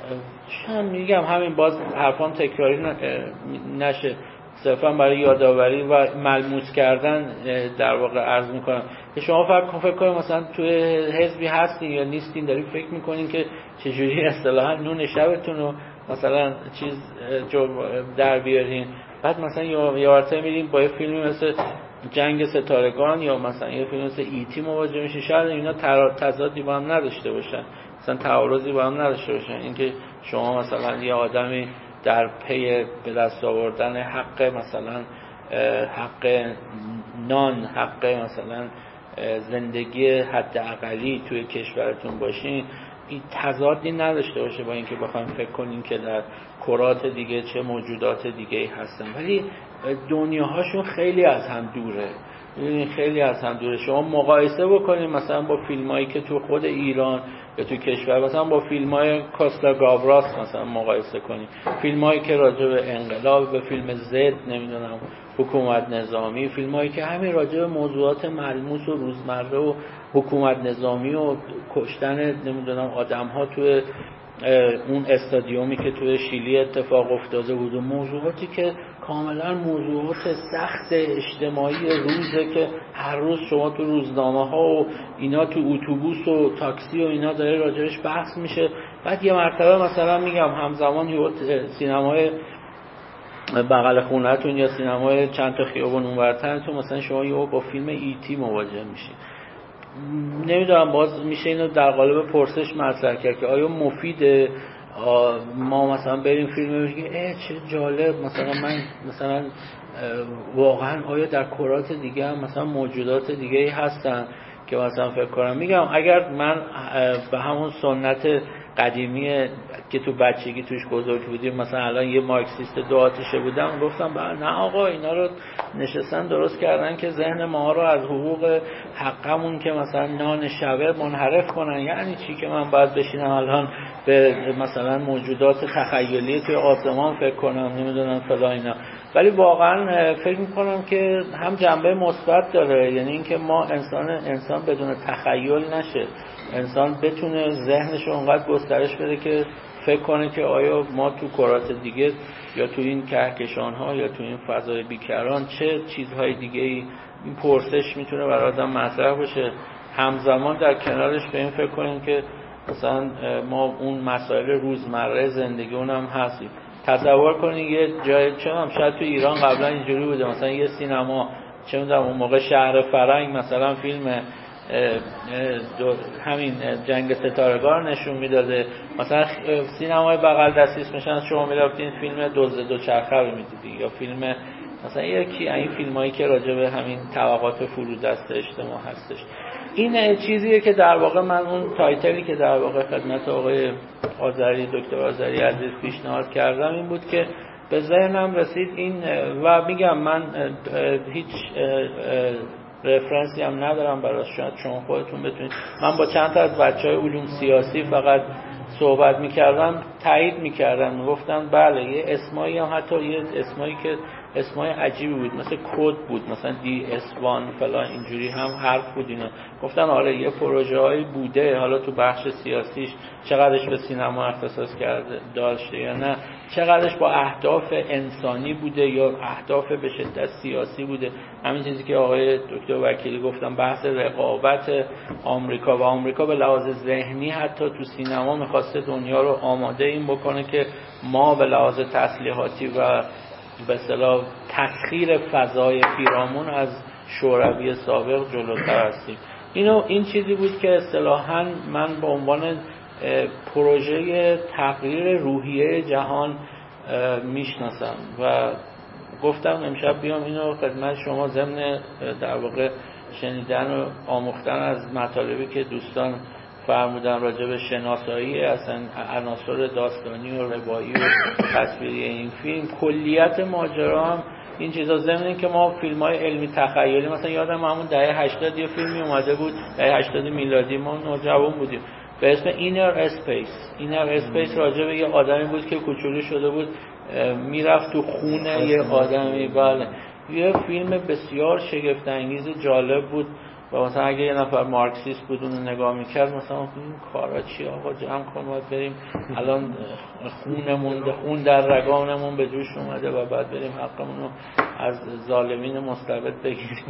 چون میگم همین باز حرفان تکراری نشه، صرفا برای یادآوری و ملموس کردن در واقع عرض میکنم که شما فکر فکر کنید مثلا توی حزبی هستین یا نیستین، دارین فکر میکنین که چجوری اصطلاحا نون شبتون رو مثلا چیز در بیارین، بعد مثلا یه وقته میرین با یه فیلمی مثل جنگ ستارگان یا مثلا یه فیلم مثل ایتی مواجه میشین، شاید اینا تضادی با هم نداشته باشن، مثلا تعارضی با هم نداشته باشن. اینکه شما مثلا یه آدمی در پی به دست آوردن حق مثلا حق نان، حق مثلا زندگی حد اقلی توی کشورتون باشین، این تضادی نداشته باشه با اینکه بخوایم فکر کنیم که در کرات دیگه چه موجودات دیگه هستن، ولی دنیاهاشون خیلی از هم دوره. خیلی از هم دوره. شما مقایسه بکنید مثلا با فیلمایی که تو خود ایران یا تو کشور، مثلا با فیلمای کاستا گاوراس مثلا مقایسه کنید، فیلمایی که راجع به انقلاب، به فیلم زد، نمیدونم حکومت نظامی، فیلمایی که همین راجع به موضوعات ملموس و روزمره و حکومت نظامی و کشتن نمیدونم آدم‌ها تو اون استادیومی که توی شیلی اتفاق افتاده بود و موضوعاتی که کاملا موضوعات سخت اجتماعی روزه که هر روز شما تو روزنامه ها و اینا تو اتوبوس و تاکسی و اینا داره راجعش بحث میشه. بعد یه مرتبه مثلا میگم همزمان یه سینمای بغل خونه‌تون یا سینمای چند تا خیابون اونورتر تو مثلا شما یه با فیلم ایتی مواجه میشید. نمیدونم باز میشه اینو در قالب پرسش مطرح کرد که آیا مفیده ما مثلا بریم فیلم بگیم اه چه جالب، مثلا من مثلا واقعا آیا در کرات دیگه هم مثلا موجودات دیگه هستن که مثلا فکر کنم. میگم اگر من به همون سنت قدیمی که تو بچگی توش بزرگ بودیم، مثلا الان یه مارکسیست دو آتیشه بودم، گفتم نه آقا اینا رو نشستن درست کردن که ذهن ما رو از حقوق حقمون که مثلا نان شبه منحرف کنن. یعنی چی که من باید بشینم الان به مثلا موجودات تخیلی توی آسمان فکر کنم، نمیدونم فلان اینا. ولی واقعا فکر میکنم که هم جنبه مثبت داره، یعنی اینکه ما انسان انسان بدون تخیل نشه، انسان بتونه ذهنش رو اونقدر گسترش بده که فکر کنه که آیا ما تو کرات دیگه یا تو این کهکشان ها یا تو این فضای بیکران چه چیزهای دیگه ای، این پرسش میتونه برای آدم مطرح باشه. همزمان در کنارش به این فکر کنیم که مثلا ما اون مسائل روزمره زندگی اونم هستیم. تصور کنید یه جای چه هم شاید تو ایران قبلا اینجوری بوده، مثلا یه سینما چه میدونم اون موقع شهر فرنگ مثلا فیلم همین جنگ ستارگان نشون میداده، مثلا سینمای بغل دستیس میشن شما میرفتین فیلم دزد دوچرخه رو میدیدی، یا فیلم مثلا یکی این فیلمایی که راجع به همین طبقات فرودست اجتماع هستش. این چیزیه که در واقع من اون تایتلی که در واقع خدمت آقای آذری دکتر آذری عزیز پیشنهاد کردم این بود که به ذهنم رسید این، و میگم من هیچ رفرنسی هم ندارم براش، شاید شما خودتون بتونید. من با چند تا از بچهای علوم سیاسی فقط صحبت میکردم، تایید میکردن، میگفتن بله یه اسمایی هم حتی یه اسمایی که اسمای عجیبی بود مثل کد بود، مثلا دی اس وان فلان اینجوری هم حرف بود اینا. گفتن آره یه پروژه هایی بوده، حالا تو بخش سیاسیش چقدرش به سینما اختصاص کرده داشته یا نه، چقدرش با اهداف انسانی بوده یا اهداف به شدت سیاسی بوده. همین چیزی که آقای دکتر وکیلی گفتن، بحث رقابت آمریکا و آمریکا به لحاظ ذهنی حتی تو سینما میخواسته دنیا رو آماده این بکنه که ما به لحاظ تسلیحاتی و به اصطلاح تسخیر فضای پیرامون از شوروی سابق جلوتر هستیم. اینو این چیزی بود که اصطلاحاً من به عنوان پروژه تغییر روحیه جهان میشناسم و گفتم امشب بیام اینو خدمت شما ضمن در واقع شنیدن و آموختن از مطالبی که دوستان فرمودن راجع به شناسایی اصلا عناصر داستانی و روایی و تصویری این فیلم، کلیت ماجرا هم این چیزا. ضمن که ما فیلم‌های علمی تخیلی مثلا یادم همون دهه هشتاد یه فیلمی اومده بود، دهه هشتاد میلادی، ما نوجوان بودیم، به اسم اینر اسپیس. اینر اسپیس راجع به یه آدمی بود که کوچولو شده بود میرفت تو خونه یه آدمی. بله یه فیلم بسیار شگفت انگیز جالب بود و مثلا اگه یه نفر مارکسیست بود اون نگاه میکرد مثلا این کارا چی آقا جمع کن باید بریم الان خونمون خون در رگانمون به جوش اومده و بعد بریم حقمون رو از ظالمین مستبد بگیریم.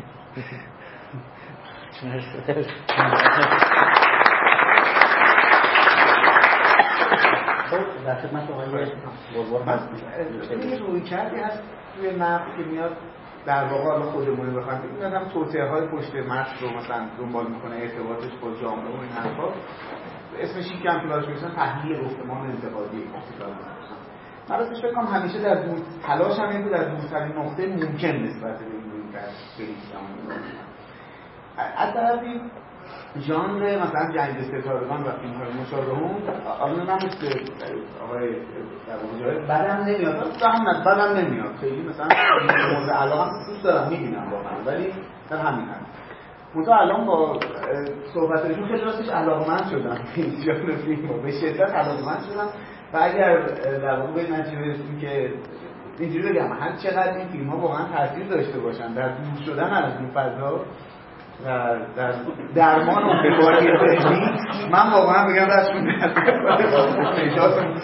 خب در خدمت آقای بلبل هستم. یه روی کردی هست توی نقد که میاد در واقع حالا خودمون بخوایم این آدم توصیه های پشت متن رو مثلا دنبال میکنه، ارتباطش با جامعه و این حرفا، اسمش این کمپلاش میشن تحلیل گفتمان انتقادی اکتیکال میشن. من راستش فکر کنم همیشه در دور تلاش هم اینه در دورترین نقطه ممکن نسبت به این روی کرد بریم. از طرفی ژانر مثلا جنگ ستارگان و فیلم‌های مشابه اون الان نمیشه آقای در اونجا بعدم نمیاد اصلا هم بعدم نمیاد خیلی مثلا موضوع الان دوست دارم میبینم واقعا ولی در همین هست منتها الان با صحبتشون خیلی راستش علاقه‌مند شدم این ژانر فیلمو به شدت علاقه‌مند شدم و اگر در واقع به نتیجه برسیم که اینجوری بگم هر چقدر این فیلم‌ها واقعا تاثیر داشته باشن در دور شدن از این فضا و در درمان و بیماری ذهنی من واقعا بگم دستشون نجاتمون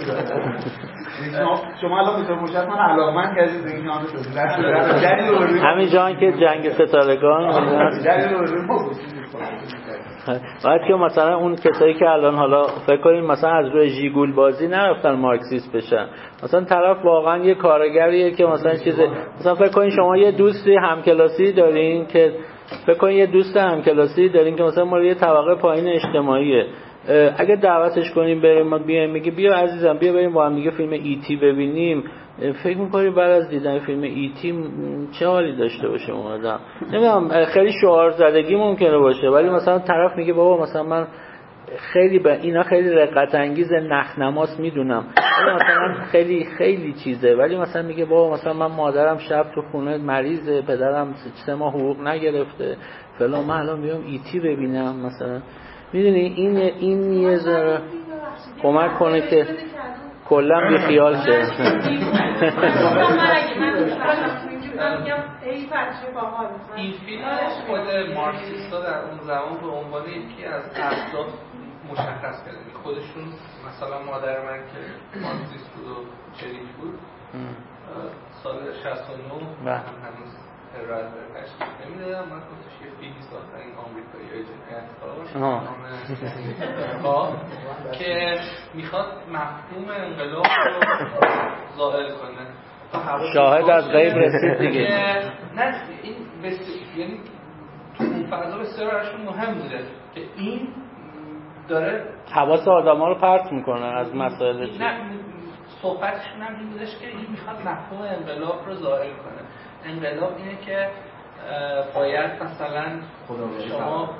شما الان به طور مشخص من علاقه‌مند کردید به این ژانر شده همین جان که جنگ ستارگان باید که مثلا اون کسایی که الان حالا فکر کنیم مثلا از روی ژیگول بازی نرفتن مارکسیست بشن مثلا طرف واقعا یه کارگریه که مثلا چیز مثلا فکر کنین شما یه دوستی همکلاسی دارین که فکر کنین یه دوست همکلاسی دارین که مثلا ما یه طبقه پایین اجتماعیه اگه دعوتش کنیم بریم ما بیایم میگه بیا عزیزم بیا بریم با هم دیگه فیلم ایتی ببینیم فکر می‌کنی بعد از دیدن فیلم ایتی چه حالی داشته باشه اون آدم نمیدونم خیلی شعار زدگی ممکنه باشه ولی مثلا طرف میگه بابا مثلا من خیلی به اینا خیلی رقت انگیز نخنماس میدونم ولی مثلا خیلی خیلی چیزه ولی مثلا میگه بابا مثلا من مادرم شب تو خونه مریضه پدرم سه ماه حقوق نگرفته فلان من الان میام ایتی ببینم مثلا میدونی این این یه ذره کمک کنه که کلا بی خیال شه من اگه من میگم ای بچه باحال این فیلم خود مارکسیستا در اون زمان به عنوان یکی از اهداف مشخص کردن خودشون مثلا مادر من که مارکسیست بود و چریک بود سال شصت و نه هنوز ارائه تشکیل نمیدادم من خودش یه فیلمی ساختن این آمریکایی های جنایتکار که میخواد مفهوم انقلاب رو زائل کنه شاهد از غیب رسید دیگه نه این یعنی تو اون فضا بسیار براشون مهم بوده که این داره حواس آدم‌ها رو پرت میکنه از مسائل چیز نه صحبتشون هم این بودش که این میخواد مفهوم انقلاب رو ظاهر کنه انقلاب اینه که باید مثلا شما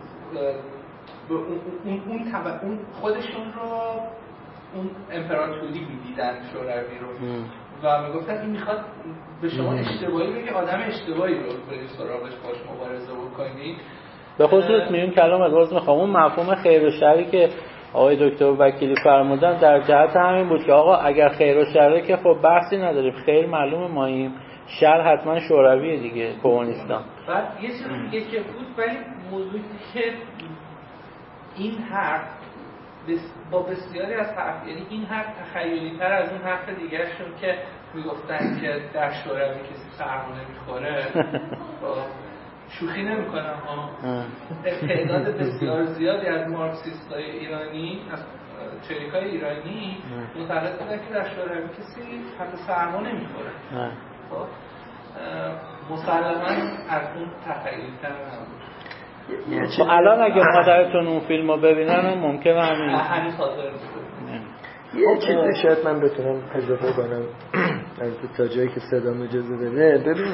اون اون اون خودشون رو اون امپراتوری میدیدن شوروی رو و میگفتن این میخواد به شما اشتباهی بگه آدم اشتباهی رو برید سراغش باش مبارزه بکنید به خصوص میون کلام از میخوام اون مفهوم خیر و شری که آقای دکتر وکیلی فرمودن در جهت همین بود که آقا اگر خیر و شره که خب بحثی نداریم خیر معلومه ماییم شر حتما شورویه دیگه کمونیستان بعد یه چیز دیگه که بود ولی موضوعی که این حرف با بسیاری از حرف یعنی این حرف تخیلی تر از اون حرف دیگه شد که میگفتن که در شوروی کسی سرما نمیخوره شوخی نمیکنم ها تعداد بسیار زیادی از مارکسیستای ایرانی از چریکای ایرانی معتقد بودن که در شوروی کسی حتی سرما نمیخوره خب مسلماً از اون تخیلی تر نبود الان اگه مادرتون اون فیلم رو ببینن ممکنه همین همین حاضر یه چیزی شاید من بتونم اضافه کنم از تا جایی که صدام اجازه بده ببین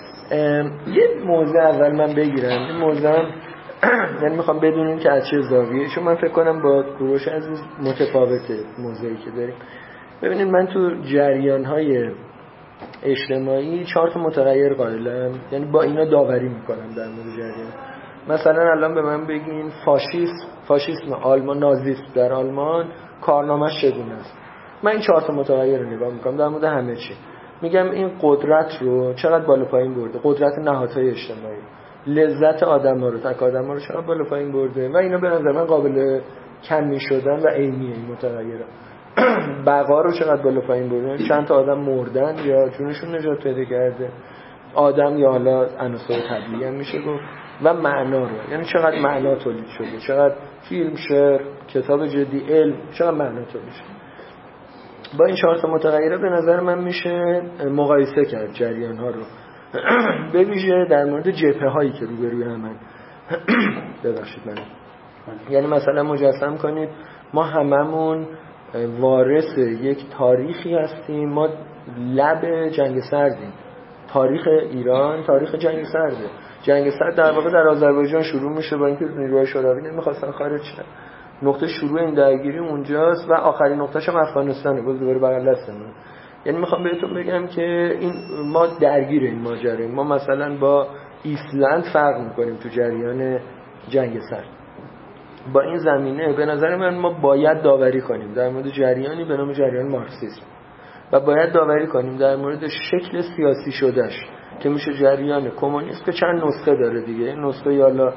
یه موضوع اول من بگیرم این موضوع هم یعنی میخوام بدونیم که از چه زاویه چون من فکر کنم با کوروش عزیز متفاوته موضوعی که داریم ببینید من تو جریان‌های اجتماعی چهار تا متغیر قائلم یعنی با اینا داوری میکنم در مورد جریان مثلا الان به من بگین فاشیسم فاشیسم آلمان نازیسم در آلمان کارنامه‌اش چگونه است من این چهار تا متغیر رو نگاه میکنم در مورد همه چی میگم این قدرت رو چقدر بالا پایین برده قدرت نهادهای اجتماعی لذت آدم‌ها رو تک آدم‌ها رو چقدر بالا پایین برده و اینا به نظر من قابل کمی شدن و عینیه این متغیرها بقا رو چقدر بالا پایین برده چند تا آدم مردن یا جونشون نجات پیدا کرده آدم یا حالا عناصر طبیعی هم میشه گفت و معنا رو یعنی چقدر معنا تولید شده چقدر فیلم شعر کتاب جدی علم چقدر معنا تولید شده با این چهار تا متغیره به نظر من میشه مقایسه کرد جریان ها رو به ویژه در مورد جبهه هایی که روبروی همن ببخشید من یعنی مثلا مجسم کنید ما هممون وارث یک تاریخی هستیم ما لب جنگ سردیم تاریخ ایران تاریخ جنگ سرده جنگ سرد در واقع در آذربایجان شروع میشه با اینکه نیروهای شوروی نمیخواستن خارج شن. نقطه شروع این درگیری اونجاست و آخرین نقطه‌ش هم افغانستانه. باز دوباره بغل دستمون. یعنی میخوام بهتون بگم که این ما درگیر این ماجراییم. ما مثلا با ایسلند فرق میکنیم تو جریان جنگ سرد. با این زمینه به نظر من ما باید داوری کنیم در مورد جریانی به نام جریان مارکسیسم و باید داوری کنیم در مورد شکل سیاسی شدهش که میشه جریان کمونیست که چند نسخه داره دیگه. نسخه یالا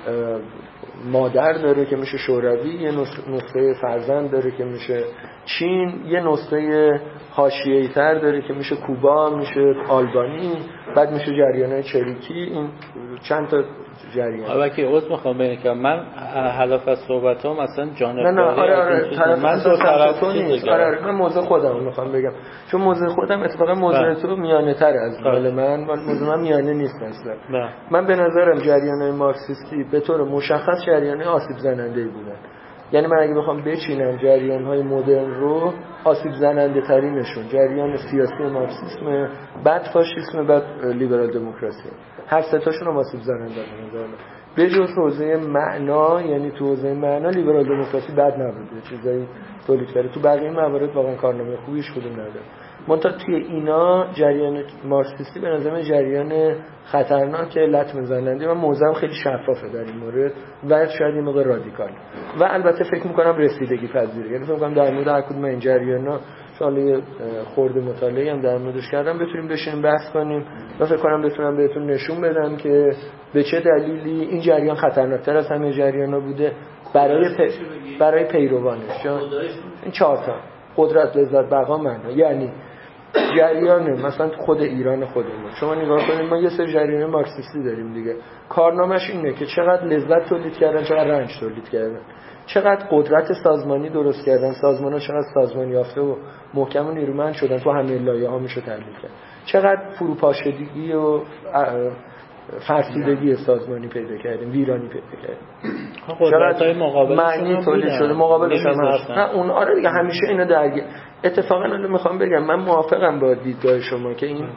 مادر داره که میشه شوروی، یه نسخه فرزند داره که میشه چین، یه نسخه حاشیه‌ای تر داره که میشه کوبا، میشه آلبانی، بعد میشه جریان‌های چریکی. این چند تا جریان. حالا که عذر میخوام بگم که من هدف از صحبتام اصلا جانبداری نه نه آره آره طرف من دو طرف نیست. آره آره من موضوع خودم میخوام بگم چون موضوع خودم اتفاقا موضوع تو میانه تر از مال من. موضوع من میانه نیست اصلا. من به نظرم جریان‌های مارکسیستی به طور مشخص جریان‌های آسیب زننده‌ای بودن. یعنی من اگه بخوام بچینم جریان‌های مدرن رو آسیب زننده ترینشون جریان سیاسی مارکسیسم، بعد فاشیسم، بعد لیبرال دموکراسی. هر سه تاشون هم آسیب زننده بودن. به جز حوزه معنا، یعنی تو حوزه معنا لیبرال دموکراسی بد نبود، چیزایی تولید کرده. تو بقیه موارد واقعا کارنامه خوبیش بوده نداره. منتها توی اینا جریان مارکسیستی به نظر جریان خطرناک، لطمه زننده و موضوع خیلی شفافه در این مورد و شاید این موقع رادیکال و البته فکر می‌کنم رسیدگی پذیره. یعنی فکر می‌کنم در مورد هر کدوم این جریانا شاید خورده مطالعه‌ای هم در موردش کردم بتونیم بشینیم بحث کنیم و فکر کنم بتونم بهتون نشون بدم که به چه دلیلی این جریان خطرناک‌تر از همه جریانا بوده برای پی... برای پیروانش. این چهار تا قدرت، لذت، بقا، معنا. یعنی جریان مثلا خود ایران خودمون شما نگاه کنید، ما یه سری جریان مارکسیستی داریم دیگه. کارنامه‌اش اینه که چقدر لذت تولید کردن، چقدر رنج تولید کردن، چقدر قدرت سازمانی درست کردن، سازمان‌ها چقدر سازمان یافته و محکم و نیرومند شدن، تو همه لایه‌ها میشه تحلیل کرد. چقدر فروپاشدگی و فرسودگی سازمانی پیدا کردیم، ویرانی پیدا کردیم. قدرت‌های مقابلش معنی تولید شده، مقابلش هم هست. نه اون آره دیگه همیشه اینو درگیر. اتفاقا الان میخوام بگم من موافقم با دیدگاه شما که این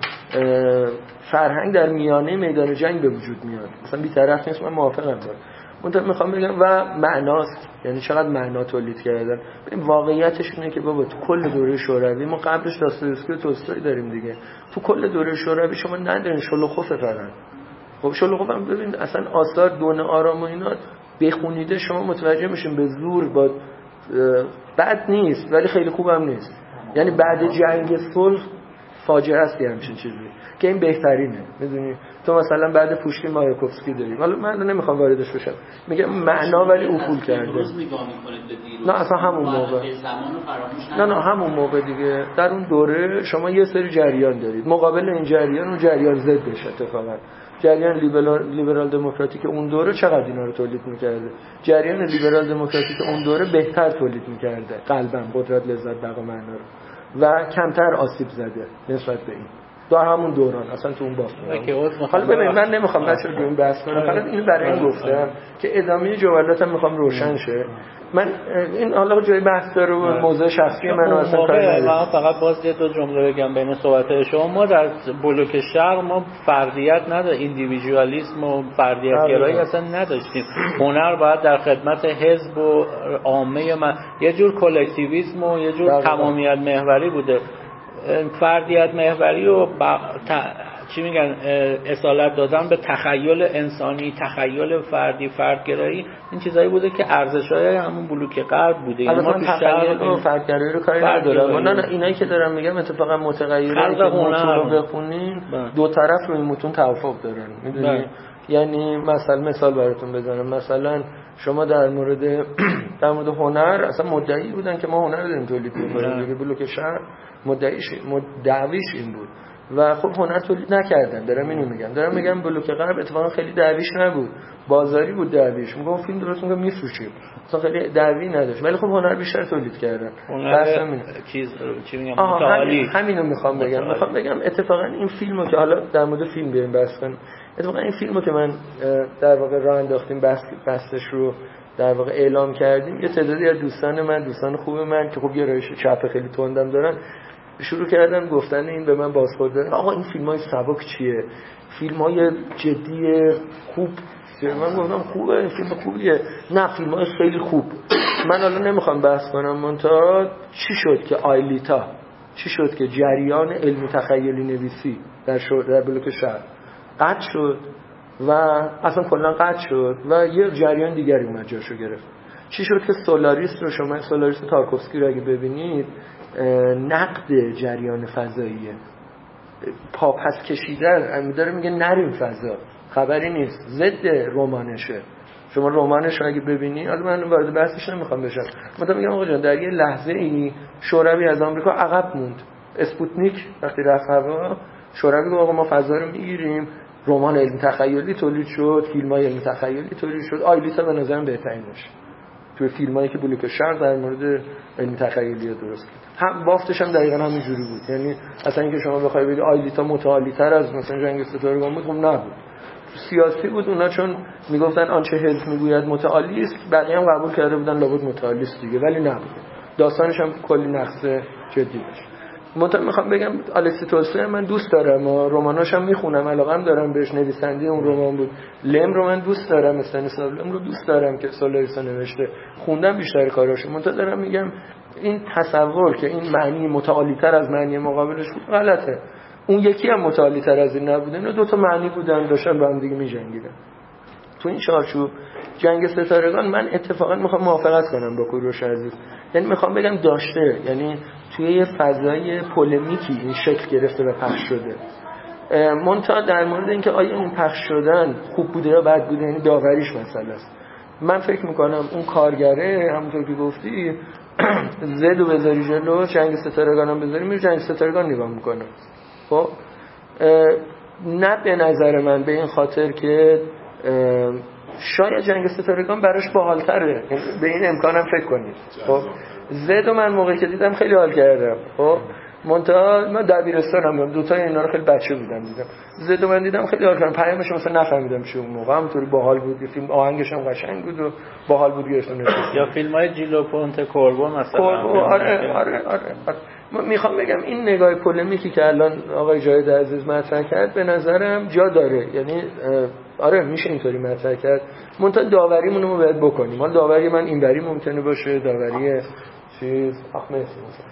فرهنگ در میانه میدان جنگ به وجود میاد. مثلا بی‌طرف نیست، من موافقم با. اون میخوام بگم و معناست، یعنی چقدر معنا تولید کردن. این واقعیتش اینه که بابا تو کل دوره شوروی ما قبلش داستایوفسکی و تولستوی داریم دیگه. تو کل دوره شوروی شما ندارین شلوخوف فقط. خب شلوخوف هم ببین اصلا آثار دون آرام و اینا بخونیده شما متوجه میشین به زور با بد نیست ولی خیلی خوبم نیست. یعنی بعد جنگ صلح فاجعه است همچین چیزی که این بهترینه. میدونی تو مثلا بعد پوشکین مایاکوفسکی داریم، حالا من نمیخوام واردش بشم، میگم معنا ولی افول کرده. نه اصلا همون موقع نه نه همون موقع دیگه در اون دوره شما یه سری جریان دارید، مقابل این جریان اون جریان ضدش اتفاقا جریان لیبرال لیبرال دموکراتیک اون دوره چقدر اینا رو تولید می‌کرده. جریان لیبرال دموکراتیک اون دوره بهتر تولید می‌کرده قلباً قدرت، لذت، بقا، معنا رو و کمتر آسیب زده نسبت به این در همون دوران اصلا تو اون باستان. حالا ببین من نمیخوام بچه رو این بحث کنم، فقط اینو برای این گفتم که ادامه جملاتم میخوام روشن شه. من این حالا جای بحث داره و موضوع شخصی منو اصلا کاری نداره. من فقط باز یه دو جمله بگم بین صحبت‌های شما. ما در بلوک شرق ما فردیت نداشت، ایندیویدوالیسم و فردیت گرایی اصلا نداشتیم. هنر باید در خدمت حزب و عامه، من یه جور کلکتیویسم و یه جور تمامیت محوری بوده. فردیت محوری و با... ت... چی میگن اصالت دادن به تخیل انسانی، تخیل فردی، فردگرایی، این چیزایی بوده که ارزش‌های همون بلوک غرب بوده. یعنی ما تو تخیل و فردگرایی رو کاری ندارم. نه نه اینایی که دارم میگم اتفاقا متغیرایی که متون رو بخونین دو طرف رو این متون توافق دارن. میدونی یعنی مثلا مثال براتون بزنم، مثلا شما در مورد در مورد هنر اصلا مدعی بودن که ما هنر داریم تولید می‌کنیم دیگه. بلوک شهر مدعیش مدعویش این بود و خب هنر تولید نکردن. دارم اینو میگم دارم میگم بلوک غرب اتفاقا خیلی دعویش نبود، بازاری بود دعویش. میگم فیلم درست میگم میفروشیم، اصلا خیلی دعوی نداشت، ولی خب هنر بیشتر تولید کردن. هنر چیز چی میگم متعالی. همینو میخوام بگم میخوام بگم اتفاقا این فیلمو که حالا در مورد فیلم بیایم بحث کنیم، اتفاقا این فیلمو که من در واقع راه انداختیم بحث بحثش رو در واقع اعلام کردیم، یه تعدادی از دوستان من دوستان خوب من که خب گرایش چپ خیلی تندم دارن شروع کردن گفتن این به من بازخورد آقا این فیلم‌های سبک چیه؟ فیلم‌های جدی خوب. من گفتم خوبه، این فیلم خوبیه. نه فیلم‌های خیلی خوب. من حالا نمیخوام بحث کنم منتها چی شد که آیلیتا، چی شد که جریان علمی تخیلی نویسی در در بلوک شهر قطع شد و اصلا کلا قطع شد و یه جریان دیگری اومد جاشو گرفت. چی شد که سولاریس رو، شما سولاریس تارکوفسکی رو اگه ببینید نقد جریان فضاییه، پاپس کشیدن، داره میگه نریم فضا، خبری نیست، ضد رمانشه. شما رمانش رو اگه ببینی، الان من وارد بحثش نمیخوام بشم، مثلا میگم آقا جان در یه لحظه ای شوروی از آمریکا عقب موند. اسپوتنیک وقتی رفت هوا، شوروی گفت آقا ما فضا رو میگیریم، رمان علمی تخیلی تولید شد، فیلم‌های علمی تخیلی تولید شد. آیلیتا به نظرم بهترینش تو فیلمایی که بلوک شرق در مورد علمی تخیلی درست کرد. هم بافتش هم دقیقاً همین جوری بود. یعنی اصلا اینکه شما بخوای بگی آیلیتا متعالی‌تر از مثلا جنگ ستارگان بود، خب نبود. سیاسی بود. اونا چون میگفتن آنچه حزب میگوید متعالی است، بقیه هم قبول کرده بودن لابد متعالی است دیگه، ولی نبود. داستانش هم کلی نقص جدی داشت. منتها میخوام بگم الکسی تولستوی من دوست دارم، رماناش هم میخونم، علاقم دارم بهش، نویسنده اون رمان بود. لم رو من دوست دارم، استانیسلاو لم رو دوست دارم که سولاریس نوشته، خوندم بیشتر کاراشو. منتها دارم میگم این تصور که این معنی متعالی‌تر از معنی مقابلش بود غلطه. اون یکی هم متعالی‌تر از این نبوده، اینا دو تا معنی بودن داشتن با هم دیگه می‌جنگیدن. تو این چارچوب جنگ ستارگان من اتفاقا میخوام موافقت کنم با کوروش عزیز، یعنی میخوام بگم داشته، یعنی توی یه فضای پولمیکی این شکل گرفته و پخش شده. منتها در مورد اینکه آیا این پخش شدن خوب بوده یا بد بوده، یعنی داوریش مسئله است. من فکر میکنم اون کارگره همونطور که گفتی زدو بذاری جلو، جنگ ستارگان هم بذاری، میره جنگ ستارگان نگاه میکنه. خب نه به نظر من به این خاطر که شاید جنگ ستارگان براش باحال‌تره، به این امکانم فکر کنید. خب زدو من موقعی که دیدم خیلی حال کردم. خب منتها من دبیرستانم بودم، دو تا اینا رو خیلی بچه بودم دیدم. زدو من دیدم خیلی حال کردم، پیامش مثلا نفهمیدم چی اون موقع، همونطوری باحال بود، فیلم آهنگش هم قشنگ بود و باحال بود گرفتنش. یا فیلم‌های جیلو پونت کوربو مثلا. کوربو آره آره آره, آره. میخوام بگم این نگاه پولمیکی که الان آقای جاوید عزیز مطرح کرد به نظرم جا داره، یعنی آره میشه اینطوری مطرح کرد. منتها داوریمون رو باید بکنیم. حالا داوری من اینوری ممکنه باشه، داوری چیز احمد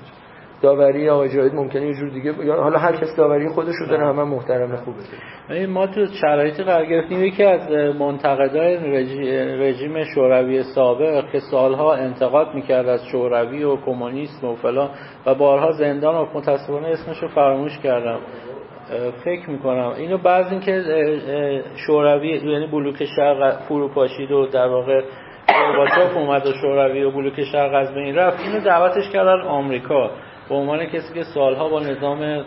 داوری آقای جاوید ممکنه یه جور دیگه، حالا هر کس داوری خودش رو داره، همه محترم خوبه. ما تو شرایطی قرار گرفتیم یکی از منتقدای رژیم شوروی سابق که سالها انتقاد میکرد از شوروی و کمونیسم و فلان و بارها زندان و متاسفانه اسمش رو فراموش کردم، فکر میکنم اینو بعض این که شوروی یعنی بلوک شرق فروپاشید و در واقع گورباچوف اومد و شوروی و بلوک شرق از بین رفت، اینو دعوتش کردن آمریکا به عنوان کسی که سالها با نظام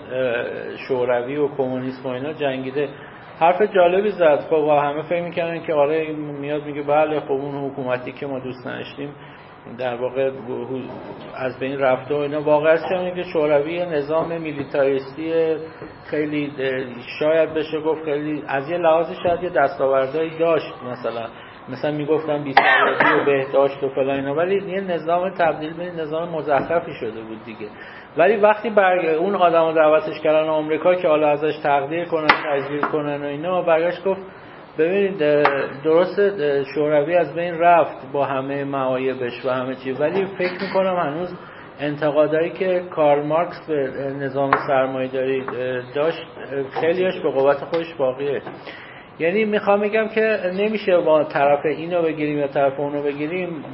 شوروی و کمونیسم و اینا جنگیده. حرف جالبی زد. خب و همه فکر میکنن که آره میاد میگه بله خب اون حکومتی که ما دوست نداشتیم در واقع از بین رفته و اینا. واقعا چه که شوروی نظام میلیتاریستی خیلی شاید بشه گفت خیلی از یه لحاظی شاید یه دستاوردهایی داشت، مثلا مثلا میگفتن بی‌سوادی و بهداشت و فلان اینا، ولی یه نظام تبدیل به نظام مزخرفی شده بود دیگه. ولی وقتی برگ اون آدمو دعوتش کردن آمریکا که حالا ازش تقدیر کنن تجلیل کنن و اینا، برگشت گفت ببینید درست شوروی از بین رفت با همه معایبش و همه چی، ولی فکر میکنم هنوز انتقادایی که کارل مارکس به نظام سرمایه‌داری داشت خیلیش به قوت خودش باقیه. یعنی میخوام بگم که نمیشه با طرف اینو بگیریم یا طرف اونو بگیریم.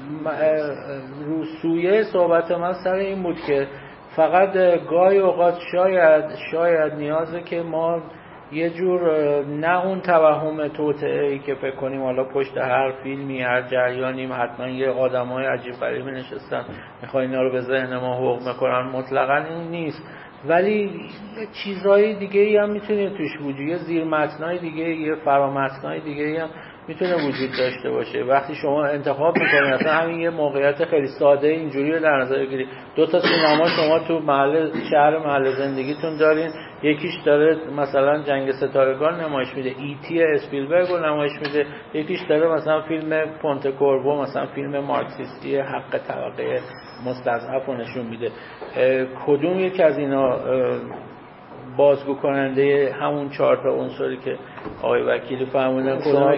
رو سویه صحبت من سر این بود که فقط گاهی اوقات شاید شاید نیازه که ما یه جور نه اون توهم توطئه‌ای که فکر کنیم حالا پشت هر فیلمی هر جریانیم حتما یه آدمای عجیب غریبی نشستن میخوان اینا رو به ذهن ما حکم کنن، مطلقاً این نیست، ولی چیزهای دیگه ای هم میتونه توش وجود، یه زیر متنای دیگه، یه فرامتنای دیگه ای هم میتونه وجود داشته باشه. وقتی شما انتخاب میکنید اصلا همین یه موقعیت خیلی ساده اینجوری رو در نظر بگیرید، دو تا سینما شما تو محل شهر محل زندگیتون دارین، یکیش داره مثلا جنگ ستارگان نمایش میده، ایتی اسپیلبرگ رو نمایش میده، یکیش داره مثلا فیلم پونت کوربو مثلا فیلم مارکسیستی حق طبقه مستضعف رو نشون میده. کدوم یک از اینا بازگو کننده همون چهار تا عنصری که آقای وکیلی فرمودن کدوم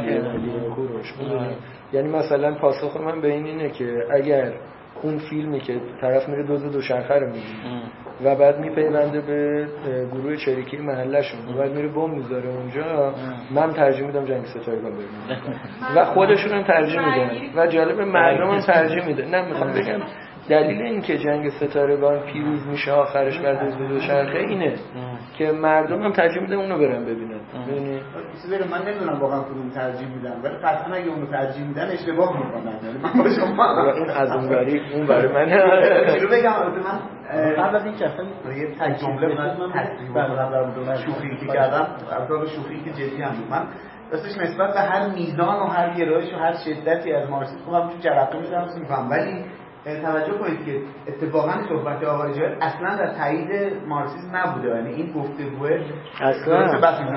یعنی مثلا پاسخ من به این اینه که اگر اون فیلمی که طرف میره دوز دوشنبه رو میبینه و بعد میپیونده به گروه چریکی محلشون و بعد میره بمب میذاره اونجا، من ترجیح میدم جنگ ستارگان ببینم و خودشون هم ترجیح میدن و جالب مردم هم ترجیح میدن. نه میخوام بگم دلیل این که جنگ ستارگان پیروز میشه آخرش بعد از دوشنبه اینه که مردم هم ترجیح میدن اونو برن ببینن. ببینید چیزی رو من نمیدونم واقعا کدوم ترجیح میدن، ولی قطعا اگه اونو ترجیح میدن اشتباه میکنن. یعنی من با شما این از اون بری اون برای منه. رو بگم من قبل از این که اصلا یه تک جمله من تصدیق بکنم شوخی که کردم، البته شوخی که جدی هم بود. من راستش نسبت به هر میزان و هر گرایش و هر شدتی از مارکسیسم خودم تو جرقه میذارم میفهم، ولی توجه کنید که اتفاقا صحبت آقای جاهد اصلا در تایید مارکسیسم نبوده. یعنی این گفتگوه اصلا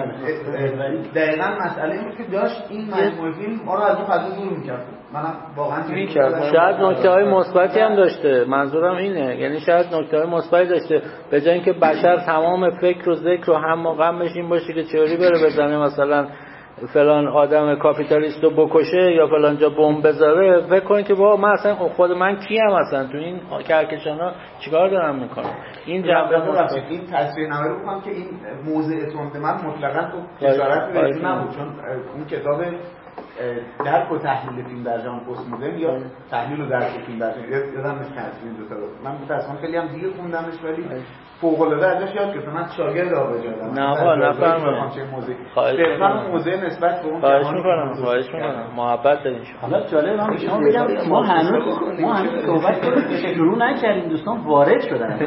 دقیقاً مسئله این بود که داشت این مجموعه فیلم ما رو از اون فضا دور می‌کرد. منم واقعا می‌کرد. شاید نکته‌های مثبتی هم داشته. منظورم اینه، یعنی شاید نکته‌های مثبتی داشته، به جای اینکه بشر تمام فکر و ذکر و هم و غمش این باشه که چوری بره بزنه مثلا فلان آدم کاپیتالیست رو بکشه یا فلان جا بمب بذاره، فکر کنید که با من اصلا خود من کیم اصلا تو این کهکشانا چیکار دارم میکنم. این جنبه رو این تصویر نمایی رو بکنم که این موضع تند من مطلقاً تو اشارت بهش نبود، چون اون کتاب درک و تحلیل فیلم در جهان پست مدرن یا تحلیل و درک فیلم در جهان یادم نیست تصویر دو تا من متأسفانه خیلی هم دیر خوندمش، ولی فوق العاده ازش یاد گرفتم. من شاگرد آقای جاهدم. نه آقا نفهمم. صرفاً موضوع نسبت به اون خواهش می‌کنم خواهش می‌کنم محبت دارین شما. حالا جالب من شما بگم ما هنوز ما هنوز صحبت شروع نکردیم، دوستان وارد شدن.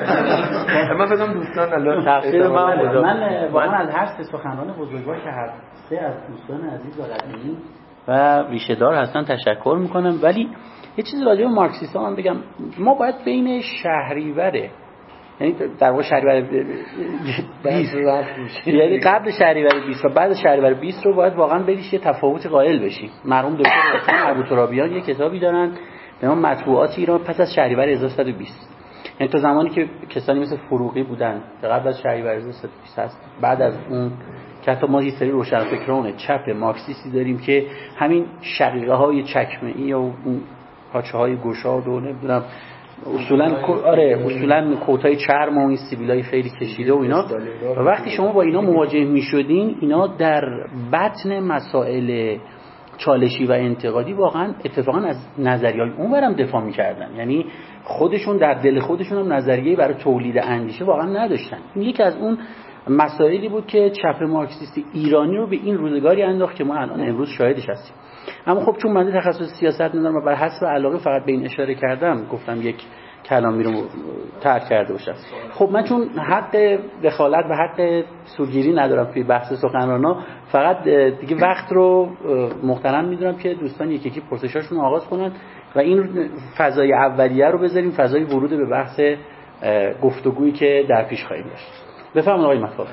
من فکر کنم دوستان الان تقصیر من بود. من واقعا از هر سه سخنران بزرگوار که هر سه از دوستان عزیز و قدیمی و ریشه‌دار هستن تشکر می‌کنم، ولی یه چیزی راجع به مارکسیسم هم بگم. ما باید بین شهریوره، یعنی در واقع شهریور بیست یعنی قبل شهریور بیست و بعد شهریور بیست رو باید واقعا بریش یه تفاوت قائل بشیم. مرحوم دکتر حسین ابوترابیان یه کتابی دارن به نام مطبوعات ایران پس از شهریور هزار و سیصد و بیست، یعنی تا زمانی که کسانی مثل فروغی بودن قبل از شهریور هزار و سیصد و بیست هست، بعد از اون که حتی ما یه سری روشنفکران چپ مارکسیستی داریم که همین شقیقه های چکمه‌ای و اون پاچه های گشاد و نمیدونم اصولا آره اصولا کوتای چرم و این سیبیلای خیلی کشیده و اینا، و وقتی شما با اینا مواجه میشدین اینا در بطن مسائل چالشی و انتقادی واقعا اتفاقا از نظریه‌های اونورم دفاع میکردن، یعنی خودشون در دل خودشون هم نظریه‌ای برای تولید اندیشه واقعا نداشتن. این یکی از اون مسائلی بود که چپ مارکسیست ایرانی رو به این روزگاری انداخت که ما الان امروز شاهدش هستیم. اما خب چون من تخصص سیاست ندارم و بر حسب علاقه فقط به این اشاره کردم، گفتم یک کلامی رو ترک کرده باشم. خب من چون حق دخالت و حق سوگیری ندارم توی بحث سخنرانا، فقط دیگه وقت رو محترم میدونم که دوستان یکی یکی پرسشاشون رو آغاز کنن و این فضای اولیه رو بذاریم فضای ورود به بحث گفتگویی که در پیش خواهیم داشت. بفرمایید آقای مطلبی. یه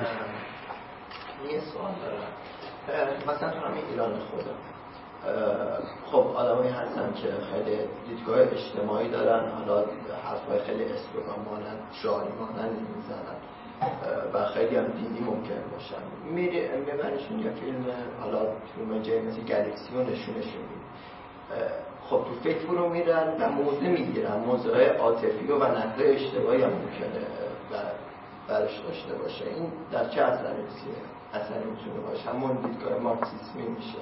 سوال دارم. مثلا تو همین ایران خودم خب آدمایی هستن که خیلی دیدگاه اجتماعی دارن، حالا حرفای خیلی اسلوگان مانند شعاری مانند میزنن و خیلی هم دینی ممکن باشن. میری میبرشون یه فیلم، حالا فیلم جایی مثل گلکسی رو نشونشون میدی، خب تو فکر فرو میرن و موضوع میگیرن، موضوعهای عاطفی و نقد اشتباهی هم ممکنه برش داشته باشه. این در چه اثری اثری میتونه باشه؟ همون دیدگاه مارکسیسمی میشه.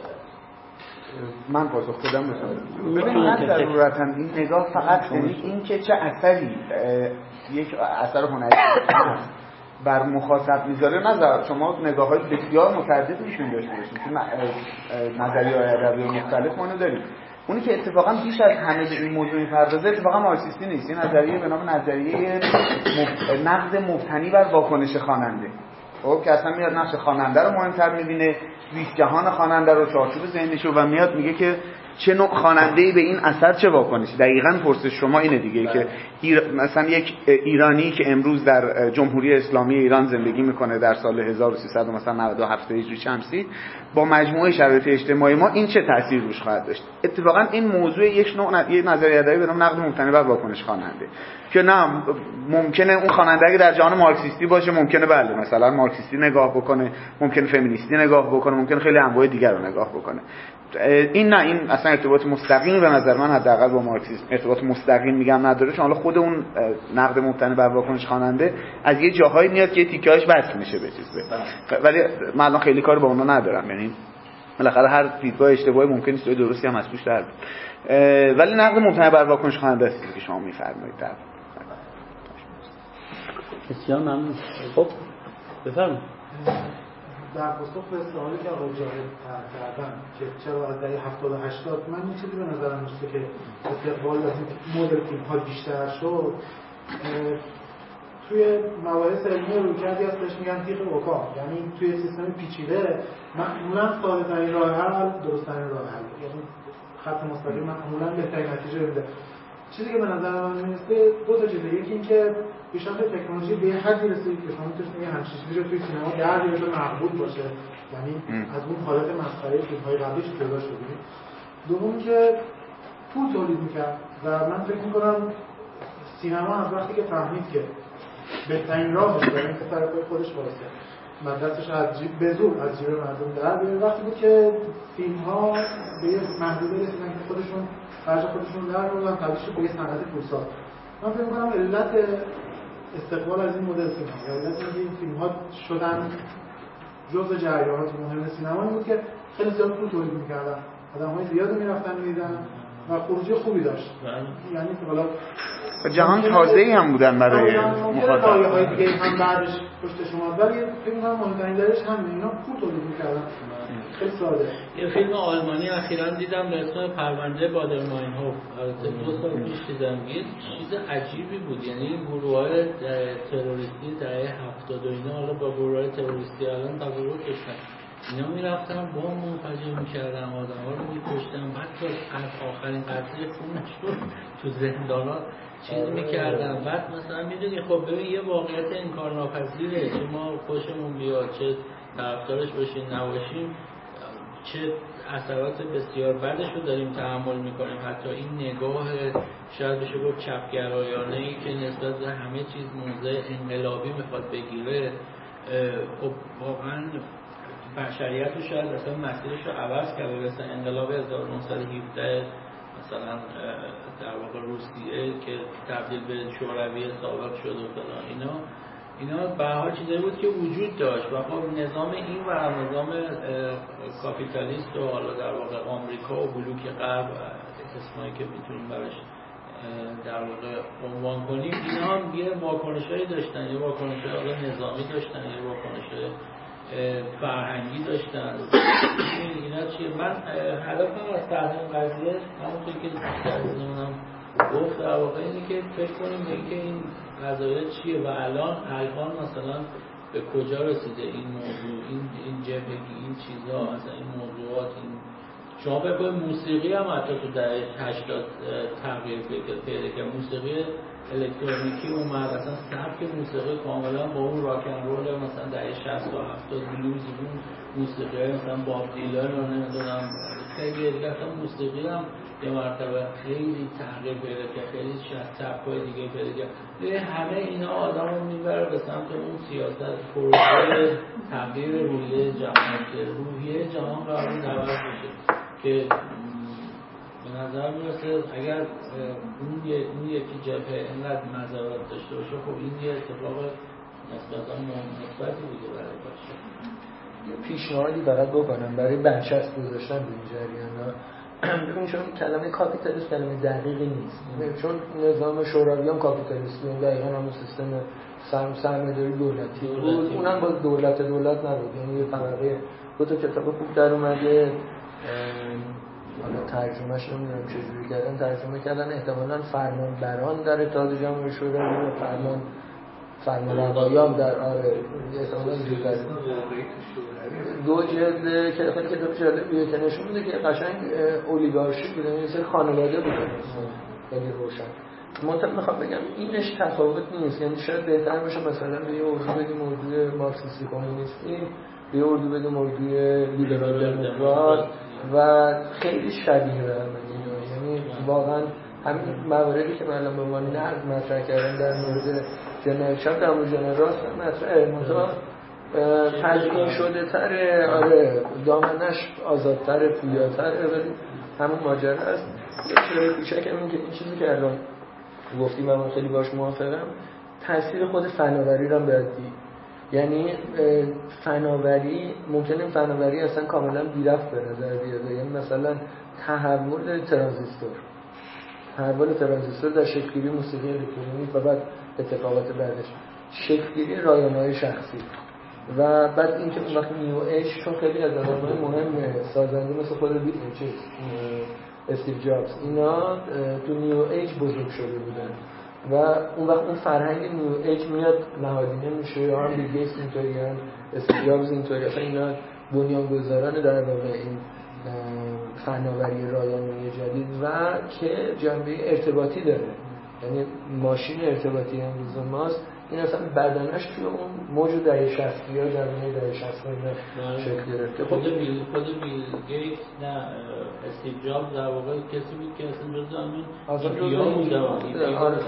من پاسخ بدم مثلا ببین نه ضرورتا این نگاه فقط این که چه اثری یک اثر هنری بر مخاطب میذاره، نظر شما نگاه های بسیار متعدد میشون داشته باشید چون نظریه های ادبی مختلف ما داریم. اونی که اتفاقا بیش از همه به این موضوع می‌پردازه اتفاقا مارکسیستی نیست، این نظریه به نام نظریه نقد مبتنی بر واکنش خواننده، خب که اصلا میاد نقش خواننده رو مهمتر می‌بینه، زیست جهان خواننده رو، چارچوب ذهنش رو، و میاد میگه که چه نوع خواننده‌ای به این اثر چه واکنشی. دقیقاً پرسش شما اینه دیگه بله. که ایر... مثلا یک ایرانی که امروز در جمهوری اسلامی ایران زندگی میکنه در سال هزار و سیصد و مثلا نود و هفت هجری شمسی با مجموعه شرایط اجتماعی ما این چه تأثیر روش خواهد داشت. اتفاقاً این موضوع یک نوع ن... یک نظریه ادبی به نام نقد مبتنی بر واکنش خواننده که نه ممکنه اون خواننده اگه در جهان مارکسیستی باشه ممکنه بله مثلا مارکسیستی نگاه بکنه، ممکنه فمینیستی نگاه بکنه، ممکنه خیلی انواع دیگر رو نگاه بکنه. این نه این اصلا ارتباط مستقیم به نظر من حداقل با مارکسیسم ارتباط مستقیم میگم نداره، چون حالا خود اون نقد مبتنی بر واکنش خواننده از یه جاهایی میاد که تیکه‌اش وصل میشه به چیز به، ولی من الان خیلی کار با اونا ندارم، یعنی بالاخره هر دیدگاه اشتباهی ممکنه است درستی هم از توش در بیاد، ولی نقد مبتنی بر واکنش خواننده است که شما میفرمایید. در بسیار ممنون. خب بفرمایید. در پاسخ به سوالی که آقای جاهد کردن که چرا از دهه هفتاد و هشتاد من این چیزی به نظرم میاد که استقبال از این مدل فیلم ها بیشتر شد، توی مباحث علمی رویکردی هستش میگن تیغ اوکا، یعنی توی سیستم پیچیده معمولا ساده ترین راه حل درست ترین راه حل، یعنی خط مستقیم معمولا بهترین نتیجه میده. چیزی که به نظر من میاد دو تا چیزه، یکی اینکه پیشرفت تکنولوژی به حدی رسید که شما میتونید بگید همچین چیزی رو توی سینما در بیاره که مقبول باشه، یعنی از اون حالت مسخره فیلم‌های قبلیش جدا شدیم. دوم که پول تولید می‌کرد و من فکر می‌کنم سینما از وقتی که فهمید که بهترین راهش برای اینکه سر پای خودش وایسه و دستش از جیب به زور از جیب مردم در بیاره، وقتی بود که فیلم‌ها به یه محدوده رسیدن که خودشون خرج خودشون در بردن، تبدیل شد به یه صنعت پولساز. من فکر می‌کنم علت استقبال از این مدل سینما یا علت اینکه این فیلم‌ها شدن جزء جریانات مهم سینما این بود که خیلی زیاد پول تولید می‌کردن، آدم‌های زیادی می‌رفتن می‌دیدن و خروجی خوبی داشت، یعنی حالا جهان تازه‌ای هم بودن برای مخاطب. پایه‌های دیگه هم بعدش پشتش اومد، ولی فکر می‌کنم مهمترین دلیلش همین، اینا پول تولید می‌کردن. خیلی ساده. یه فیلم آلمانی اخیراً دیدم به اسم پرونده بادرماینهوف، البته دو سال پیش دیدم. یه چیز عجیبی بود، یعنی گروه‌های تروریستی دهه هفتاد و اینا حالا با گروه‌های تروریستی الان تفاوت داشتن. اینا میرفتن بمب منفجر می‌کردن، آدم‌ها رو می‌کشتن، بعد تا آخرین قطره خونش رو تو زندان‌ها چیز می‌کردن. بعد مثلا می‌دونی خب ببین یه واقعیت انکارناپذیره که ما خوشمون بیاد چه طرفدارش باشیم نباشیم، چه اثرات بسیار بدش رو داریم تحمل میکنیم. حتی این نگاه شاید بشه گفت چپگرایانه‌ای که نسبت به همه چیز موضع انقلابی میخواد بگیره، خب واقعا بشریت رو شاید اصلا مسیرش رو عوض کرده. مثلا انقلاب هزار و نهصد و هفده مثلا در واقع روسیه که تبدیل به شوروی سابق شد و فلان اینا اینا به هر چیزی بود که وجود داشت و خب نظام این و نظام کاپیتالیست و حالا در واقع آمریکا و بلوک غرب اسمایی که میتونیم براش در واقع عنوان کنیم، اینا هم یه واکنشایی داشتن، یه واکنشای نظامی داشتن، یه واکنشای فرهنگی داشتن. اینا چیه؟ من هدفم از طرح این قضیه همونطور که درستمونم گفت در واقع اینه که فکر کنیم به اینکه این قضایه چیه و الان الان مثلا به کجا رسیده این موضوع، این این جبهگی، این چیزا، مثلا این موضوعات. این شما فکر کنید موسیقی هم حتی تو دهه هشتاد تغییر پیدا کرد، موسیقی الکترونیکی اومد، اصلا سبک موسیقی کاملا با اون راک اند رول مثلا دهه شصت و هفتاد بلوز، اون موسیقی مثلا باب دیلن رو نمیدونم خیلی دیگه، اصلا موسیقی هم یه مرتبه خیلی تغییر پیدا کرد، خیلی سبک‌های دیگه پیدا کرد. همه اینا آدمو میبره به سمت اون سیاست پروژه تغییر روحیه جهان که روحیه جهان قرار عوض بشه که به نظر میرسه اگر اون اون یکی جبهه اینقدر مضرات داشته باشه، خب این یه اتفاق نسبتاً مثبتی بوده برای باشه. پیشنهادی فقط بکنم برای برچسب گذاشتن به این جریانا. ببین چون کلمه کاپیتالیسم کلمه دقیقی نیست، چون نظام شوروی هم کاپیتالیستی بود، دقیقاً همون سیستم سرم سرمایه‌داری دولتی بود، اونم با دولت دولت نبود، یعنی یه طبقه. دو تا کتاب خوب در اومده، حالا ترجمهش نمیدونم چجوری کردن، ترجمه کردن احتمالاً فرمان بران در اتحاد جماهیر شوروی و فرمان فرمانروایان در آره احتمالاً اینجوری دو جلد که خیلی کتاب جالبیه که نشون میده که قشنگ اولیگارشی بوده، یه سری خانواده بوده خیلی روشن. منتها میخوام بگم اینش تفاوت نیست، یعنی شاید بهتر باشه مثلا به یه اردو بدیم اردوی مارکسیستی کمونیستی، به یه اردو بدیم اردوی لیبرال دموکرات و خیلی شبیه به هم، یعنی واقعا همین مواردی که من الان به عنوان نقد مطرح کردم در مورد جنرال چاپ در مورد جنرال راست مطرحه، منتها تدوین شده تره، آره دامنش آزادتره، پویاتره، ولی همون ماجرا است. یه چیزای کوچک همین که این چیزی که الان گفتیم و من خیلی باش موافقم، تاثیر خود فناوری رو هم باید دید. یعنی فناوری ممکنه فناوری اصلا کاملا بی‌ربط به نظر بیاد، یعنی مثلا تحول ترانزیستور تحول ترانزیستور در شکل‌گیری موسیقی الکترونیک و بعد اتفاقات بعدش شکل‌گیری رایانه‌های شخصی و بعد اینکه اون وقت نیو ایج چون خیلی از آدم‌های مهم سازنده مثل خود چیز استیو جابز اینا تو نیو ایج بزرگ شده بودن و اون وقت اون فرهنگ نیو ایج میاد نهادینه میشه، هم بیل گیتس اینطوری، هم استیو جابز اینطوری، اصلا اینا بنیانگذاران در واقع این فناوری رایانه‌ای جدید و که جنبه ارتباطی داره، یعنی ماشین ارتباطی امروز ماست. این اصلا بدنش توی اون موج دهه شصت یا جوانه دهه شصت شکل گرفته. خود بیل خود بیل گیتس نه استیو جابز در واقع کسی بود که اصلا جزء همین ایپیا بوده.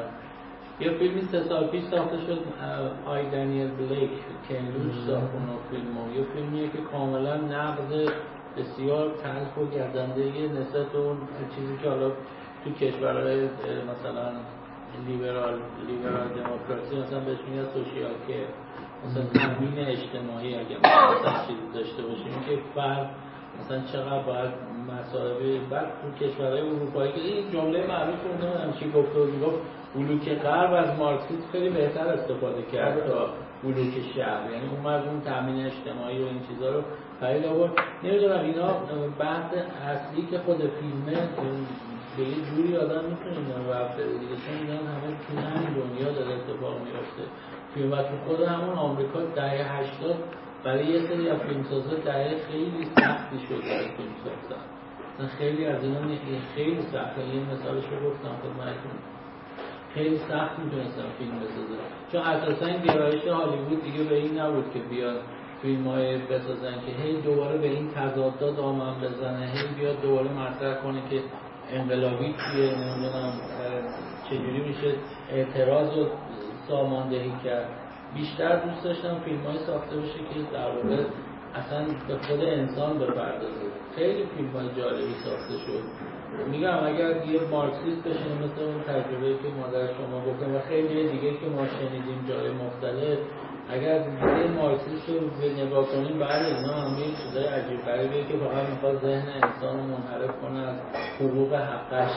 یه فیلمی سه سال پیش ساخته شد آی دنیل بلیک که امروز ساخت اون فیلمو، یه فیلمیه که کاملا نقد بسیار تلخ و گردنده نسبت اون چیزی که حالا تو کشورهای مثلا لیبرال لیبرال دموکراسی مثلا بهش میگن سوشیال که مثلا تامین اجتماعی اگه مثلا چیزی داشته باشیم که فرد مثلا چقدر باید مسائل بعد تو کشورهای اروپایی که این جمله معروف رو نمیدونم چی گفته بود، میگفت بلوک غرب از مارکسیسم خیلی بهتر استفاده کرد تا بلوک شرق، یعنی اومد اون تامین اجتماعی و این چیزا رو خرید آورد. نمیدونم اینا بحث اصلی که خود فیلمه به یه جوری آدم میتونه اینا رو رفته دیگه، چون اینا همه تو همین دنیا داره اتفاق میفته. فیلم و تو خود همون آمریکا دهه هشتاد برای یه سری از فیلمسازا دهه خیلی سختی شد برای فیلم ساختن، مثلا خیلی از اینا خیلی سخته. یه مثالش رو گفتم خدمتتون، خیلی سخت میتونستن فیلم بسازن چون اساسا این گرایش هالیوود دیگه به این نبود که بیاد فیلم‌های بسازن که هی دوباره به این تضادها دامن بزنه، هی بیاد دوباره مطرح کنه که انقلابی چیه، نمیدونم چجوری میشه اعتراض رو ساماندهی کرد. بیشتر دوست داشتم فیلم‌های ساخته بشه که در واقع اصلا به خود انسان بپردازه. خیلی فیلم‌های جالبی ساخته شد. میگم اگر یه مارکسیست بشه مثل اون تجربه که مادر شما گفتم و خیلی دیگه که ما شنیدیم جای مختلف، اگر یه مارکسیست رو به نگاه کنیم بعد اینا همه چیزای عجیب غریبیه که فقط میخواد ذهن انسان رو منحرف کنه از حقوق حقش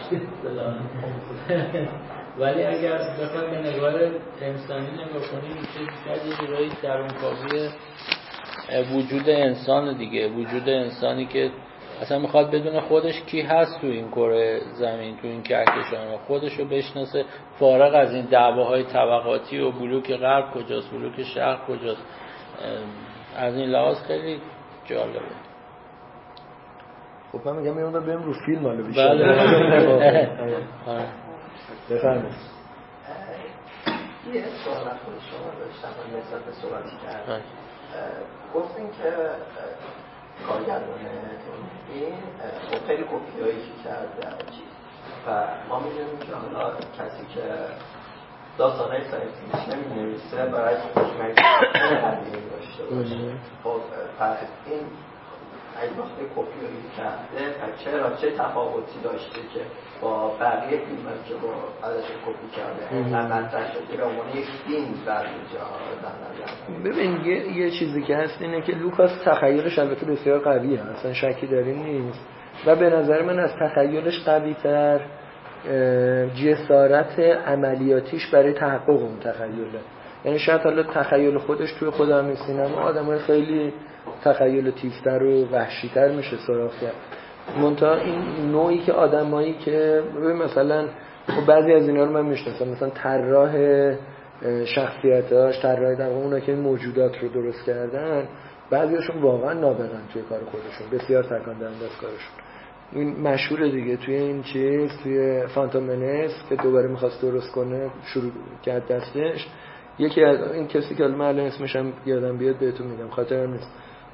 ولی اگر بخواد به نگاه انسانی نگاه کنیم شاید یه جورایی درونکاوی وجود انسان دیگه، وجود انسانی که اصلا میخواد بدونه خودش کی هست تو این کره زمین، تو این کهکشان، خودش رو بشناسه فارغ از این دعواهای طبقاتی و بلوک غرب کجاست بلوک شرق کجاست. از این لحاظ خیلی جالبه. خب من میگم میرون بریم رو فیلم حالا بیشتر. بله بفرمایید. یه سوال از خود شما داشتم و نسبت به صحبتی کردم. گفتین که کارگردانه این خیلی کپیایی که کرده چیز و ما میدونیم که حالا کسی که داستانهای ساینس فیکشن نمی‌نویسه برای خوشمزه قدیمی داشته باشه. خب این اگه وقتی کپیایی کرده چرا چه تفاوتی داشته که با بقیه فیلمایی که با ازش کپی کرده نه مطرح شده به عنوان یک فیلم در اینجا در نظر. ببین یه یه چیزی که هست اینه که لوکاس تخیلش البته بسیار قویه، اصلا شکی در این نیست و به نظر من از تخیلش قوی‌تر جسارت عملیاتیش برای تحقق اون تخیله. یعنی شاید حالا تخیل خودش توی خود همین سینما آدمای خیلی تخیل تیزتر و وحشی‌تر میشه سراغ کرد. منتها این نوعی که آدمایی که ببین مثلا خب بعضی از اینا رو من میشناسم، مثلا طراح شخصیتاش، طراحی در واقع اونا که این موجودات رو درست کردن بعضیاشون واقعا نابغن توی کار خودشون، بسیار تکان دهنده از کارشون. این مشهوره دیگه توی این چیز، توی فانتوم منس که دوباره می‌خواست درست کنه شروع کرد دستش. یکی از این کسی که الان الان اسمش هم یادم بیاد بهتون میگم، خاطرم نیست،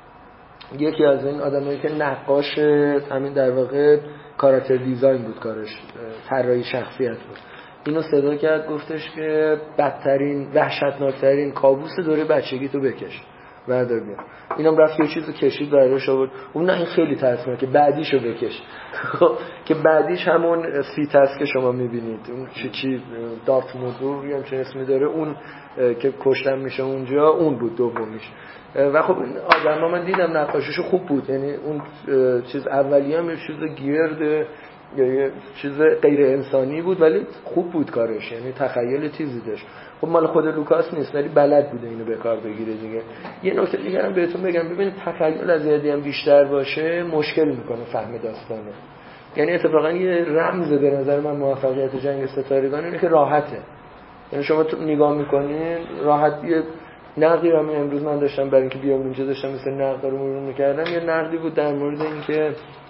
یکی از این آدمایی که نقاش همین در واقع کاراکتر دیزاین بود کارش، طراحی شخصیت بود، اینو صدا کرد گفتش که بدترین وحشتناکترین کابوس دوره بچگی تو بکش بردار بیا. اینم رفت یه چیزو کشید براش آورد. اون نه این خیلی ترسناکه که بعدیشو بکش. خب که بعدیش همون سیت است که شما میبینید، اون چی چی دارت مودور یا چه اسمی داره، اون که کشتن میشه اونجا، اون بود دومیش. و خب این آدما من دیدم نقاشیشو خوب بود، یعنی اون چیز اولیه هم یه چیز گیرد یا یه چیز غیر انسانی بود ولی خوب بود کارش، یعنی تخیل چیزی داشت. خب مال خود لوکاس نیست ولی بلد بوده اینو به کار بگیره دیگه. یه نکته دیگه هم بهتون بگم، ببینید تخیل از یادی هم بیشتر باشه مشکل میکنه فهم داستانه. یعنی اتفاقا یه رمز به نظر من موفقیت جنگ ستارگان اینه که راحته. یعنی شما تو نگاه میکنین راحت. یه نقدی رو همین امروز من داشتم برای اینکه بیام اونجا داشتم مثلا نقد رو مرور میکردم، یه نقدی بود در مورد اینکه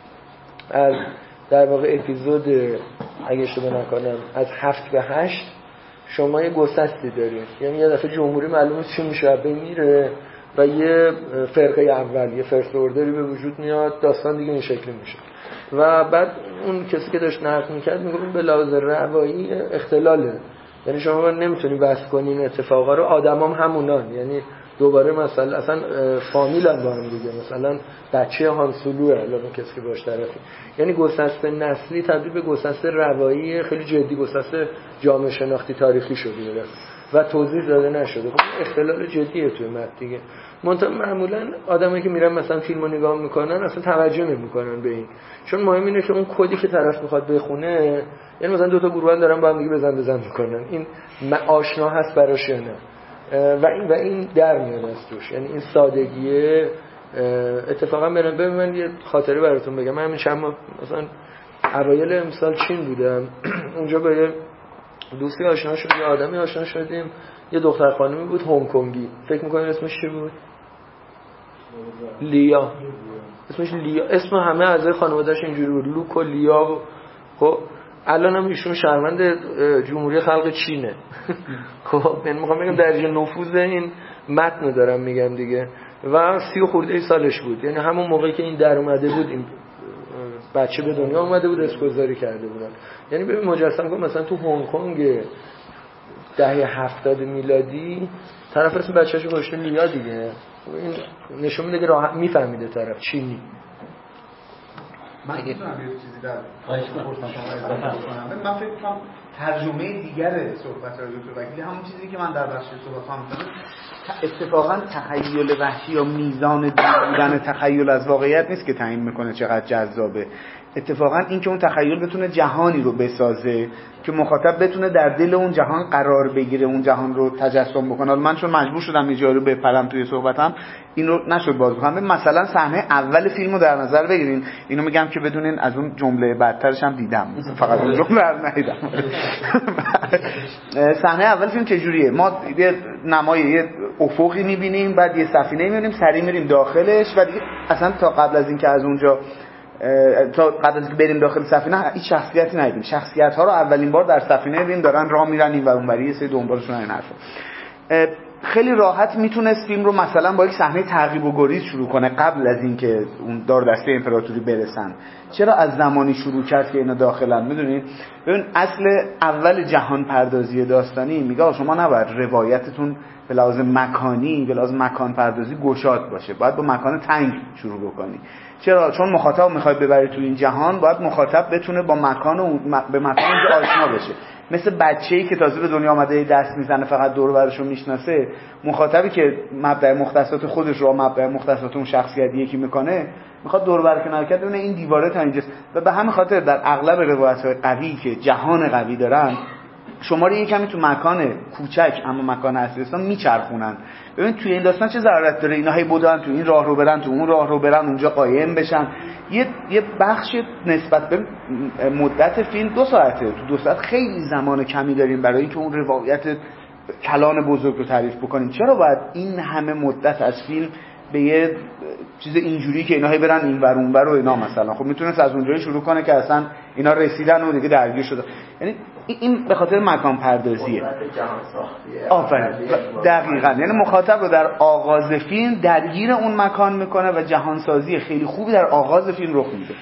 از در واقع اپیزود اگه اشتباه نکنم از هفت به هشت شما یه گسستی دارید، یعنی یه دفعه جمهوری معلومه چی میشه بمیره و یه فرقه اول، یه فرست اوردری به وجود میاد، داستان دیگه این شکلی میشه. و بعد اون کسی که داشت نقد میکرد میگه به لحاظ روایی اختلاله، یعنی شما نمیتونی بحث کنین اتفاقا رو، آدمام هم همونان، یعنی دوباره مثلا اصلا فامیل هم با هم دیگه، مثلا بچه هانسولوه الان کسی که باش طرفی، یعنی گسسته نسلی تبدیل به گسسته روایی خیلی جدی، گسسته جامعه شناختی تاریخی شده و توضیح داده نشده. خب اختلال جدیه توی متن دیگه. منتها معمولا آدمایی که میرن مثلا فیلمو نگاه میکنن اصلا توجه نمیکنن به این، چون مهم اینه که اون کدی که طرف میخواد بخونه، یعنی مثلا دو تا گروه دارن با هم دیگه بزن بزن میکنن، این آشنا هست براش یا نه، و این و این در میاد از توش. یعنی این سادگیه. اتفاقا ببین من یه خاطره براتون بگم، من همین چند ماه مثلا اوایل امسال چین بودم اونجا با یه دوستی آشنا شدیم، یه آدمی آشنا شدیم، یه دختر خانمی بود هنگ کنگی، فکر می‌کنید اسمش چی بود؟ لیا. اسمش لیا، اسم همه اعضای خانواده‌اش اینجوری بود، لوک و لیا. خب الان هم ایشون شهروند جمهوری خلق چینه. خب من میخوام بگم درجه نفوذ این متن دارم میگم دیگه. و سی و خورده سالش بود، یعنی همون موقعی که این در اومده بود، این بچه به دنیا اومده بود، اسپوزاری کرده بودن. یعنی ببین مجسم کن مثلا تو هنگ کنگ دهه هفتاد میلادی طرف اسم بچه‌شو گذاشته لیا دیگه. این نشون میده که راحت میفهمیده طرف چینی. من میتونم یه چیزی در من فکر کنم ترجمه دیگر صحبت های دکتر وکیلی همون چیزی که من در بخش صحبت هم می‌کنم، اتفاقا تخیل وحشی یا میزان دور بودن تخیل از واقعیت نیست که تعیین میکنه چقدر جذابه. اتفاقا این که اون تخیل بتونه جهانی رو بسازه که مخاطب بتونه در دل اون جهان قرار بگیره، اون جهان رو تجسم بکنه. من چون مجبور شدم یه جایی رو بپرم توی صحبتم این رو نشد باز بکنم. مثلا صحنه اول فیلمو در نظر بگیرین، اینو میگم که بدونین از اون جمله بعدترش هم دیدم، فقط اون جمله رو ندیدم. صحنه اول فیلم چه جوریه؟ ما یه نمای یه افقی میبینیم، بعد یه سفینه میبینیم، سریع میریم داخلش و دیگه اصلا تا قبل از اینکه از اونجا تا قبل از اینکه بریم داخل سفینه هیچ شخصیتی ندیدیم. شخصیت ها رو اولین بار در سفینه دیدیم دارن راه میرن این و اونوری، سه دنبالشون این حرفا. خیلی راحت میتونست فیلم رو مثلا با یک صحنه تعقیب و گریز شروع کنه قبل از اینکه اون دار دسته امپراتوری برسن. چرا از زمانی شروع کرد که اینا داخلن؟ میدونید ببین اصل اول جهان پردازی داستانی میگه شما نباید روایتتون به لحاظ مکانی، به لحاظ مکان پردازی گشاد باشه، باید با مکان تنگ شروع بکنی. چرا؟ چون مخاطب میخواد ببری تو این جهان، باید مخاطب بتونه با مکان و به مکان اونجا آشنا بشه. مثل بچه‌ای که تازه به دنیا آمده دست میزنه فقط دور و برش رو میشناسه، مخاطبی که مبدأ مختصات خودش رو مبدأ مختصات اون شخصیت یکی میکنه، میخواد دور و بر کنار کرد ببینه این دیواره تا اینجاست. و به همین خاطر در اغلب روایت‌های قوی که جهان قوی دارن شما رو یه کمی تو مکان کوچک اما مکان اصلی هستن میچرخونن. ببین توی این داستان چه ضرورت داره اینا هی بودن تو این راه رو برن، تو اون راه رو برن، اونجا قایم بشن. یه یه بخش نسبت به مدت فیلم دو ساعته، تو دو ساعت خیلی زمان کمی داریم برای اینکه اون روایت کلان بزرگ رو تعریف بکنیم. چرا باید این همه مدت از فیلم به یه چیز اینجوری که اینا هی برن این ور اون ور و اینا مثلا؟ خب میتونست از اونجایی شروع کنه که اصلا اینا رسیدن و دیگه درگیر شدن. یعنی این به خاطر مکان پردازیه. آفرین، دقیقاً. یعنی مخاطب رو در آغاز فیلم درگیر اون مکان میکنه و جهانسازی خیلی خوبی در آغاز فیلم رخ میده.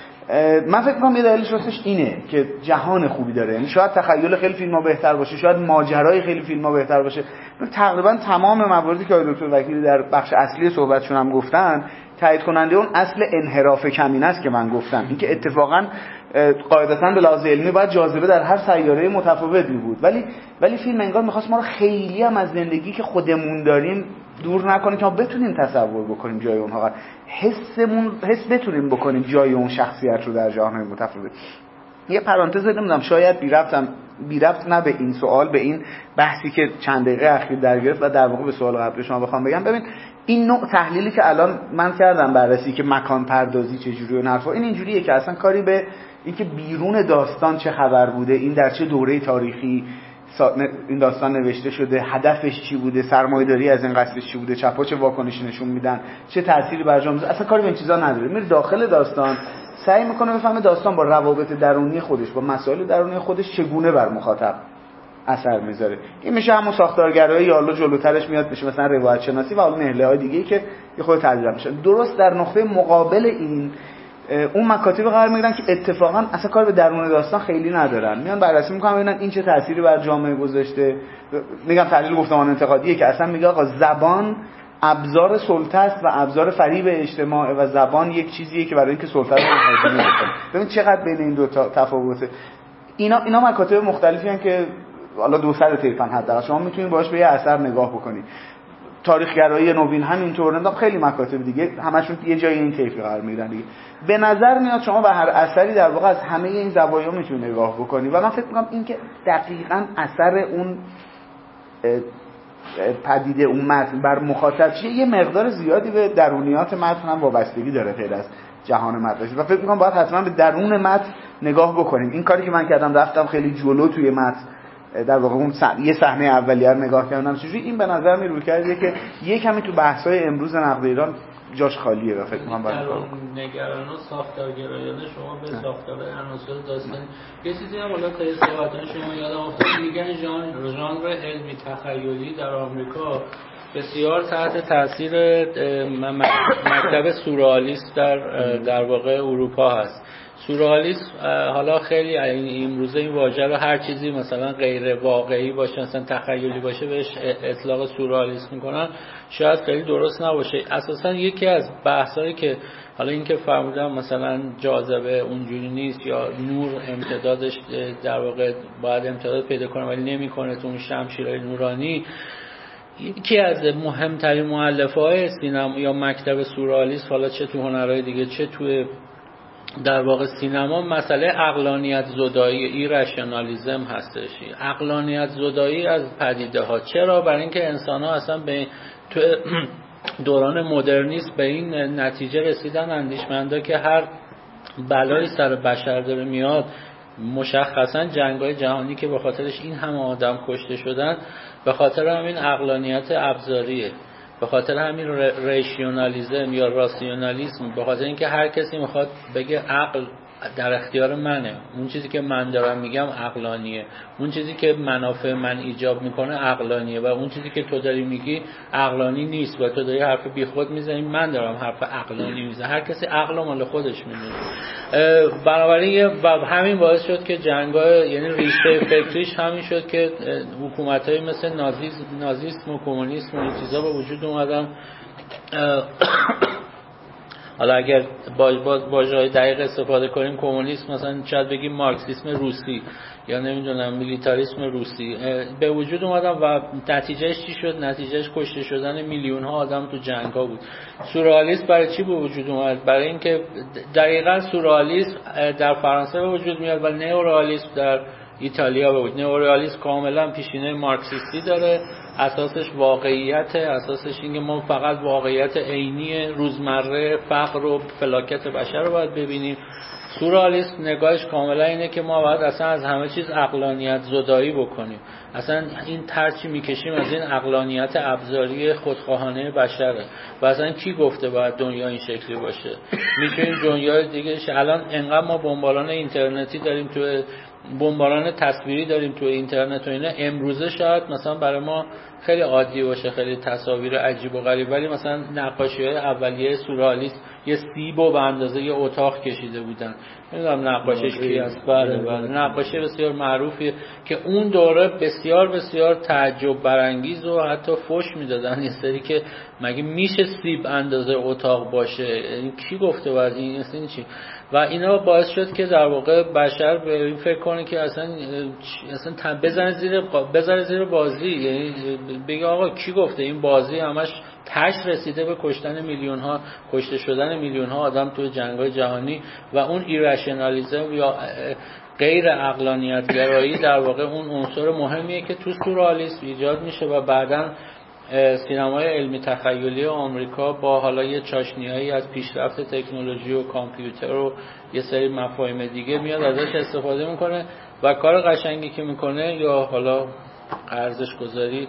من فکر می‌کنم یه دلیلش راستش اینه که جهان خوبی داره. یعنی شاید تخیل خیلی فیلم‌ها بهتر باشه، شاید ماجرای خیلی فیلم‌ها بهتر باشه. تقریبا تمام مواردی که آقای دکتر وکیلی در بخش اصلی صحبتشون هم گفتن تایید کننده اون اصل انحراف کمینه است که من گفتم. اینکه اتفاقا قاعدتاً به لحاظ علمی باید جاذبه در هر سیاره متفاوتی بود، ولی ولی فیلم انگار می‌خواست ما رو خیلی هم از زندگی که خودمون داریم دور نکنه که ما بتونیم تصور بکنیم جای اونها، حسمون حس بتونیم بکنیم جای اون شخصیت رو در جهان‌های متفاوت. یه پرانتز نمیدونم شاید بی ربطم بی ربط نه به این سوال، به این بحثی که چند دقیقه اخیر در گرفت و در واقع به سوال قبل شما بخوام بگم. ببین این نوع تحلیلی که الان من کردم بررسی که مکان پردازی چجوریه و حرفا، این اینجوریه که اصلا کاری به اینکه بیرون داستان چه خبر بوده، این در چه دوره تاریخی این داستان نوشته شده، هدفش چی بوده، سرمایه‌داری از این قصدش چی بوده، چپا چه واکنشی نشون میدن، چه تأثیری بر جامعه، اصلا کاری به این چیزا نداره. میره داخل داستان سعی میکنه بفهمه داستان با روابط درونی خودش، با مسائل درونی خودش چگونه بر مخاطب اثر میذاره. این میشه همون ساختارگرایی یا حالا جلوترش میاد میشه مثلا روایت شناسی و حالا نهله‌های دیگه‌ای که یه خود تعریف میشه. درست در نقطه مقابل این اون مکاتب قرار میگیرن که اتفاقا اصلا کار به درون داستان خیلی ندارن، میان بررسی میکنن ببینن این چه تأثیری بر جامعه گذاشته. میگم تحلیل گفتمان انتقادیه که اصلا میگه آقا زبان ابزار سلطه است و ابزار فریب اجتماع و زبان یک چیزیه که برای اینکه سلطه رو محاکمه بکنه. ببین چقدر بین این دو تا تفاوته. اینا اینا مکاتب مختلفی هستن که حالا دو سر طیفن، حداقل شما میتونید باهاش به یه اثر نگاه بکنید. تاریخ‌گرایی نوین همینطور، نمیدونم خیلی مکاتب دیگه همشون یه جای این طیفی قرار میگیرن دیگه. به نظر میاد شما به هر اثری در واقع از همه این زوایا میتونید نگاه بکنید و من فکر می‌کنم این که دقیقاً اثر اون پدیده اون متن بر مخاطب چیه یه مقدار زیادی به درونیات متن هم وابستگی داره غیر از جهان مدرسه و فکر می‌کنم باید حتما به درون متن نگاه بکنیم. این کاری که من کردم رفتم خیلی جلو توی متن در واقع اون یه صحنه اولیه رو نگاه کردم چجوری، این به نظر می روی کرده که یه کمی تو بحث‌های امروز نقد ایران جاش خالیه و فکر می‌کنم باید نگران و ساختارگرایانه شما به ساختار عناصر داستان یه چیزی هم حالا تا صحبت‌های شما یادم افتاد، میگن ژانر ژانر علمی تخیلی در آمریکا بسیار تحت تاثیر مکتب سورئالیست در در واقع اروپا هست. سورئالیسم حالا خیلی این امروزه این واژه رو هر چیزی مثلا غیر واقعی باشه، مثلا تخیلی باشه بهش اطلاق سورئالیسم میکنن، شاید خیلی درست نباشه. اساسا یکی از بحثایی که حالا این که فرمودم مثلا جاذبه اونجوری نیست یا نور امتدادش در واقع باید امتداد پیدا کنه ولی نمیکنه تو اون شمشیرهای نورانی، یکی از مهمترین مؤلفه‌های سینما یا مکتب سورئالیسم حالا چه تو هنرهای دیگه چه تو در واقع سینما مسئله عقلانیت زدایی، ایرشنالیسم هستش. عقلانیت زدایی از پدیده ها. چرا؟ برای اینکه انسان ها اصلا به تو دوران مدرنیسم به این نتیجه رسیدن اندیشمندا که هر بلایی سر بشر داره میاد، مشخصا جنگ‌های جهانی که به خاطرش این همه آدم کشته شدن به خاطر همین عقلانیت ابزاریه، به خاطر همین ریشیونالیسم یا راسیونالیسم، به خاطر اینکه هر کسی میخواد بگه عقل در اختیار منه، اون چیزی که من دارم میگم عقلانیه، اون چیزی که منافع من ایجاب میکنه عقلانیه و اون چیزی که تو داری میگی عقلانی نیست و تو داری حرف بیخود میزنی، من دارم حرف عقلانی میزنم. هر کسی عقل مال خودش میدونه. بنابراین و همین باعث شد که جنگ‌ها، یعنی ریشه فکریش همین شد که حکومت‌های مثل نازیسم نازیسم و کمونیسم و این چیزا به وجود اومدن. حالا اگر با واژه‌های دقیق استفاده کنیم، کمونیسم مثلا شاید بگیم مارکسیسم روسی یا نمیدونم میلیتاریسم روسی به وجود اومدن و نتیجهش چی شد؟ نتیجهش کشته شدن میلیون ها آدم تو جنگ ها بود. سورئالیسم برای چی به وجود اومد؟ برای اینکه دقیقاً سورئالیسم در فرانسه به وجود میاد و نئورئالیسم در ایتالیا به وجود. نئورئالیسم کاملا پیشینه مارکسیستی داره، اساسش واقعیت، اساسش اینکه ما فقط واقعیت عینی روزمره فقر و فلاکت بشر رو باید ببینیم. سورئالیسم نگاهش کاملا اینه که ما باید اصلا از همه چیز عقلانیت زدایی بکنیم، اصلا این ترچی میکشیم از این عقلانیت ابزاری خودخواهانه بشره و اصلا کی گفته باید دنیا این شکلی باشه؟ میتونیم دنیای دیگه شه. الان انقدر ما بمباران اینترنتی داریم، تو بمباران تصویری داریم تو اینترنت و اینا، امروزه شاید مثلا برای ما خیلی عادی باشه، خیلی تصاویر عجیب و غریب، ولی مثلا نقاشی‌های اولیه سورئالیسم یه سیبو به اندازه یه اتاق کشیده بودن، نمیدونم نقاشش کی است، بله بله نقاشی بسیار معروفی که اون دوره بسیار بسیار تعجب برانگیز و حتی فحش میدادن، یه سری که مگه میشه سیب اندازه اتاق باشه، این کی گفته باید این اصلا چی؟ و اینا باعث شد که در واقع بشر به این فکر کنه که اصلا اصلا بزنه زیر بزنه زیر بازی، یعنی بگه آقا کی گفته این بازی همش تش رسیده به کشتن میلیون ها کشته شدن میلیون ها آدم توی جنگ‌های جهانی و اون ایرشنالیسم یا غیر عقلانیت گرایی در واقع اون عنصر مهمیه که تو سورئالیسم ایجاد میشه و بعداً سینمای علمی تخیلی آمریکا با حالا یه چاشنیایی از پیشرفت تکنولوژی و کامپیوتر و یه سری مفاهیم دیگه میاد ازش استفاده میکنه و کار قشنگی که میکنه یا حالا ارزش گذاری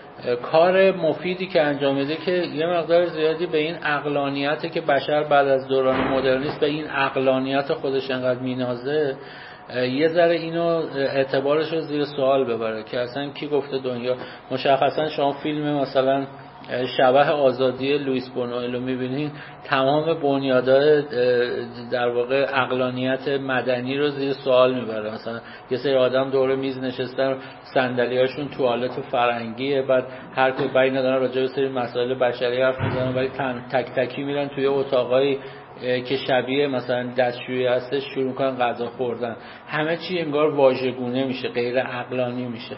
کار مفیدی که انجام میده که یه مقدار زیادی به این عقلانیتی که بشر بعد از دوران مدرنیسم به این عقلانیت خودش انقدر مینازه یه ذره اینو اعتبارش رو زیر سوال ببره که اصلا کی گفته دنیا. مشخصا شما فیلم مثلا شبح آزادی لوئیس بونوئل رو میبینین، تمام بنیادهای در واقع عقلانیت مدنی رو زیر سوال میبره. مثلا یه سری آدم دور میز نشستن، صندلیاشون توالت فرنگیه، بعد هر کی بین دارن راجع به سری مسائل بشری حرف میزنن ولی تک تکی میرن توی اتاقای که شبیه مثلا دستشویی هستش شروع میکنن غذا خوردن، همه چی انگار واژگونه میشه، غیر عقلانی میشه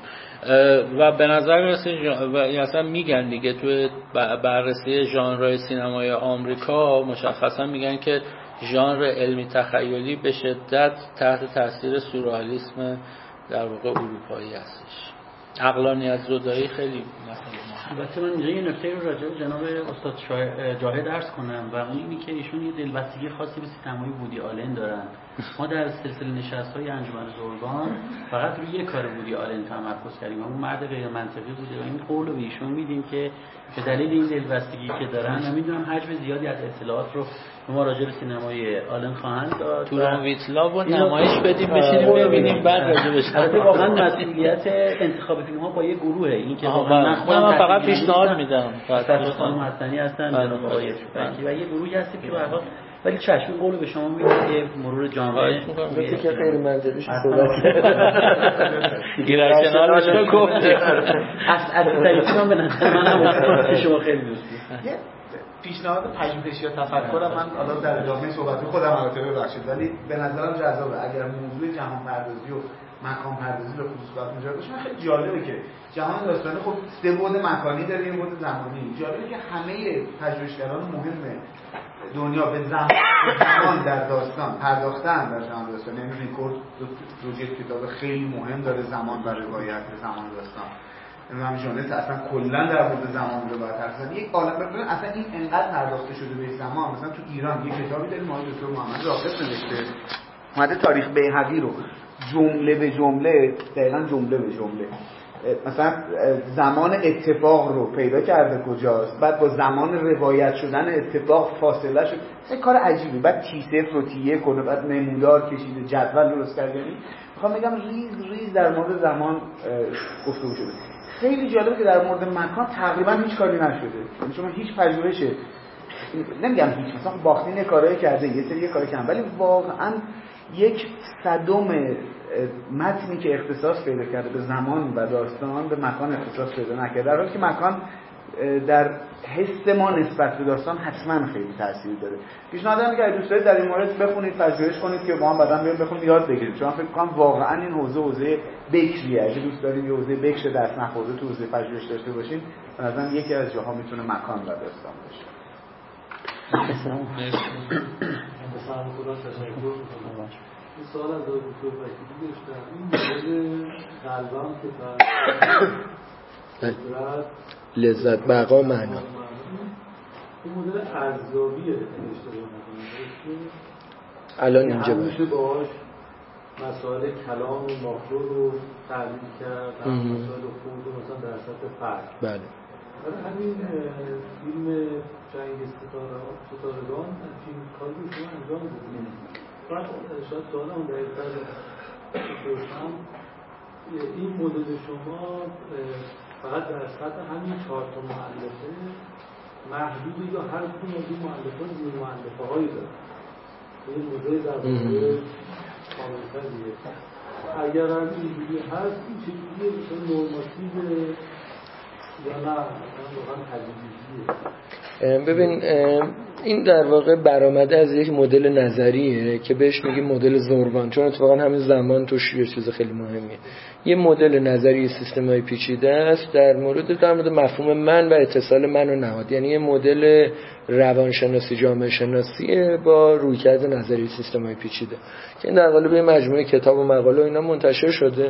و به نظر میرسه و اصلا میگن دیگه توی بررسی ژانرهای سینمای آمریکا مشخصا میگن که ژانر علمی تخیلی به شدت تحت تاثیر سورئالیسم در واقع اروپایی هستش. عقلانیت زدایی خیلی مسئله مهمه. البته من اینجا یه نکته رو راجع به جناب استاد جاهد عرض کنم و اون اینی که ایشون یه دلبستگی خاصی به سینمای وودی آلن دارن. ما در سلسله نشست‌های انجمن زرگان فقط روی یک کار وودی آلن تمرکز کردیم، اون مرد غیر منطقی بوده و این قول رو به ایشون میدیم که به دلیل این دلبستگی که دارن من میدونم حجم زیادی از اطلاعات رو ما راجع به سینمای آلن خواهند داد. توران ویتلا و نمایش بدیم بشینیم ببینیم بعد راجع بهش. البته واقعا مسئولیت انتخاب فیلم‌ها با یه گروهه، این که واقعا من خودم فقط پیشنهاد میدم. فقط خانم حسنی هستن جناب آقای شفیعی و یه گروهی هستی که واقعا ولی چشم قول به شما میدم که مرور جامعه مثل که خیلی منطقیش صحبت ایرشنال رو گفتیم. از از طریقی من به نظر منم که شما خیلی دوستی پیشنهاد پژوهشی یا تفکرم من حالا در ادامه صحبت خودم البته ببخشید ولی به نظرم جذابه اگر موضوع جهان پردازی و مکان پردازی رو خصوص صحبت می‌کنیم باشه. من خیلی جالبه که جهان داستانی خب سه بعد مکانی داره، یه بعد زمانی. جالبه که همه پژوهشگران مهم دنیا به زمان زمان در داستان پرداختن در جهان داستانی. یعنی ریکورد روی کتاب خیلی مهم داره زمان و روایت زمان داستان. امام جونت اصلا کلا در مورد زمان رو باید حرف بزنیم. یک عالم ببین اصلا این انقدر پرداخته شده به زمان. مثلا تو ایران یک کتابی داریم آقای دکتر محمد راغب نوشته، اومده تاریخ بیهقی رو جمله به جمله، دقیقاً جمله به جمله مثلا زمان اتفاق رو پیدا کرده کجاست، بعد با زمان روایت شدن اتفاق فاصله شد. این کار عجیبی. بعد تی صفر رو تی یک کنه، بعد نمودار کشیده، جدول درست کرده. میخوام بگم ریز ریز در مورد زمان گفتگو شده. خیلی جالبه که در مورد مکان تقریبا هیچ کاری نشده. یعنی شما هیچ پژوهشه، نمیگم هیچ، مثلا باختین کارهای کرده، یه سری کارا کردن، ولی واقعا یک صدم متنی که اختصاص پیدا کرده به زمان و داستان به مکان اختصاص پیدا نکرده، در حالی که مکان در حس ما نسبت به داستان حتما خیلی تاثیر داره. پیشنهاد می‌کنم که دوست دارید در این مورد بخونید، پژوهش کنید که ما هم بعداً بیایم بخونیم یاد بگیریم. چون فکر کنم واقعا این حوزه حوزه بکریه. اگه دوست دارید یه حوزه بکر دست نخورده تو حوزه پژوهش داشته باشین، به نظرم یکی از جاها میتونه مکان و داستان باشه. مثلا خدا تشکر می‌کنم. این سوال از دکتر وکیلی داشتم. این مورد قلبم که فرد لذت بقا معنا این مدل ارزیابیه اشتباه نکنم. الان اینجا میشه باهاش مسائل کلام و ماکرو رو تحلیل کرد، هم مسائل خود و مثلا در سطح فرد. بله. برای همین فیلم جنگ ستارگان فیلم کاری رو شما انجام دادید. بعد شاید سوال هم دقیق‌تر بپرسم، این مدل شما فقط در سطح همین چهار تا مؤلفه محدوده یا هر کدوم از این مؤلفه‌ها زیر مؤلفه‌هایی داره؟ این مدل در واقع کامل‌تریه. اگر هم اینجوری هست این چجوریه؟ مثلا نورماتیوه یا نه مثلا واقعا تجدیدیه؟ ببین این در واقع برآمده از یک مدل نظریه که بهش میگیم مدل زوروان، چون اتفاقا همین زمان توش یه چیز خیلی مهمیه. یه مدل نظری سیستم‌های پیچیده است در مورد در مورد مفهوم من و اتصال من و نهاد، یعنی یه مدل روانشناسی جامعه شناسی با رویکرد نظری سیستم‌های پیچیده که این در قالب یه مجموعه کتاب و مقاله و اینا منتشر شده.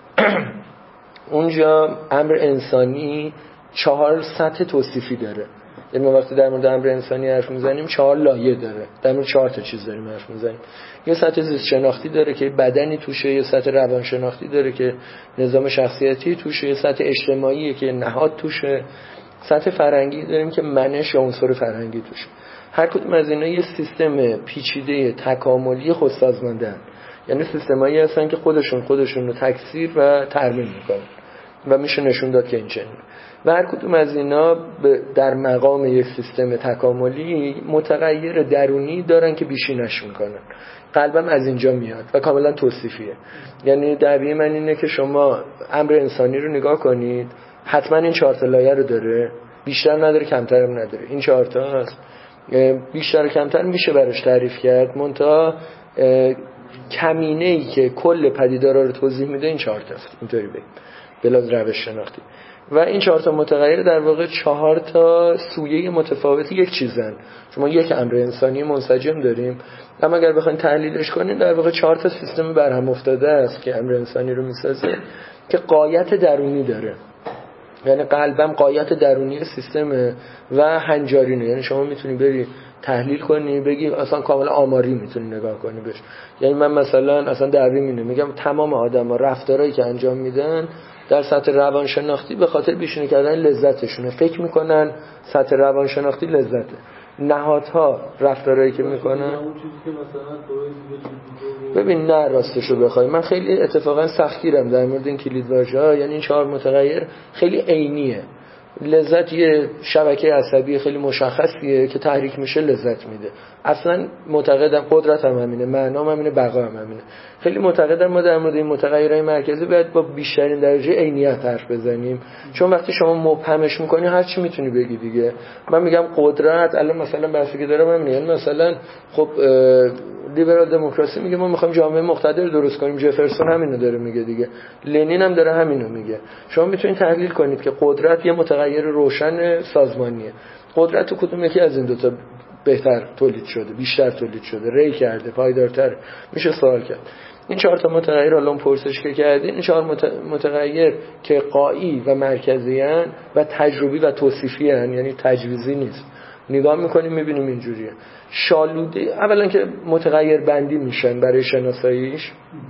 اونجا امر انسانی چهار سطح توصیفی داره. یعنی ما وقتی در مورد امر انسانی حرف میزنیم چهار لایه داره، در مورد چهار تا چیز داریم حرف میزنیم. یه سطح زیست شناختی داره که بدنی توشه، یه سطح روان شناختی داره که نظام شخصیتی توشه، یه سطح اجتماعیه که نهاد توشه، سطح فرهنگی داریم که منش یا عنصر فرهنگی توشه. هر کدوم از اینا یه سیستم پیچیده تکاملی خودسازمانده‌اند، یعنی سیستمایی هستن که خودشون خودشون رو تکثیر و ترمیم میکنن و میشه نشون داد که این چنینه. و هر کدوم از اینا در مقام یک سیستم تکاملی متغیر درونی دارن که بیشینش میکنن. قلبم از اینجا میاد و کاملا توصیفیه. یعنی دعوی من اینه که شما امر انسانی رو نگاه کنید، حتما این چهار تا لایه رو داره، بیشتر نداره کمتر هم نداره، این چهار تا هست. بیشتر و کمتر میشه براش تعریف کرد، منتها کمینه‌ای که کل پدیدارا رو توضیح میده این چهار تاست، اینطوری بگیم بلاز روش شناختی. و این چهار تا متغیر در واقع چهار تا سویه متفاوت یک چیزن. شما یک امر انسانی منسجم داریم، اما اگر بخواید تحلیلش کنید در واقع چهار تا سیستم برهم افتاده است که امر انسانی رو میسازه که غایت درونی داره. یعنی قلبم غایت درونی سیستمه و هنجارینه، یعنی شما میتونی بری تحلیل کنی بگی اصلا کاملا آماری میتونی نگاه کنی بهش. یعنی من مثلا اصلا دعوی مینه میگم تمام آدما رفتارهایی که انجام میدن در سطح روانشناختی به خاطر بیشینه کردن لذتشونه، فکر میکنن سطح روانشناختی لذته. نهادها رفتارهایی که میکنن ببین نه راستشو بخوای من خیلی اتفاقا سختگیرم در مورد این کلیدواژه‌ها، یعنی این چهار متغیر خیلی عینیه. لذت یه شبکه عصبی خیلی مشخصیه که تحریک میشه لذت میده. اصلا معتقدم قدرت هم همینه، معنام همینه، بقا هم همینه. خیلی معتقدم ما در مورد این متغیرهای مرکزی باید با بیشترین درجه عینیت حرف بزنیم، چون وقتی شما مبهمش میکنی هر چی میتونی بگی دیگه. من میگم قدرت الان مثلا بحثی که دارم همینه، یعنی مثلا خب لیبرال دموکراسی میگه ما میخوایم جامعه مقتدر درست کنیم، جفرسون همینو داره میگه دیگه، لنین هم داره همینو میگه. شما میتونید تحلیل کنید که قدرت یه متغیر روشن سازمانیه. قدرت تو کدوم یکی از این دوتا بهتر تولید شده، بیشتر تولید شده، ری کرده، پایدارتر؟ میشه سوال کرد. این چهار تا متغیر الان پرسش که کردین، این چهار متغیر که قایی و مرکزی ان و تجربی و توصیفی ان، یعنی تجویزی نیست. نگاه میکنیم میبینیم اینجوریه. شالوده اولا که متغیر بندی میشن برای شناساییش.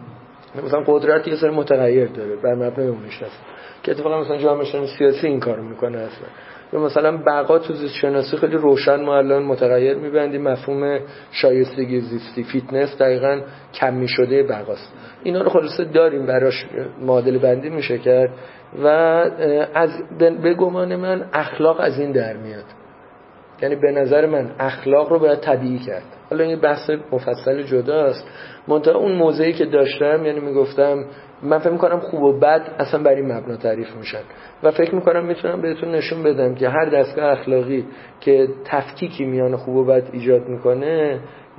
مثلا قدرت یه سری متغیر داره بر مبنای اون میشناسه که اتفاقا مثلا جامعه شناسی سیاسی این کارو میکنه اصلا. یا مثلا بقا تو زیست شناسی خیلی روشن ما الان متغیر میبندیم، مفهوم شایستگی زیستی، فیتنس دقیقاً کمی شده بقاست. اینا رو خلاصه داریم براش معادله بندی میشه کرد و از به گمان من اخلاق از این در میاد. یعنی به نظر من اخلاق رو باید طبیعی کرد. حالا این بحث مفصل جداست، منتها اون موضعی که داشتم یعنی میگفتم من فکر میکنم خوب و بد اصلا بر این مبنا تعریف میشن و فکر میکنم میتونم بهتون نشون بدم که هر دستگاه اخلاقی که تفکیکی میان خوب و بد ایجاد میکنه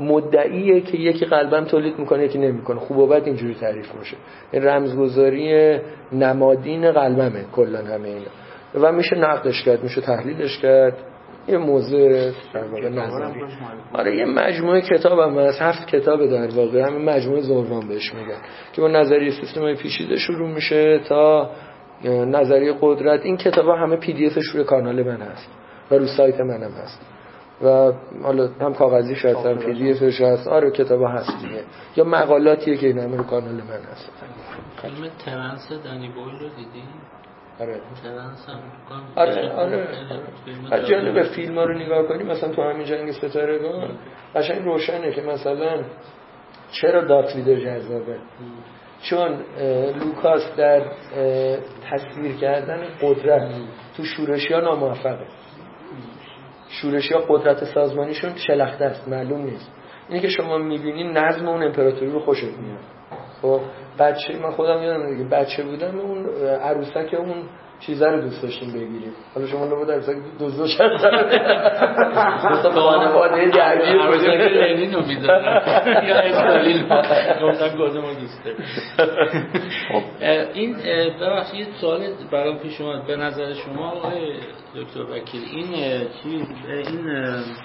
مدعیه که یکی قلبم تولید میکنه یکی نمیکنه. خوب و بد اینجوری تعریف میشه، این رمزگذاری نمادین قلبمه کلا همه اینا و میشه نقدش کرد، میشه تحلیلش کرد. یه موضوع در واقع نظری. آره یه مجموعه کتاب هم هست، هفت کتاب در واقع، همین مجموعه زوروان بهش میگن که با نظریه سیستم‌های پیچیده شروع میشه تا نظریه قدرت. این کتابا همه پی دی افش روی کانال من هست و رو سایت منم هست. و حالا هم کاغذی شاید هم پی دی افش هست، آره کتابا هست دیگه، یا مقالاتیه که این همه رو کانال من هست. فیلم ترنس دنی بویل رو دیدی؟ آره ترنس هم آره آره آره جالبه فیلم ها رو نگاه کنی مثلا تو همین جنگ ستارگان قشنگ روشنه که مثلا چرا دارت ویدر جذابه، چون لوکاس در تصویر کردن قدرت تو شورشی ها ناموفقه. شورشی ها قدرت سازمانیشون شلخته است، معلوم نیست. اینی که شما میبینین نظم اون امپراتوری رو خوشت میاد. خب بچه من خودم یادم دیگه بچه بودم اون عروسک اون چیزا رو دوست داشتیم بگیریم. حالا شما لو بود عروسک دوزو شد مثلا خانواده درگیر عروسک لنین رو میذارن یا استالین گفتم گفتم ما دوست داریم. خب این ببخشید سوال برام پیش اومد، به نظر شما آقای دکتر وکیل این چیز این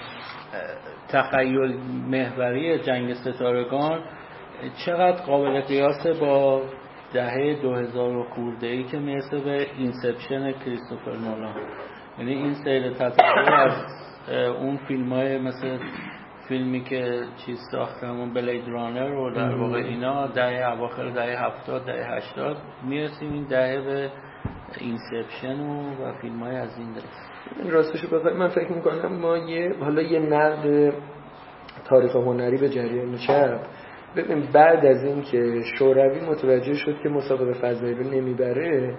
تخیل محوری جنگ ستارگان چقدر قابل قیاسه با دهه دو هزار و خورده‌ای که میرسه به اینسپشن کریستوفر نولان؟ یعنی این سیر تصور از اون فیلم‌های مثل فیلمی که چیز ساخت همون بلید رانر و در واقع اینا دهه اواخر دهه هفتاد دهه هشتاد میرسیم این دهه به اینسپشن و, و فیلم‌های از این دست. راستش بخوام من فکر می‌کنم ما یه حالا یه نقد تاریخ هنری به جریان چپ ببین بعد از این که شوروی متوجه شد که مسابقه فضایی رو نمیبره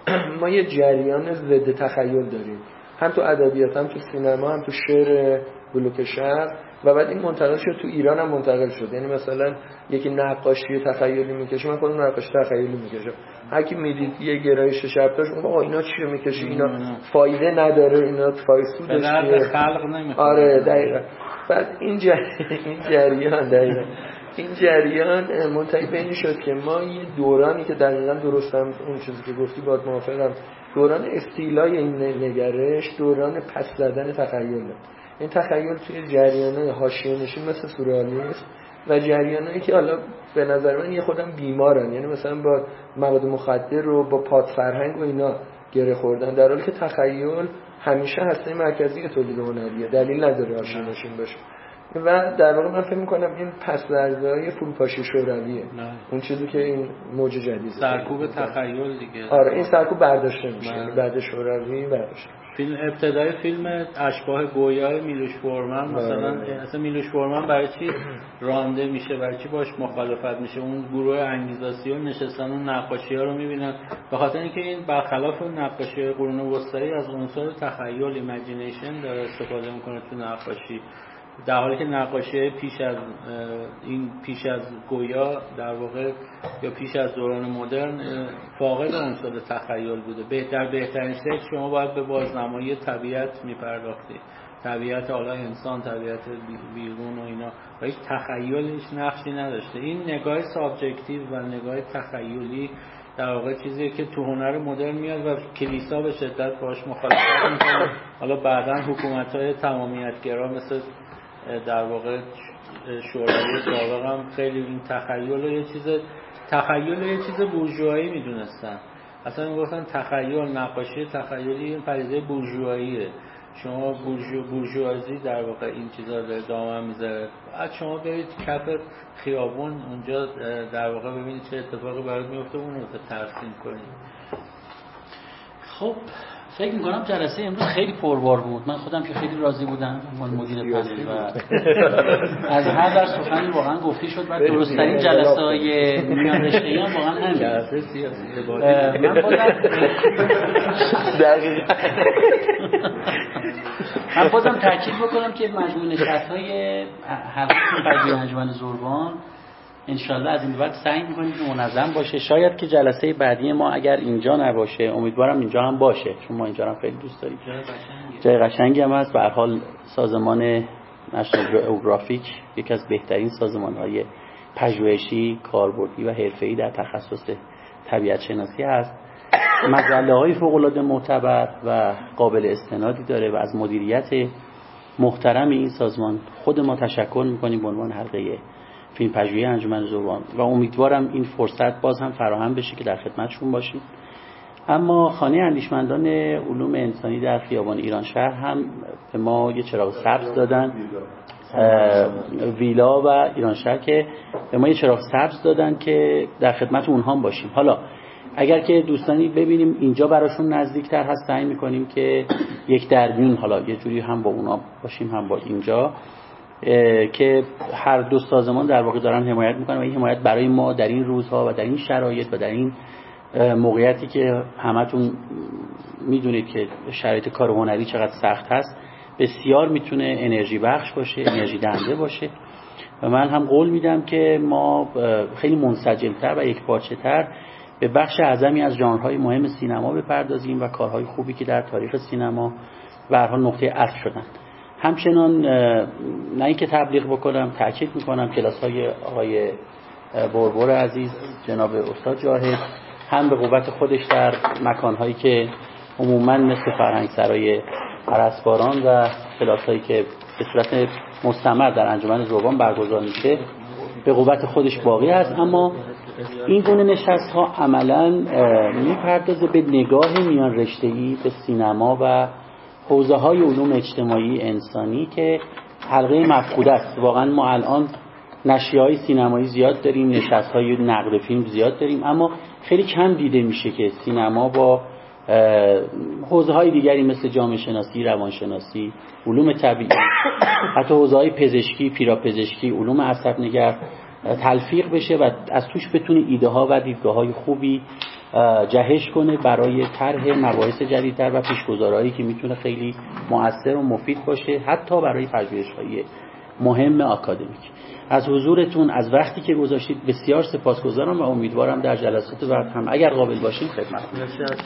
ما یه جریان ضد تخیل داریم، هم تو ادبیات هم تو سینما هم تو شعر بلوک شرق، و بعد این منتقل شد تو ایران هم منتقل شد. یعنی مثلا یکی نقاشی تخیلی میکشه، من خودم نقاشی تخیلی میکشم، هر کی میدید یه گرایش شب داشت اون آقا اینا چیه میکشی، اینا فایده نداره، اینا فایسو داشته خلق نمیخواد. آره دقیقاً. بعد این جریان این جریان دقیقاً این جریان منتهی به این شد که ما یه دورانی که دقیقاً درستم اون چیزی که گفتی باید موافقم، دوران استیلای این نگرش دوران پس زدن تخیله. این تخیل توی جریان‌های حاشیه‌نشین مثل سورئالیسم و جریانایی که حالا به نظر من یه خودم بیمارن، یعنی مثلا با مواد مخدر و با پات فرهنگ و اینا گره خوردن، در حالی که تخیل همیشه هسته مرکزی تولید هنریه، دلیل نداره حاشیه‌نشین باشه. و در واقع من فکر می‌کنم این پس‌لرزه‌های فروپاشی شورویه، اون چیزی که این موج جدید سرکوب تخیل دیگه. آره این سرکوب برداشته میشه بعد شوروی برداشته. فیلم ابتدای فیلم اشباح گویا میلوش فورمن مثلا اصلا میلوش فورمن برای چی رانده میشه، برای چی باش مخالفت میشه، اون گروه انگیزاسیون نشستن اون نقاشی‌ها رو میبینن، به خاطر اینکه این برخلاف نقاشی قرون وسطایی از عنصر تخیل ایمیجینیشن داره استفاده میکنه تو نقاشی، در حالی که نقاشی پیش از این پیش از گویا در واقع یا پیش از دوران مدرن فاقد عنصر تخیل بوده. بهتر بهترین شکل شما باید به بازنمایی طبیعت میپرداختید، طبیعت حالا انسان، طبیعت بیرون و اینا، و هیچ تخیلش نقشی نداشته. این نگاه سابجکتیو و نگاه تخیلی در واقع چیزیه که تو هنر مدرن میاد و کلیسا به شدت باهاش مخالفت میکنه. حالا بعداً حکومت‌های تمامیت‌گرا مثل در واقع شوروی سابق هم خیلی این تخیل رو یه چیز تخیل رو یه چیز بورژوایی میدونستن، اصلا میگفتن تخیل نقاشی تخیلی این پدیده بورژواییه، شما بورژو بورژوازی در واقع این چیزا رو دامن میذاره. بعد شما برید کف خیابون اونجا در واقع ببینید چه اتفاقی برات میفته، اون رو ترسیم کنید. خب فکر میکنم جلسه امروز خیلی پربار بود، من خودم که خیلی راضی بودم، من مدیر پنل و از هر در سخنی واقعا گفتی شد و درست‌ترین جلسه های میان رشته‌ای هم واقعا همین جلسه سیاسی من خودم دقیقاً من خودم تاکید بکنم که مجموع نشست‌های حلقه پژوهی انجمن زوربان انشالله از این بعد سعی می‌کنیم که منظم باشه. شاید که جلسه بعدی ما اگر اینجا نباشه، امیدوارم اینجا هم باشه، چون ما اینجا هم خیلی دوست داریم، جای قشنگی هم هست. به هر حال سازمان نشنال جئوگرافیک یکی از بهترین سازمان‌های پژوهشی، کاربردی و حرفه‌ای در تخصص طبیعت شناسی است. مجله‌های فوق‌العاده معتبر و قابل استنادی داره و از مدیریت محترم این سازمان خود ما تشکر می‌کنیم به عنوان حلقه فیلم پژوهی انجمن زوربان و امیدوارم این فرصت باز هم فراهم بشه که در خدمتشون باشیم. اما خانه اندیشمندان علوم انسانی در خیابان ایران شهر هم به ما یه چراغ سبز دادن، ویلا و ایران شهر که به ما یه چراغ سبز دادن که در خدمت اونها باشیم. حالا اگر که دوستانی ببینیم اینجا براشون نزدیکتر هست، سعی میکنیم که یک درمیون حالا یه جوری هم با اونا باشیم هم با اینجا، که هر دو سازمان در واقع دارن حمایت میکنن و این حمایت برای ما در این روزها و در این شرایط و در این موقعیتی که همتون میدونید که شرایط کار هنری چقدر سخت هست بسیار میتونه انرژی بخش باشه، انرژی دهنده باشه. و من هم قول میدم که ما خیلی منسجم‌تر و یکپارچه‌تر به بخش اعظمی از ژانرهای مهم سینما بپردازیم و کارهای خوبی که در تاریخ سینما به هر حال نقطه عطف شدن. همچنان نه اینکه تبلیغ بکنم، تاکید میکنم کلاس‌های آقای بربر عزیز، جناب استاد جاهد، هم به قوت خودش در مکان‌هایی که عموماً مثل فرهنگسرای ارسباران و کلاس‌هایی که به صورت مستمر در انجمن ذوبان برگزار میشه به قوت خودش باقی است. اما این گونه نشست‌ها عملاً میپردازه به نگاه میان رشته‌ای به سینما و حوزه‌های علوم اجتماعی انسانی که حلقه مفقود است. واقعاً ما الان نشریه‌های سینمایی زیاد داریم، نشست‌های نقد فیلم زیاد داریم، اما خیلی کم دیده میشه که سینما با حوزه‌های دیگری مثل جامعه شناسی، روانشناسی، علوم طبیعی، حتی حوزه‌های پزشکی، پیراپزشکی، علوم عصب‌نگر تلفیق بشه و از توش بتونه ایده ها و دیدگاه‌های خوبی جهش کنه برای طرح مباحث جدیدتر و پیشگذارهایی که میتونه خیلی مؤثر و مفید باشه حتی برای پژوهش‌های مهم آکادمیک. از حضورتون، از وقتی که گذاشتید بسیار سپاسگزارم و امیدوارم در جلسات بعد هم اگر قابل باشین خدمتتون